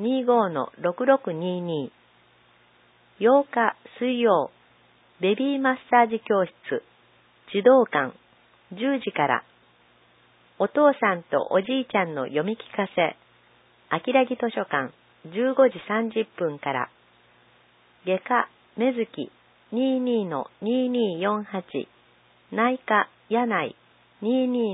25-6622。8日水曜、ベビーマッサージ教室児童館10時から。お父さんとおじいちゃんの読み聞かせあきらぎ図書館15時30分から。外科、目月22-2248。内科、柳井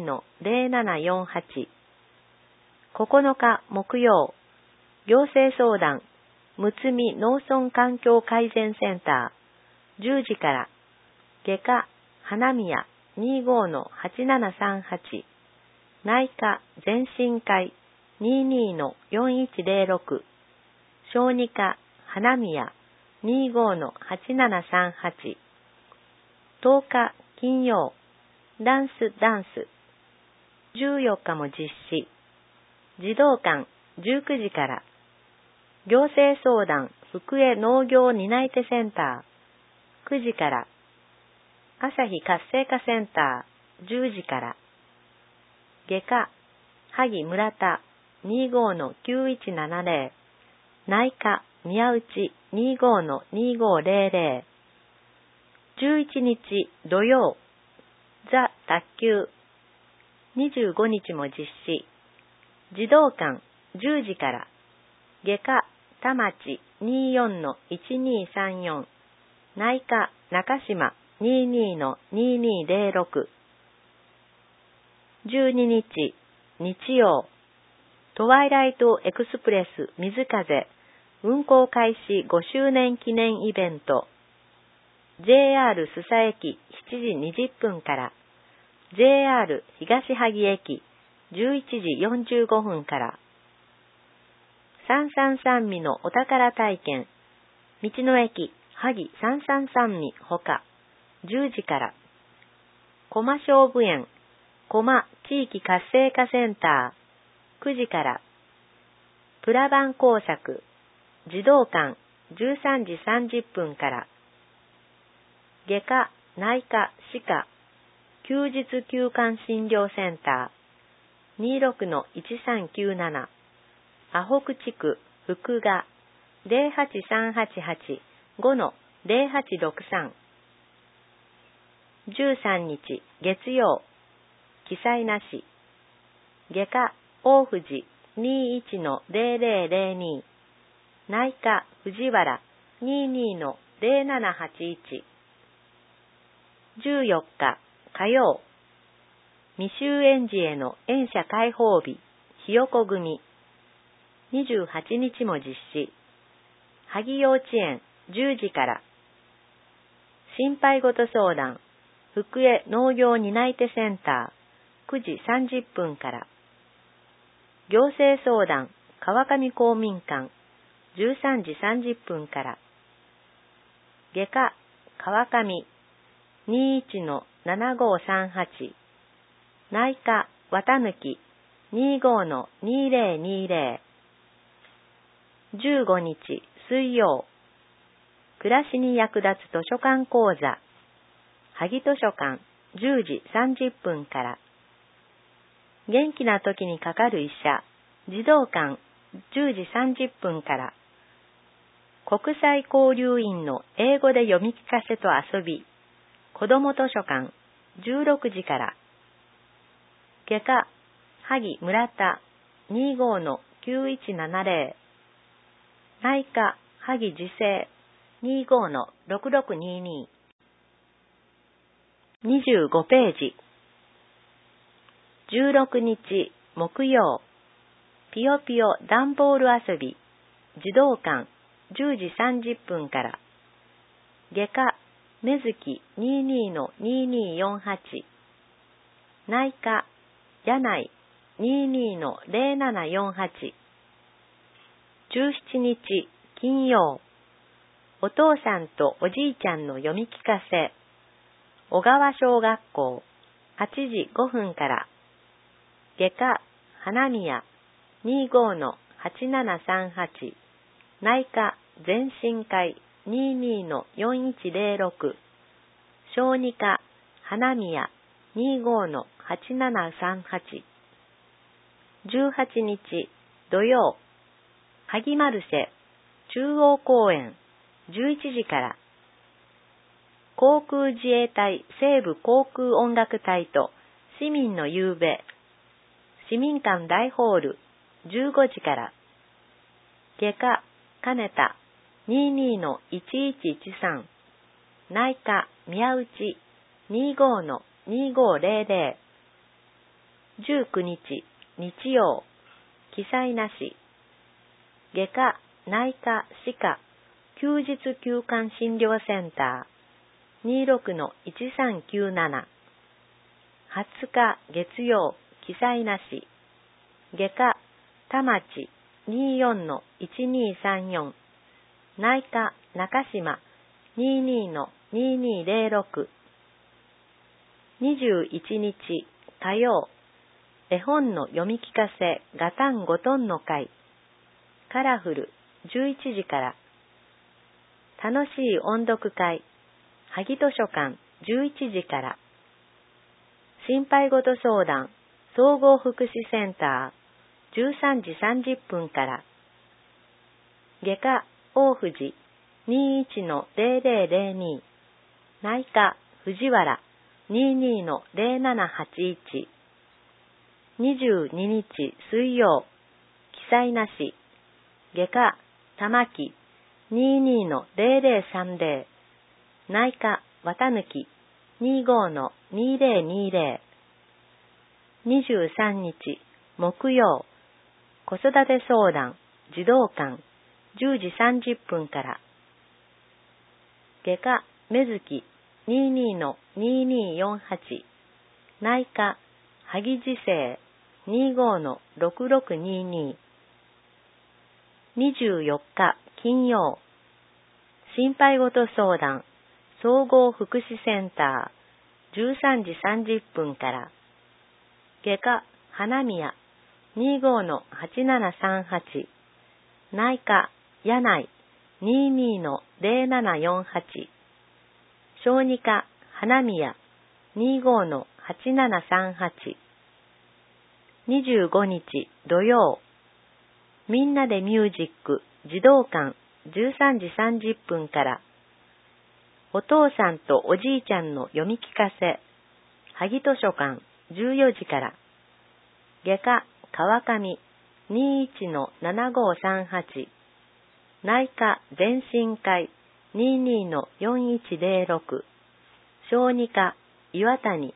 22-0748。9日木曜、行政相談むつみ農村環境改善センター10時から。外科、花宮25-8738。内科、全身会22-4106。小児科、花宮25-8738。10日金曜、ダンス。14日も実施。児童館19時から。行政相談福江農業担い手センター9時から。朝日活性化センター10時から。外科、萩村田25-9170。内科、宮内25-2500。11日土曜、ザ・卓球25日も実施。児童館10時から。外科、田町24-1234。内科、中島22-2206。12日日曜、トワイライトエクスプレス水風運行開始5周年記念イベント。JR 須佐駅7時20分から。JR 東萩駅11時45分から。三三三味のお宝体験。道の駅萩三三三味ほか10時から。駒勝負園駒地域活性化センター9時から。プラバン工作児童館 13時30分から。外科、内科、歯科、休日休館診療センター 26-1397 アホク地区福賀 08388-5-0863 13日月曜記載なし。外科大藤 21-0002 内科藤原 22-0781 14日火曜未就園児への園舎開放日ひよこ組28日も実施。萩幼稚園10時から。心配事相談福江農業担い手センター9時30分から。行政相談川上公民館13時30分から。外科川上 21-7538 内科綿貫 25-2020 15日水曜暮らしに役立つ図書館講座萩図書館10時30分から。元気な時にかかる医者児童館10時30分から。国際交流員の英語で読み聞かせと遊び子ども図書館16時から。外科萩村田 25-9170 内科萩自生 25-6622 25ページ。16日木曜ぴよぴよ段ボール遊び児童館10時30分から。外科目月 22-2248 内科柳井 22-0748 17日金曜お父さんとおじいちゃんの読み聞かせ小川小学校8時5分から。外科花宮 25-8738 内科全身会 22-4106 小児科花宮 25-8738 18日土曜萩マルシェ中央公園11時から。航空自衛隊西部航空音楽隊と市民の夕べ市民館大ホール15時から。外科金田 22-1113 内科宮内 25-2500 19日日曜記載なし。外科内科歯科休日休館診療センター 26-1397 20日月曜記載なし。外科田町 24-1234 内科中島 22-2206 21日火曜絵本の読み聞かせガタンゴトンの会カラフル11時から。楽しい音読会萩図書館11時から。心配事相談総合福祉センター13時30分から。外科大藤 21-0002 内科藤原 22-0781 22日水曜記載なし。外科玉木 22-0030 内科綿貫 25-2020 23日木曜子育て相談児童館10時30分から。外科目月 22-2248 内科萩自生 25-6622 24日金曜心配事相談総合福祉センター13時30分から。外科花宮 25-8738 内科柳井 22-0748、小児科花宮 25-8738、25日土曜、みんなでミュージック児童館13時30分から、お父さんとおじいちゃんの読み聞かせ、萩図書館14時から、外科川上 21-7538、内科全身会 22-4106、小児科岩谷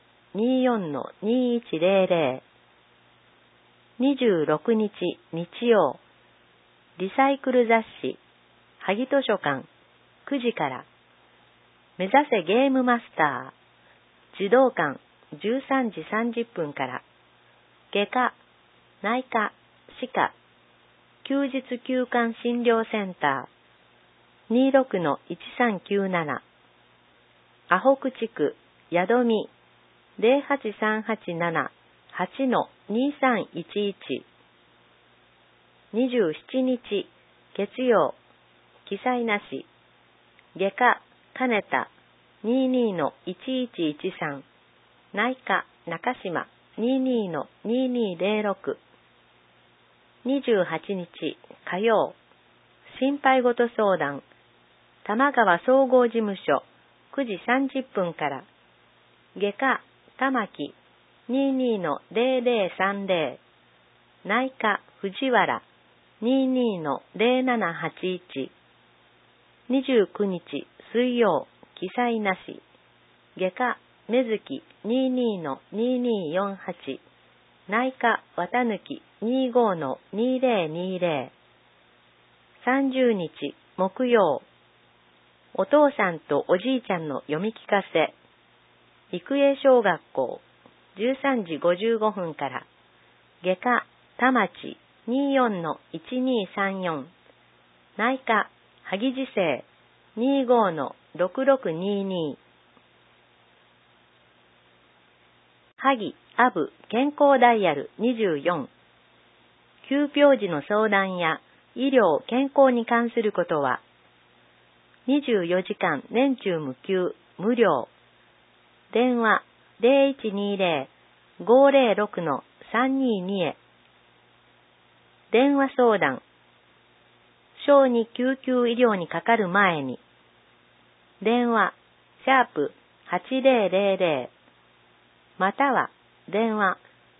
24-2100、26日日曜、リサイクル雑誌萩図書館9時から、目指せゲームマスター児童館13時30分から、外科、内科、歯科、休日休館診療センター 26-1397、アホク地区宿見 08387-8-2311、27日月曜、記載なし、外科金田 22-1113、内科中島 22-2206、28日火曜、心配事相談玉川総合事務所9時30分から、外科玉木 22-0030、内科藤原 22-0781、29日水曜、記載なし、外科目月 22-2248、内科綿抜き 25-2020、30日木曜、お父さんとおじいちゃんの読み聞かせ、育英小学校13時55分から、外科田町 24-1234、内科萩時世 25-6622、萩アブ健康ダイヤル24、急病時の相談や医療健康に関することは、24時間年中無休無料、電話 0120-506-322 へ、電話相談、小児救急医療にかかる前に、電話#8000、または電話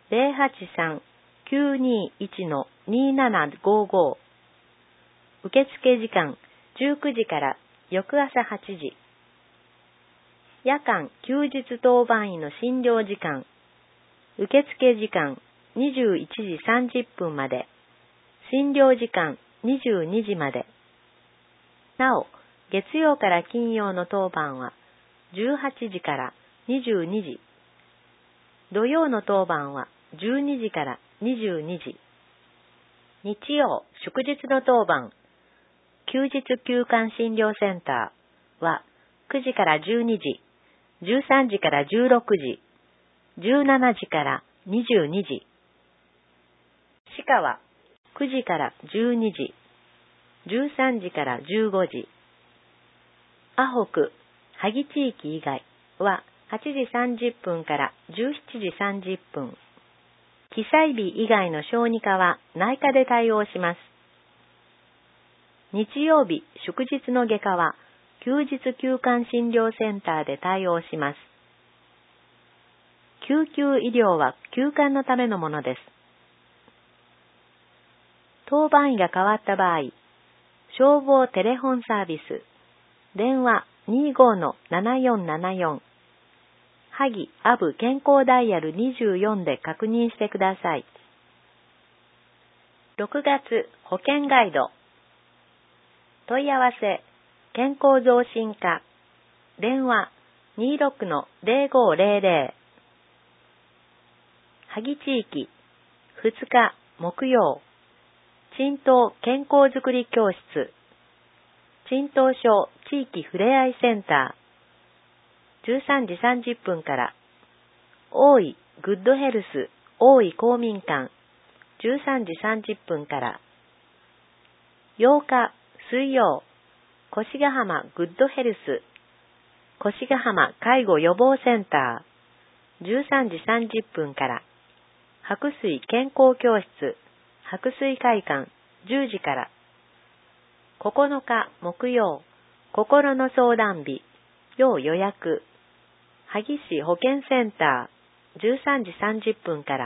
083-921-2755、受付時間19時から翌朝8時、夜間休日当番医の診療時間、受付時間21時30分まで、診療時間22時まで。なお、月曜から金曜の当番は18時から22時、土曜の当番は12時から22時、日曜、祝日の当番、休日休館診療センターは9時から12時、13時から16時、17時から22時。歯科は9時から12時、13時から15時。アホク、萩地域以外は8時30分から17時30分。記載日以外の小児科は内科で対応します。日曜日、祝日の外科は休日休館診療センターで対応します。救急医療は休館のためのものです。当番医が変わった場合、消防テレホンサービス、電話 25-7474、萩アブ健康ダイヤル24で確認してください。6月保険ガイド。問い合わせ、健康増進課、電話 26-0500、萩地域、2日木曜、鎮東健康づくり教室、鎮東省地域ふれあいセンター、13時30分から、大井グッドヘルス大井公民館、13時30分から、8日水曜、 越ヶ浜グッドヘルス、越ヶ浜介護予防センター、13時30分から、白水健康教室、白水会館、10時から、9日木曜、心の相談日、要予約、萩市保健センター、13時30分から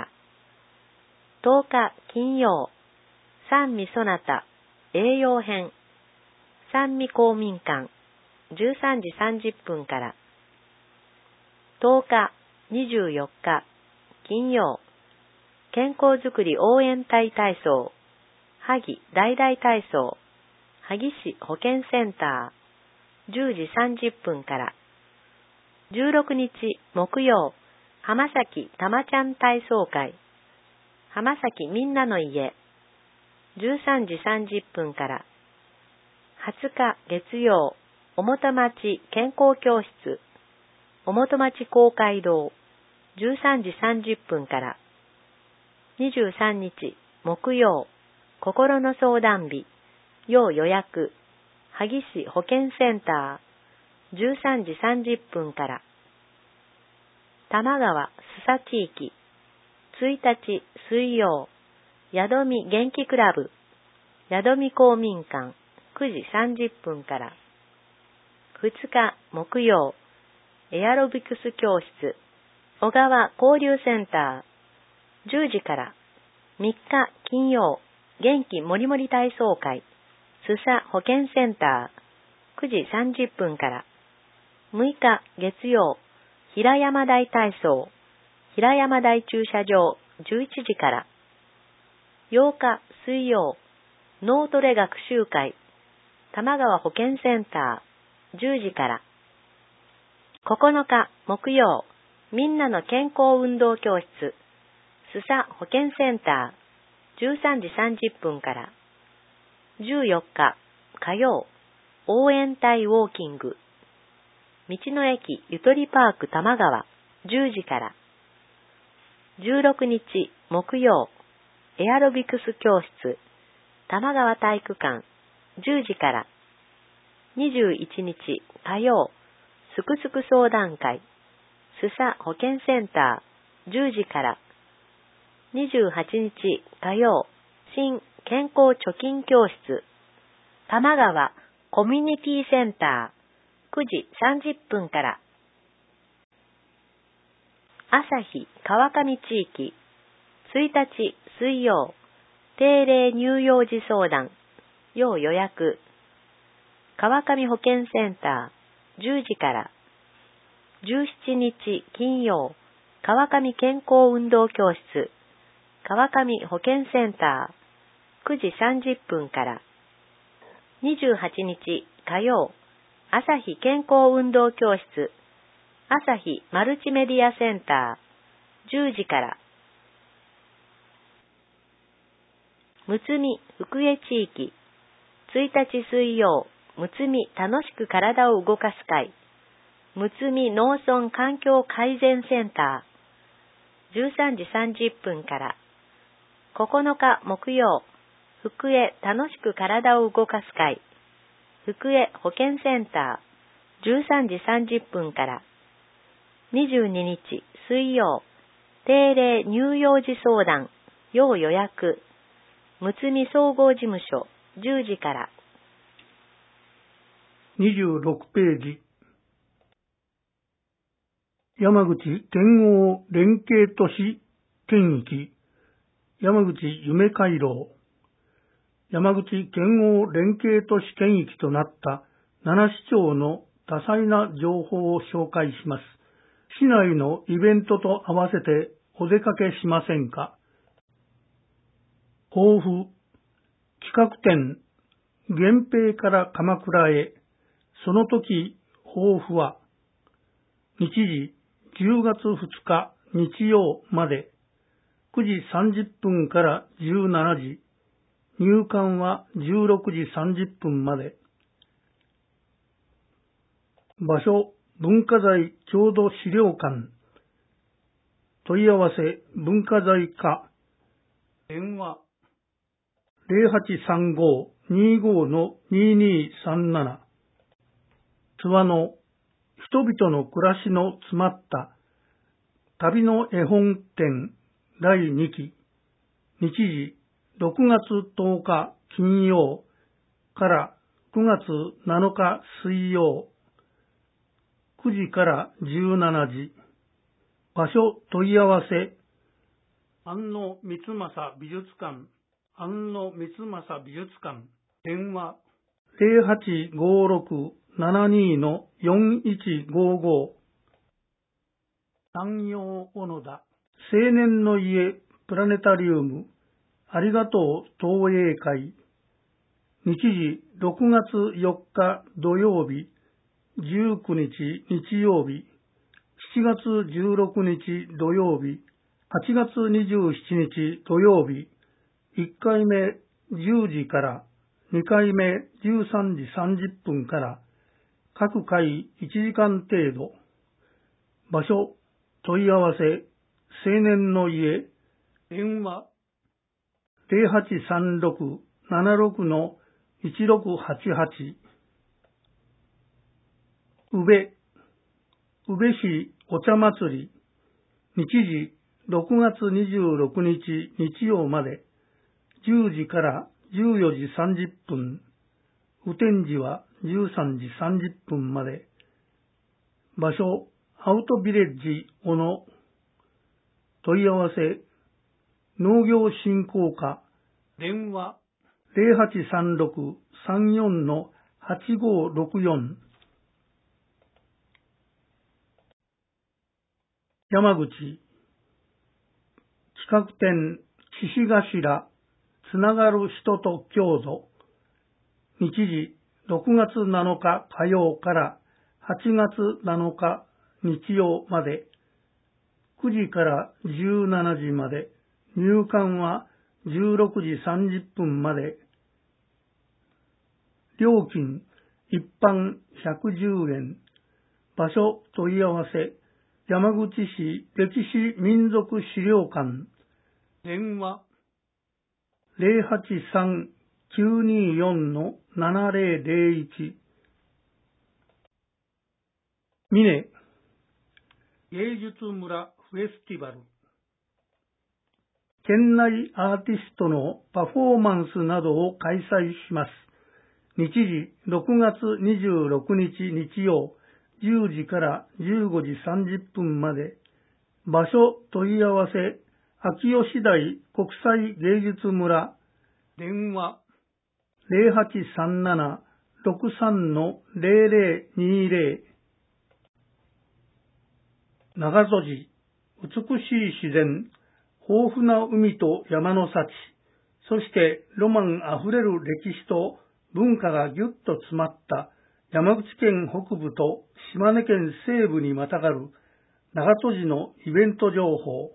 、10日金曜、三味そなた、栄養編、三味公民館、13時30分から、10日24日金曜、健康づくり応援隊体操、萩大々体操、萩市保健センター、10時30分から、16日木曜、浜崎たまちゃん体操会、浜崎みんなの家、13時30分から、20日月曜、おもとまち健康教室、おもとまち公会堂、13時30分から、23日木曜、心の相談日、要予約、萩市保健センター、13時30分から、玉川須佐地域、1日水曜、宿見元気クラブ、宿見公民館、9時30分から、2日木曜、エアロビクス教室、小川交流センター、10時から、3日金曜、元気もりもり体操会、須佐保健センター、9時30分から、6日月曜、平山台体操、平山台駐車場、11時から、8日水曜、脳トレ学習会、玉川保健センター、10時から、9日木曜、みんなの健康運動教室、須佐保健センター、13時30分から、14日火曜、応援隊ウォーキング、道の駅ゆとりパーク玉川、10時から、16日木曜、エアロビクス教室、玉川体育館、10時から、21日火曜、すくすく相談会、須佐保健センター、10時から、28日火曜、新健康貯金教室、玉川コミュニティセンター、9時30分から、朝日川上地域、1日水曜、定例乳幼児相談、要予約、川上保健センター、10時から、17日金曜、川上健康運動教室、川上保健センター、9時30分から、28日火曜、朝日健康運動教室、朝日マルチメディアセンター、10時から、むつみ福江地域、1日水曜、むつみ楽しく体を動かす会、むつみ農村環境改善センター、13時30分から、9日木曜、福江楽しく体を動かす会、福江保健センター、13時30分から、22日水曜、定例乳幼児相談、要予約、むつみ総合事務所、10時から。 26ページ。山口県央連携都市圏域、山口夢回廊。山口県央連携都市圏域となった7市町の多彩な情報を紹介します。市内のイベントと合わせてお出かけしませんか？抱負、企画展、源平から鎌倉へ、その時抱負は、日時10月2日日曜まで、9時30分から17時、入館は16時30分まで。場所、文化財郷土資料館。問い合わせ、文化財課。電話、0835-25-2237 諏訪の人々の暮らしの詰まった旅の絵本展第2期、日時6月10日金曜から9月7日水曜、9時から17時、場所問い合わせ、安野光政美術館、安野光政美術館、電話 0856-72-4155、山陽小野田、青年の家プラネタリウム、ありがとう東映会、日時6月4日土曜日、19日日曜日、7月16日土曜日、8月27日土曜日、1回目10時から2回目13時30分から各回1時間程度、場所問い合わせ、青年の家、電話 0836-76-1688、宇部市お茶祭り、日時6月26日日曜まで、10時から14時30分、雨天時は13時30分まで、場所アウトビレッジ小野、問い合わせ、農業振興課、電話 0836-34-8564、山口、企画展、獅子頭、つながる人と郷土、日時6月7日火曜から8月7日日曜まで、9時から17時まで、入館は16時30分まで、料金一般110円、場所問い合わせ、山口市歴史民族資料館、電話 083-924-7001、峰芸術村フェスティバル、県内アーティストのパフォーマンスなどを開催します。日時6月26日日曜10時から15時30分まで、場所問い合わせ、秋吉台国際芸術村、電話 0837-63-0020、長門寺、美しい自然、豊富な海と山の幸、そしてロマンあふれる歴史と文化がぎゅっと詰まった山口県北部と島根県西部にまたがる長門寺のイベント情報。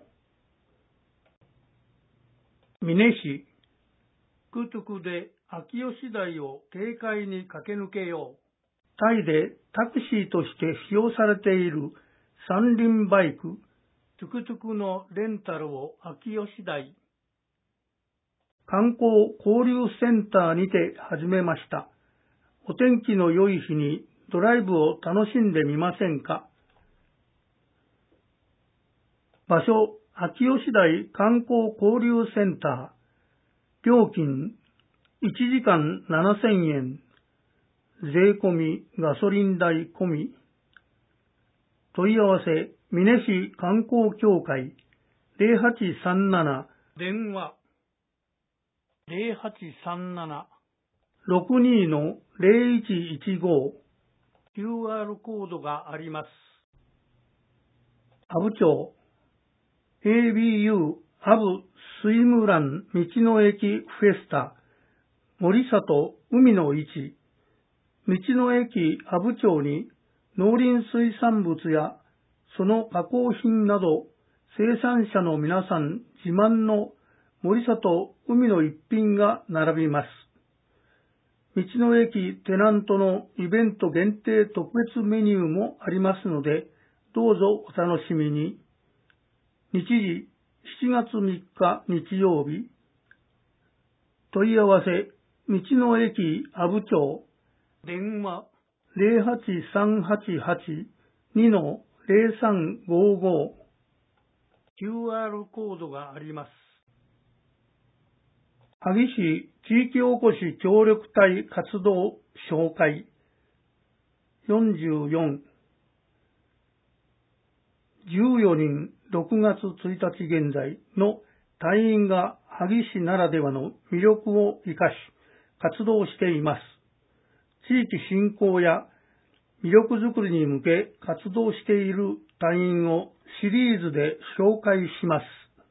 美祢市、トゥクトゥクで秋吉台を軽快に駆け抜けよう。タイでタクシーとして使用されている三輪バイク、トゥクトゥクのレンタルを秋吉台、観光交流センターにて始めました。お天気の良い日にドライブを楽しんでみませんか。場所、秋吉台観光交流センター。料金、1時間7000円。税込み、ガソリン代込み。問い合わせ、美祢市観光協会。0837、電話。0837-62-0115、QR コードがあります。阿武町、ABU 阿武スイムラン道の駅フェスタ、森里海の市、道の駅阿武町に農林水産物やその加工品など生産者の皆さん自慢の森里海の一品が並びます。道の駅テナントのイベント限定特別メニューもありますので、どうぞお楽しみに。日時7月3日日曜日。問い合わせ、道の駅阿武町。電話 08388-2-0355 QR コードがあります。萩市地域おこし協力隊活動紹介44 14人6月1日現在の隊員が萩市ならではの魅力を生かし活動しています。地域振興や魅力づくりに向け活動している隊員をシリーズで紹介します。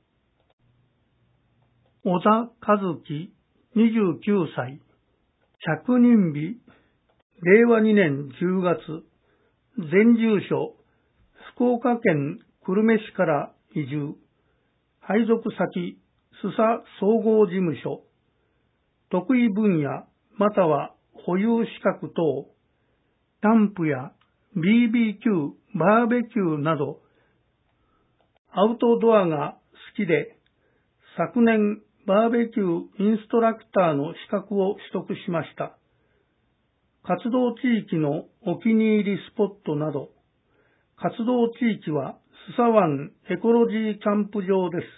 小田和樹29歳着任日令和2年10月前住所福岡県久留米市から移住配属先須佐総合事務所得意分野または保有資格等キャンプや BBQ バーベキューなどアウトドアが好きで昨年バーベキューインストラクターの資格を取得しました。活動地域のお気に入りスポットなど活動地域は須佐湾エコロジーキャンプ場です。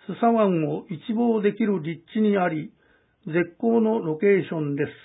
須佐湾を一望できる立地にあり絶好のロケーションです。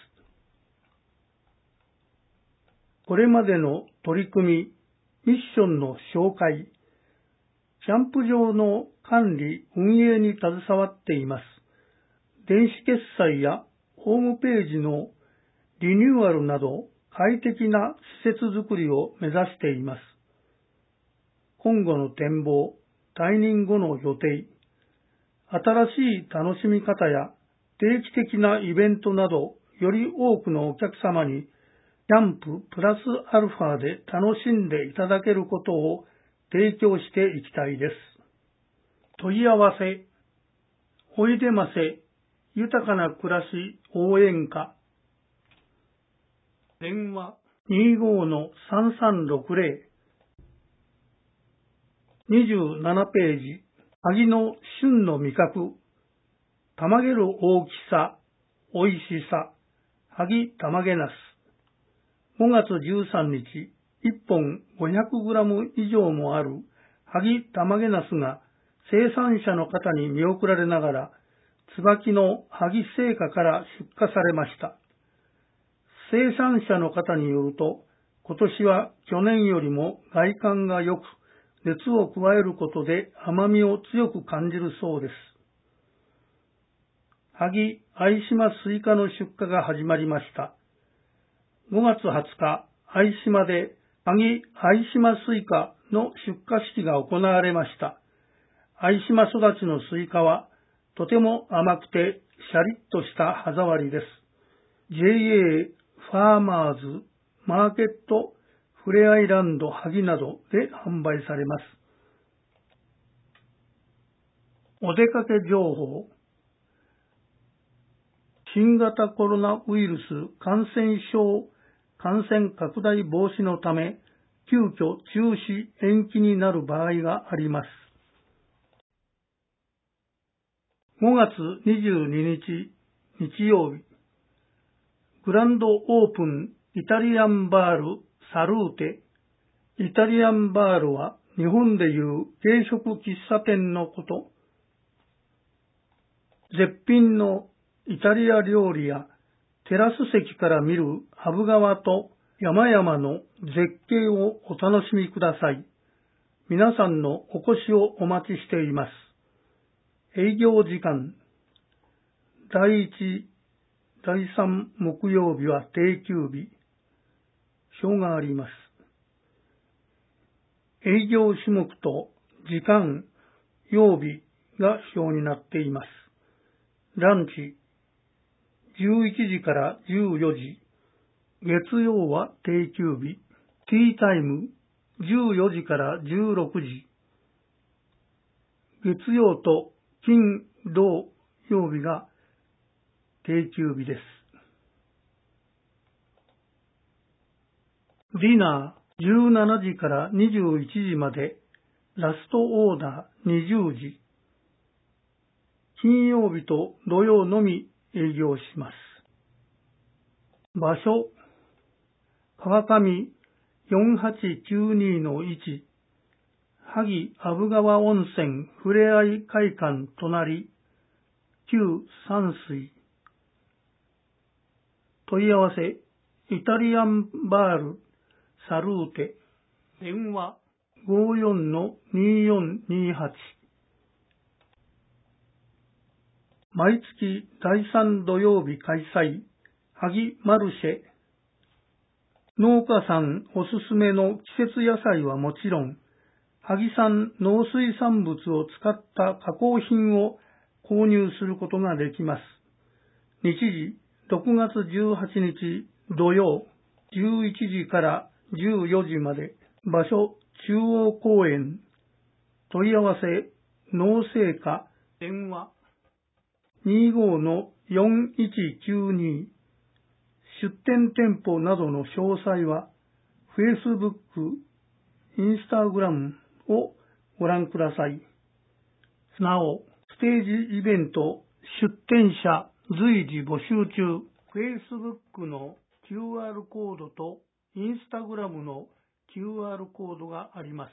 これまでの取り組み、ミッションの紹介、キャンプ場の管理・運営に携わっています。電子決済やホームページのリニューアルなど快適な施設づくりを目指しています。今後の展望、退任後の予定、新しい楽しみ方や定期的なイベントなどより多くのお客様にキャンププラスアルファで楽しんでいただけることを提供していきたいです。問い合わせ、おいでませ、豊かな暮らし応援歌。電話 25-3360 27ページ、萩の旬の味覚、たまげる大きさ、おいしさ、萩たまげなす。5月13日、1本 500g 以上もある萩たまげなすが生産者の方に見送られながら、椿の萩製菓から出荷されました。生産者の方によると、今年は去年よりも外観が良く、熱を加えることで甘みを強く感じるそうです。萩相島スイカの出荷が始まりました。5月20日、相島で萩相島スイカの出荷式が行われました。相島育ちのスイカはとても甘くてシャリッとした歯触りです。JA ファーマーズマーケットふれあいランド萩などで販売されます。お出かけ情報。新型コロナウイルス感染症感染拡大防止のため、急遽中止延期になる場合があります。5月22日日曜日、グランドオープンイタリアンバールサルーテ。イタリアンバールは日本でいう軽食喫茶店のこと。絶品のイタリア料理やテラス席から見る阿武川と山々の絶景をお楽しみください。皆さんのお越しをお待ちしています。営業時間、第1、第3木曜日は定休日、表があります。営業種目と時間、曜日が表になっています。ランチ、11時から14時、月曜は定休日、ティータイム、14時から16時、月曜と金、土曜日が定休日です。ディナー、17時から21時まで、ラストオーダー20時、金曜日と土曜のみ営業します。場所、 川上4892-1、萩阿武川温泉ふれあい会館隣、旧山水。問い合わせ、イタリアンバール、サルーテ。電話、54-2428。毎月第3土曜日開催、萩マルシェ。農家さんおすすめの季節野菜はもちろん、萩産農水産物を使った加工品を購入することができます。日時、6月18日土曜、11時から14時まで。場所、中央公園。問い合わせ、農政課。電話、25-4192。出店店舗などの詳細は、Facebook、Instagram をご覧ください。なお、ステージイベント、出店者随時募集中。Facebook の QR コードと Instagram の QR コードがあります。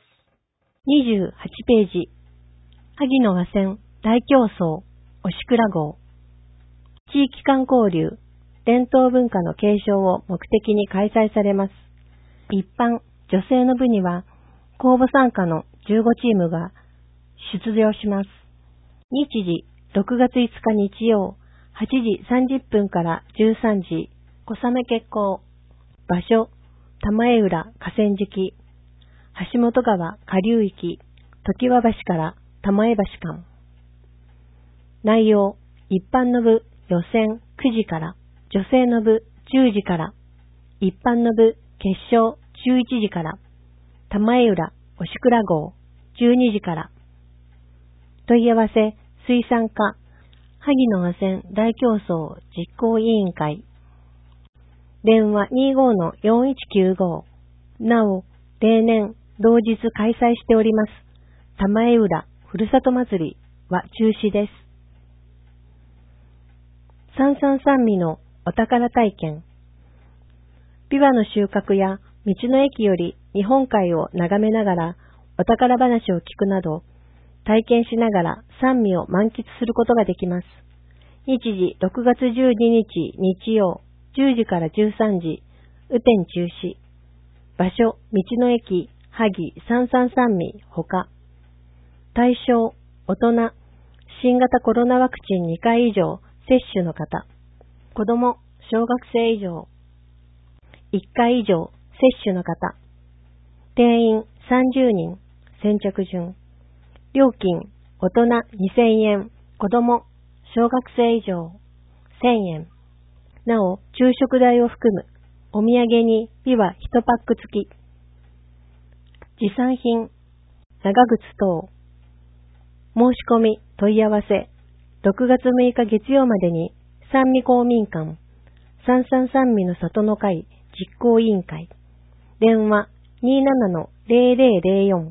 28ページ。萩の和船大競争おしくら号。地域間交流、伝統文化の継承を目的に開催されます。一般、女性の部には、公募参加の15チームが出場します。日時、6月5日日曜、8時30分から13時、小雨決行。場所、玉江浦河川敷。橋本川下流域、常盤橋から玉江橋間。内容、一般の部予選9時から、女性の部10時から、一般の部決勝11時から、玉江浦おしくら号12時から。問い合わせ、水産課、萩の和船大競争実行委員会。電話 25-4195。なお、例年、同日開催しております。玉江浦ふるさと祭りは中止です。三々三味のお宝体験。ビワの収穫や道の駅より日本海を眺めながらお宝話を聞くなど、体験しながら三味を満喫することができます。日時6月12日日曜10時から13時、雨天中止。場所、道の駅、萩三々三味ほか。対象、大人、新型コロナワクチン2回以上接種の方。子供、小学生以上。1回以上接種の方。定員30人、先着順。料金、大人2000円、子供、小学生以上、1000円。なお、昼食代を含む、お土産にビワ1パック付き。持参品、長靴等。申し込み、問い合わせ、6月6日月曜までに、三味公民館、三々三味の里の会実行委員会。電話、27-0004。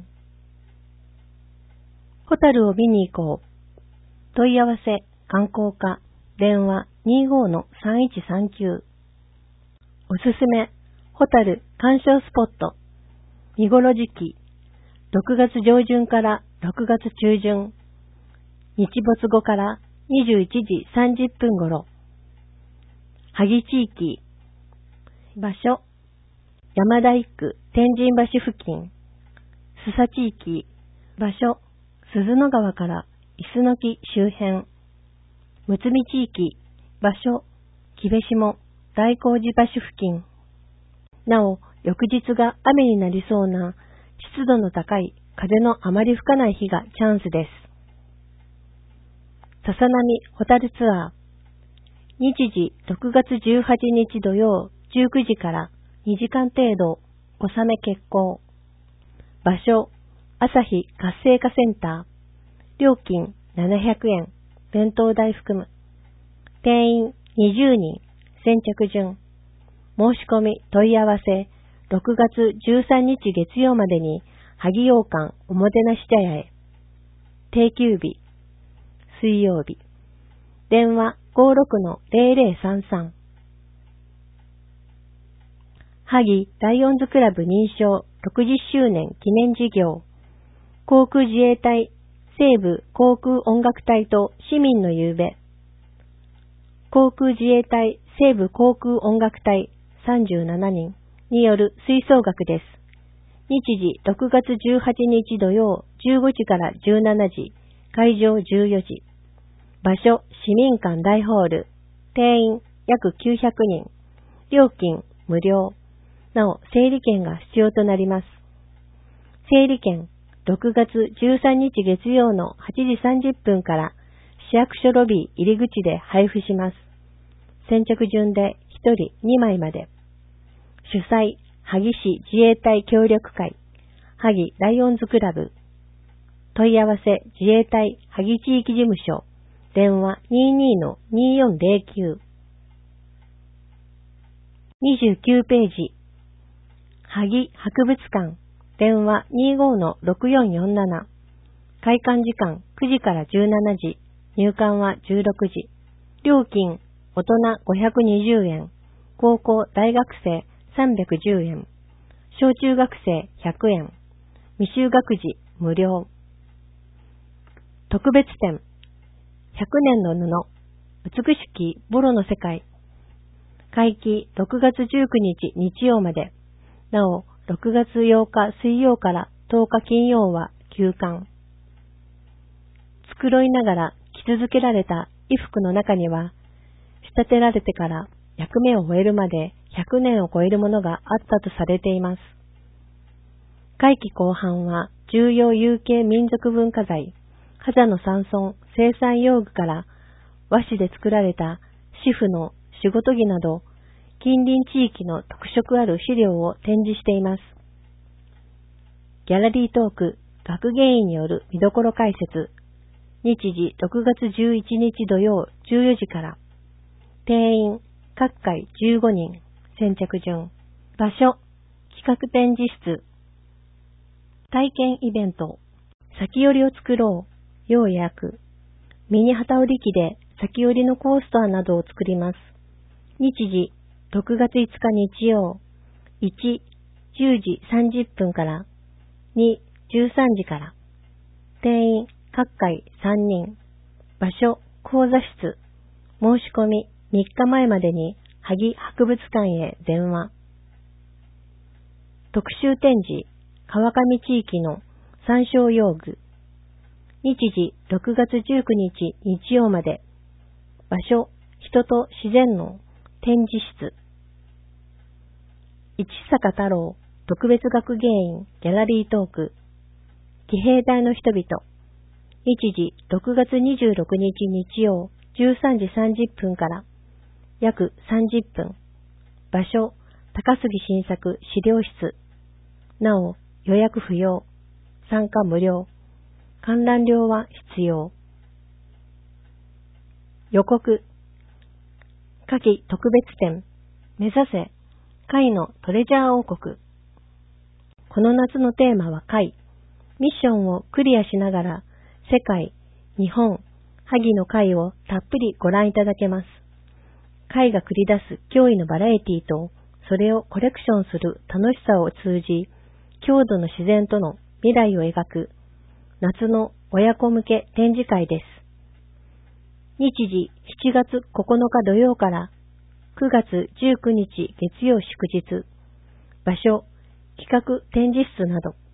ホタルを見に行こう。問い合わせ、観光課、電話 25-3139。おすすめ、ホタル鑑賞スポット。見頃時期、6月上旬から6月中旬。日没後から21時30分頃。萩地域。場所、山田一区天神橋付近。須佐地域。場所、鈴野川から石の木周辺。むつみ地域。場所、木部下大光寺橋付近。なお、翌日が雨になりそうな湿度の高い風のあまり吹かない日がチャンスです。笹波ホタルツアー。日時6月18日土曜19時から2時間程度、小雨決行。場所、朝日活性化センター。料金700円、弁当代含む。定員20人、先着順。申し込み問い合わせ、6月13日月曜までに、萩洋館おもてなし茶屋へ。定休日、水曜日。電話 56-0033。 萩ライオンズクラブ認証60周年記念事業、航空自衛隊西部航空音楽隊と市民の夕べ、航空自衛隊西部航空音楽隊37人による吹奏楽です。日時6月18日土曜15時から17時、会場14時。場所市民館大ホール。定員約900人。料金無料。なお、整理券が必要となります。整理券6月13日月曜の8時30分から市役所ロビー入り口で配布します。先着順で1人2枚まで。主催、萩市自衛隊協力会、萩ライオンズクラブ。問い合わせ自衛隊萩地域事務所。電話 22-2409。29ページ。萩博物館。電話 25-6447。開館時間9時から17時。入館は16時。料金、大人520円。高校大学生310円。小中学生100円。未就学児無料。特別展。100年の布。美しきボロの世界。会期6月19日日曜まで。なお、6月8日水曜から10日金曜は休館。繕いながら着続けられた衣服の中には、仕立てられてから役目を終えるまで100年を超えるものがあったとされています。会期後半は重要有形民族文化財、ハザの山村生産用具から和紙で作られた紙布の仕事着など、近隣地域の特色ある資料を展示しています。ギャラリートーク、学芸員による見どころ解説。日時6月11日土曜14時から。定員、各回15人。先着順。場所、企画展示室。体験イベント。先寄りを作ろう。要予約。ミニ旗売り機で先寄りのコースターなどを作ります。日時、6月5日日曜。1、10時30分から。2、13時から。定員、各回3人。場所、講座室。申し込み、3日前までに、萩博物館へ電話。特集展示、川上地域の参照用具。日時6月19日日曜まで。場所、人と自然の展示室。市坂太郎特別学芸員ギャラリートーク。騎兵隊の人々。日時6月26日日曜13時30分から約30分。場所、高杉晋作資料室。なお、予約不要。参加無料。観覧料は必要。予告。夏季特別展。目指せ、貝のトレジャー王国。この夏のテーマは貝。ミッションをクリアしながら、世界、日本、萩の貝をたっぷりご覧いただけます。貝が繰り出す驚異のバラエティと、それをコレクションする楽しさを通じ、郷土の自然との未来を描く、夏の親子向け展示会です。日時7月9日土曜から9月19日月曜祝日。場所、企画展示室など。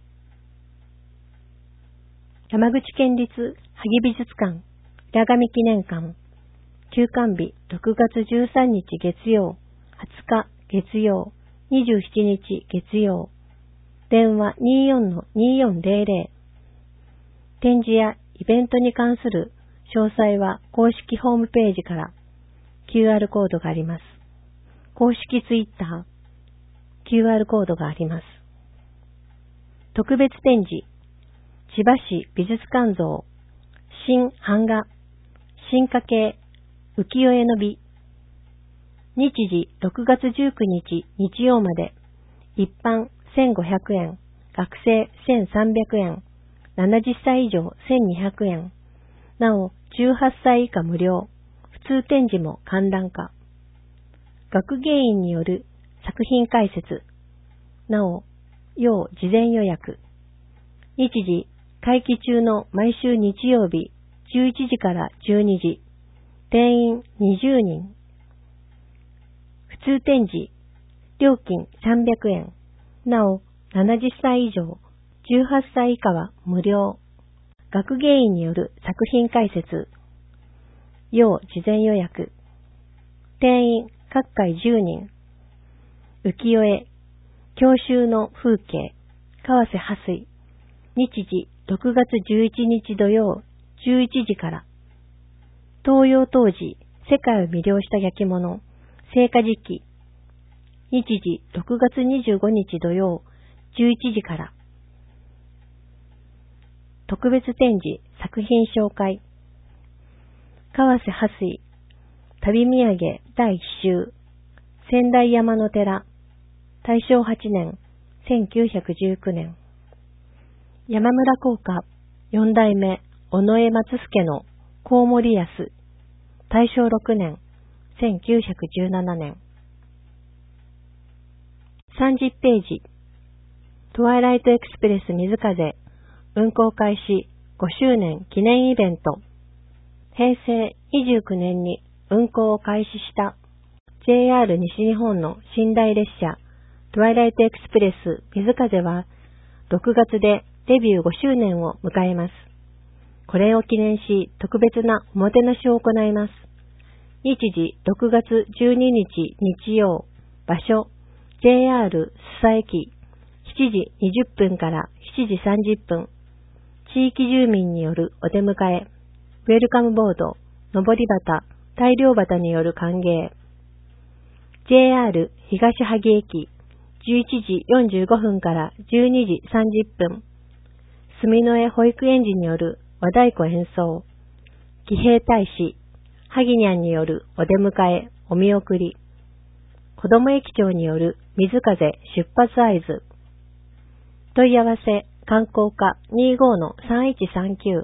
山口県立萩美術館、平上記念館。休館日6月13日月曜、20日月曜、27日月曜。電話 24-2400。展示やイベントに関する詳細は公式ホームページから QR コードがあります。公式ツイッター、QR コードがあります。特別展示、千葉市美術館像、新版画、進化系、浮世絵の美。日時6月19日日曜まで、一般1500円、学生1300円、70歳以上1200円。なお、18歳以下無料。普通展示も観覧化。学芸員による作品解説。なお、要事前予約。日時、会期中の毎週日曜日、11時から12時。定員20人。普通展示。料金300円。なお、70歳以上、18歳以下は無料。学芸員による作品解説。要事前予約。定員各回10人。浮世絵、郷愁の風景、川瀬波水。日時6月11日土曜11時から。東洋当時、世界を魅了した焼き物、聖火時期。日時6月25日土曜11時から。特別展示作品紹介。川瀬波水、旅土産第1週、仙台山の寺、大正8年、1919年。山村効果、4代目、尾上松助のコウモリヤス、大正6年、1917年。30ページ。トワイライトエクスプレス水風、運行開始5周年記念イベント。平成29年に運行を開始した JR 西日本の寝台列車トワイライトエクスプレス水風は6月でデビュー5周年を迎えます。これを記念し特別なおもてなしを行います。日時6月12日日曜、場所 JR 須佐駅7時20分から7時30分。地域住民によるお出迎え、ウェルカムボード、上り旗、大漁旗による歓迎。JR 東萩駅、11時45分から12時30分。住之江保育園児による和太鼓演奏。騎兵大使、萩にゃんによるお出迎え、お見送り。子ども駅長による水風出発合図。問い合わせ、観光課 25-3139。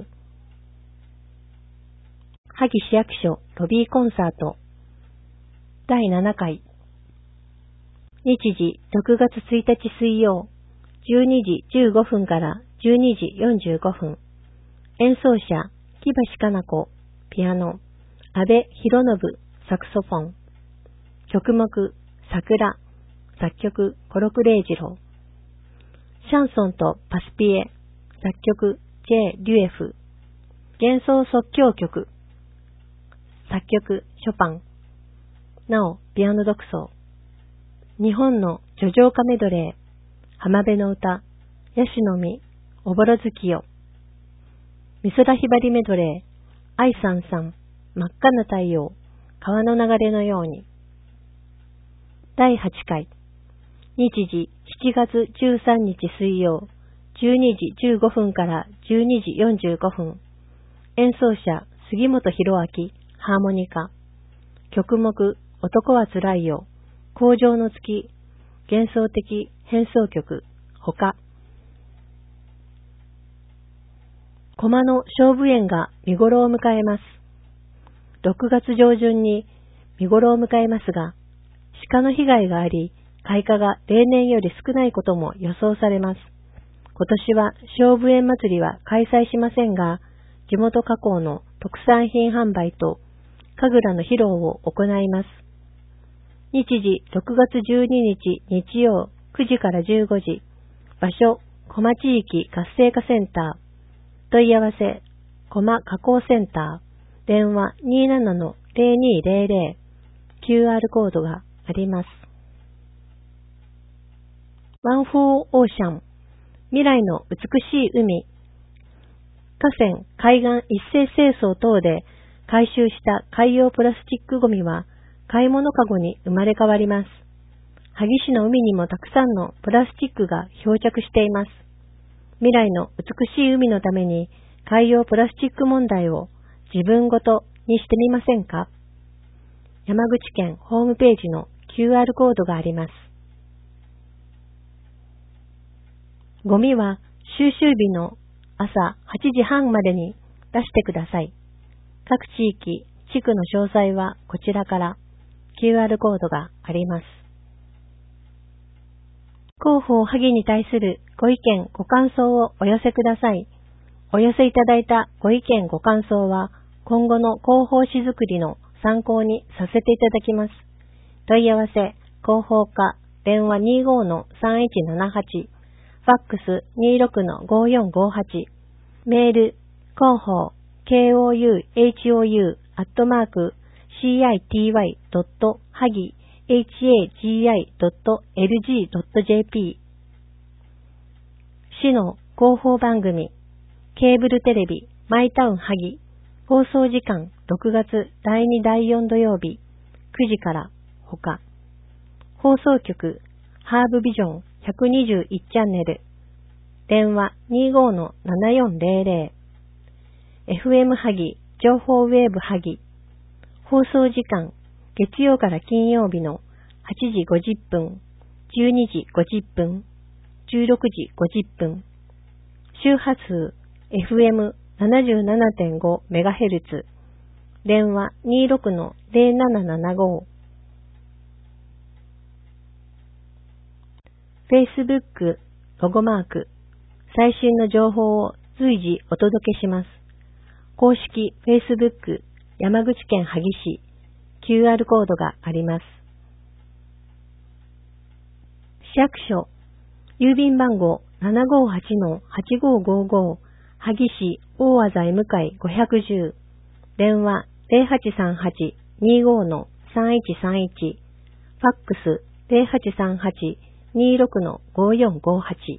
萩市役所ロビーコンサート第7回。日時6月1日水曜12時15分から12時45分。演奏者木橋かな子ピアノ、阿部博信サクソフォン。曲目桜、作曲コロクレイジロー。シャンソンとパスピエ、作曲 J. リュエフ。幻想即興曲、作曲ショパン。なお、ピアノ独奏。日本の叙情歌メドレー、浜辺の歌、ヤシの実、おぼろ月よ。美空ひばりメドレー、愛さんさん、真っ赤な太陽、川の流れのように。第8回。日時7月13日水曜、12時15分から12時45分。演奏者、杉本博明、ハーモニカ。曲目、男はつらいよ、荒城の月、幻想的変奏曲、他。駒の菖蒲園が見頃を迎えます。6月上旬に見頃を迎えますが、鹿の被害があり、開花が例年より少ないことも予想されます。今年は菖蒲園祭りは開催しませんが、地元加工の特産品販売と神楽の披露を行います。日時6月12日日曜9時から15時。場所、小間地域活性化センター。問い合わせ、小間加工センター。電話 27-0200。QR コードがあります。ワンフォーオーシャン。未来の美しい海。河川、海岸一斉清掃等で回収した海洋プラスチックゴミは買い物かごに生まれ変わります。萩市の海にもたくさんのプラスチックが漂着しています。未来の美しい海のために海洋プラスチック問題を自分ごとにしてみませんか？山口県ホームページの QR コードがあります。ゴミは収集日の朝8時半までに出してください。各地域、地区の詳細はこちらから QR コードがあります。 広報萩に対するご意見ご感想をお寄せください。お寄せいただいたご意見ご感想は今後の広報誌作りの参考にさせていただきます。問い合わせ、広報課、電話 25-3178、ファックス 26-5458、メール、広報、kouhou@hagi.lg.jp 市の広報番組、ケーブルテレビ、マイタウン萩、放送時間6月第2第4土曜日9時からほか、放送局、ハーブビジョン121チャンネル、電話 25-7400、FM 萩、情報ウェーブ萩、放送時間、月曜から金曜日の8時50分、12時50分、16時50分、周波数、FM77.5MHz、電話 26-0775、Facebook、ロゴマーク、最新の情報を随時お届けします。公式 Facebook 山口県萩市 QR コードがあります。市役所、郵便番号 758-8555 萩市大字向かい510、電話 0838-25-3131、ファックス 0838-26-5458。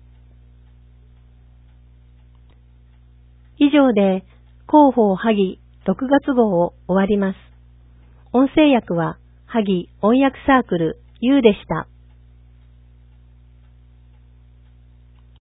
以上で広報萩6月号を終わります。音声訳は萩音訳サークル U でした。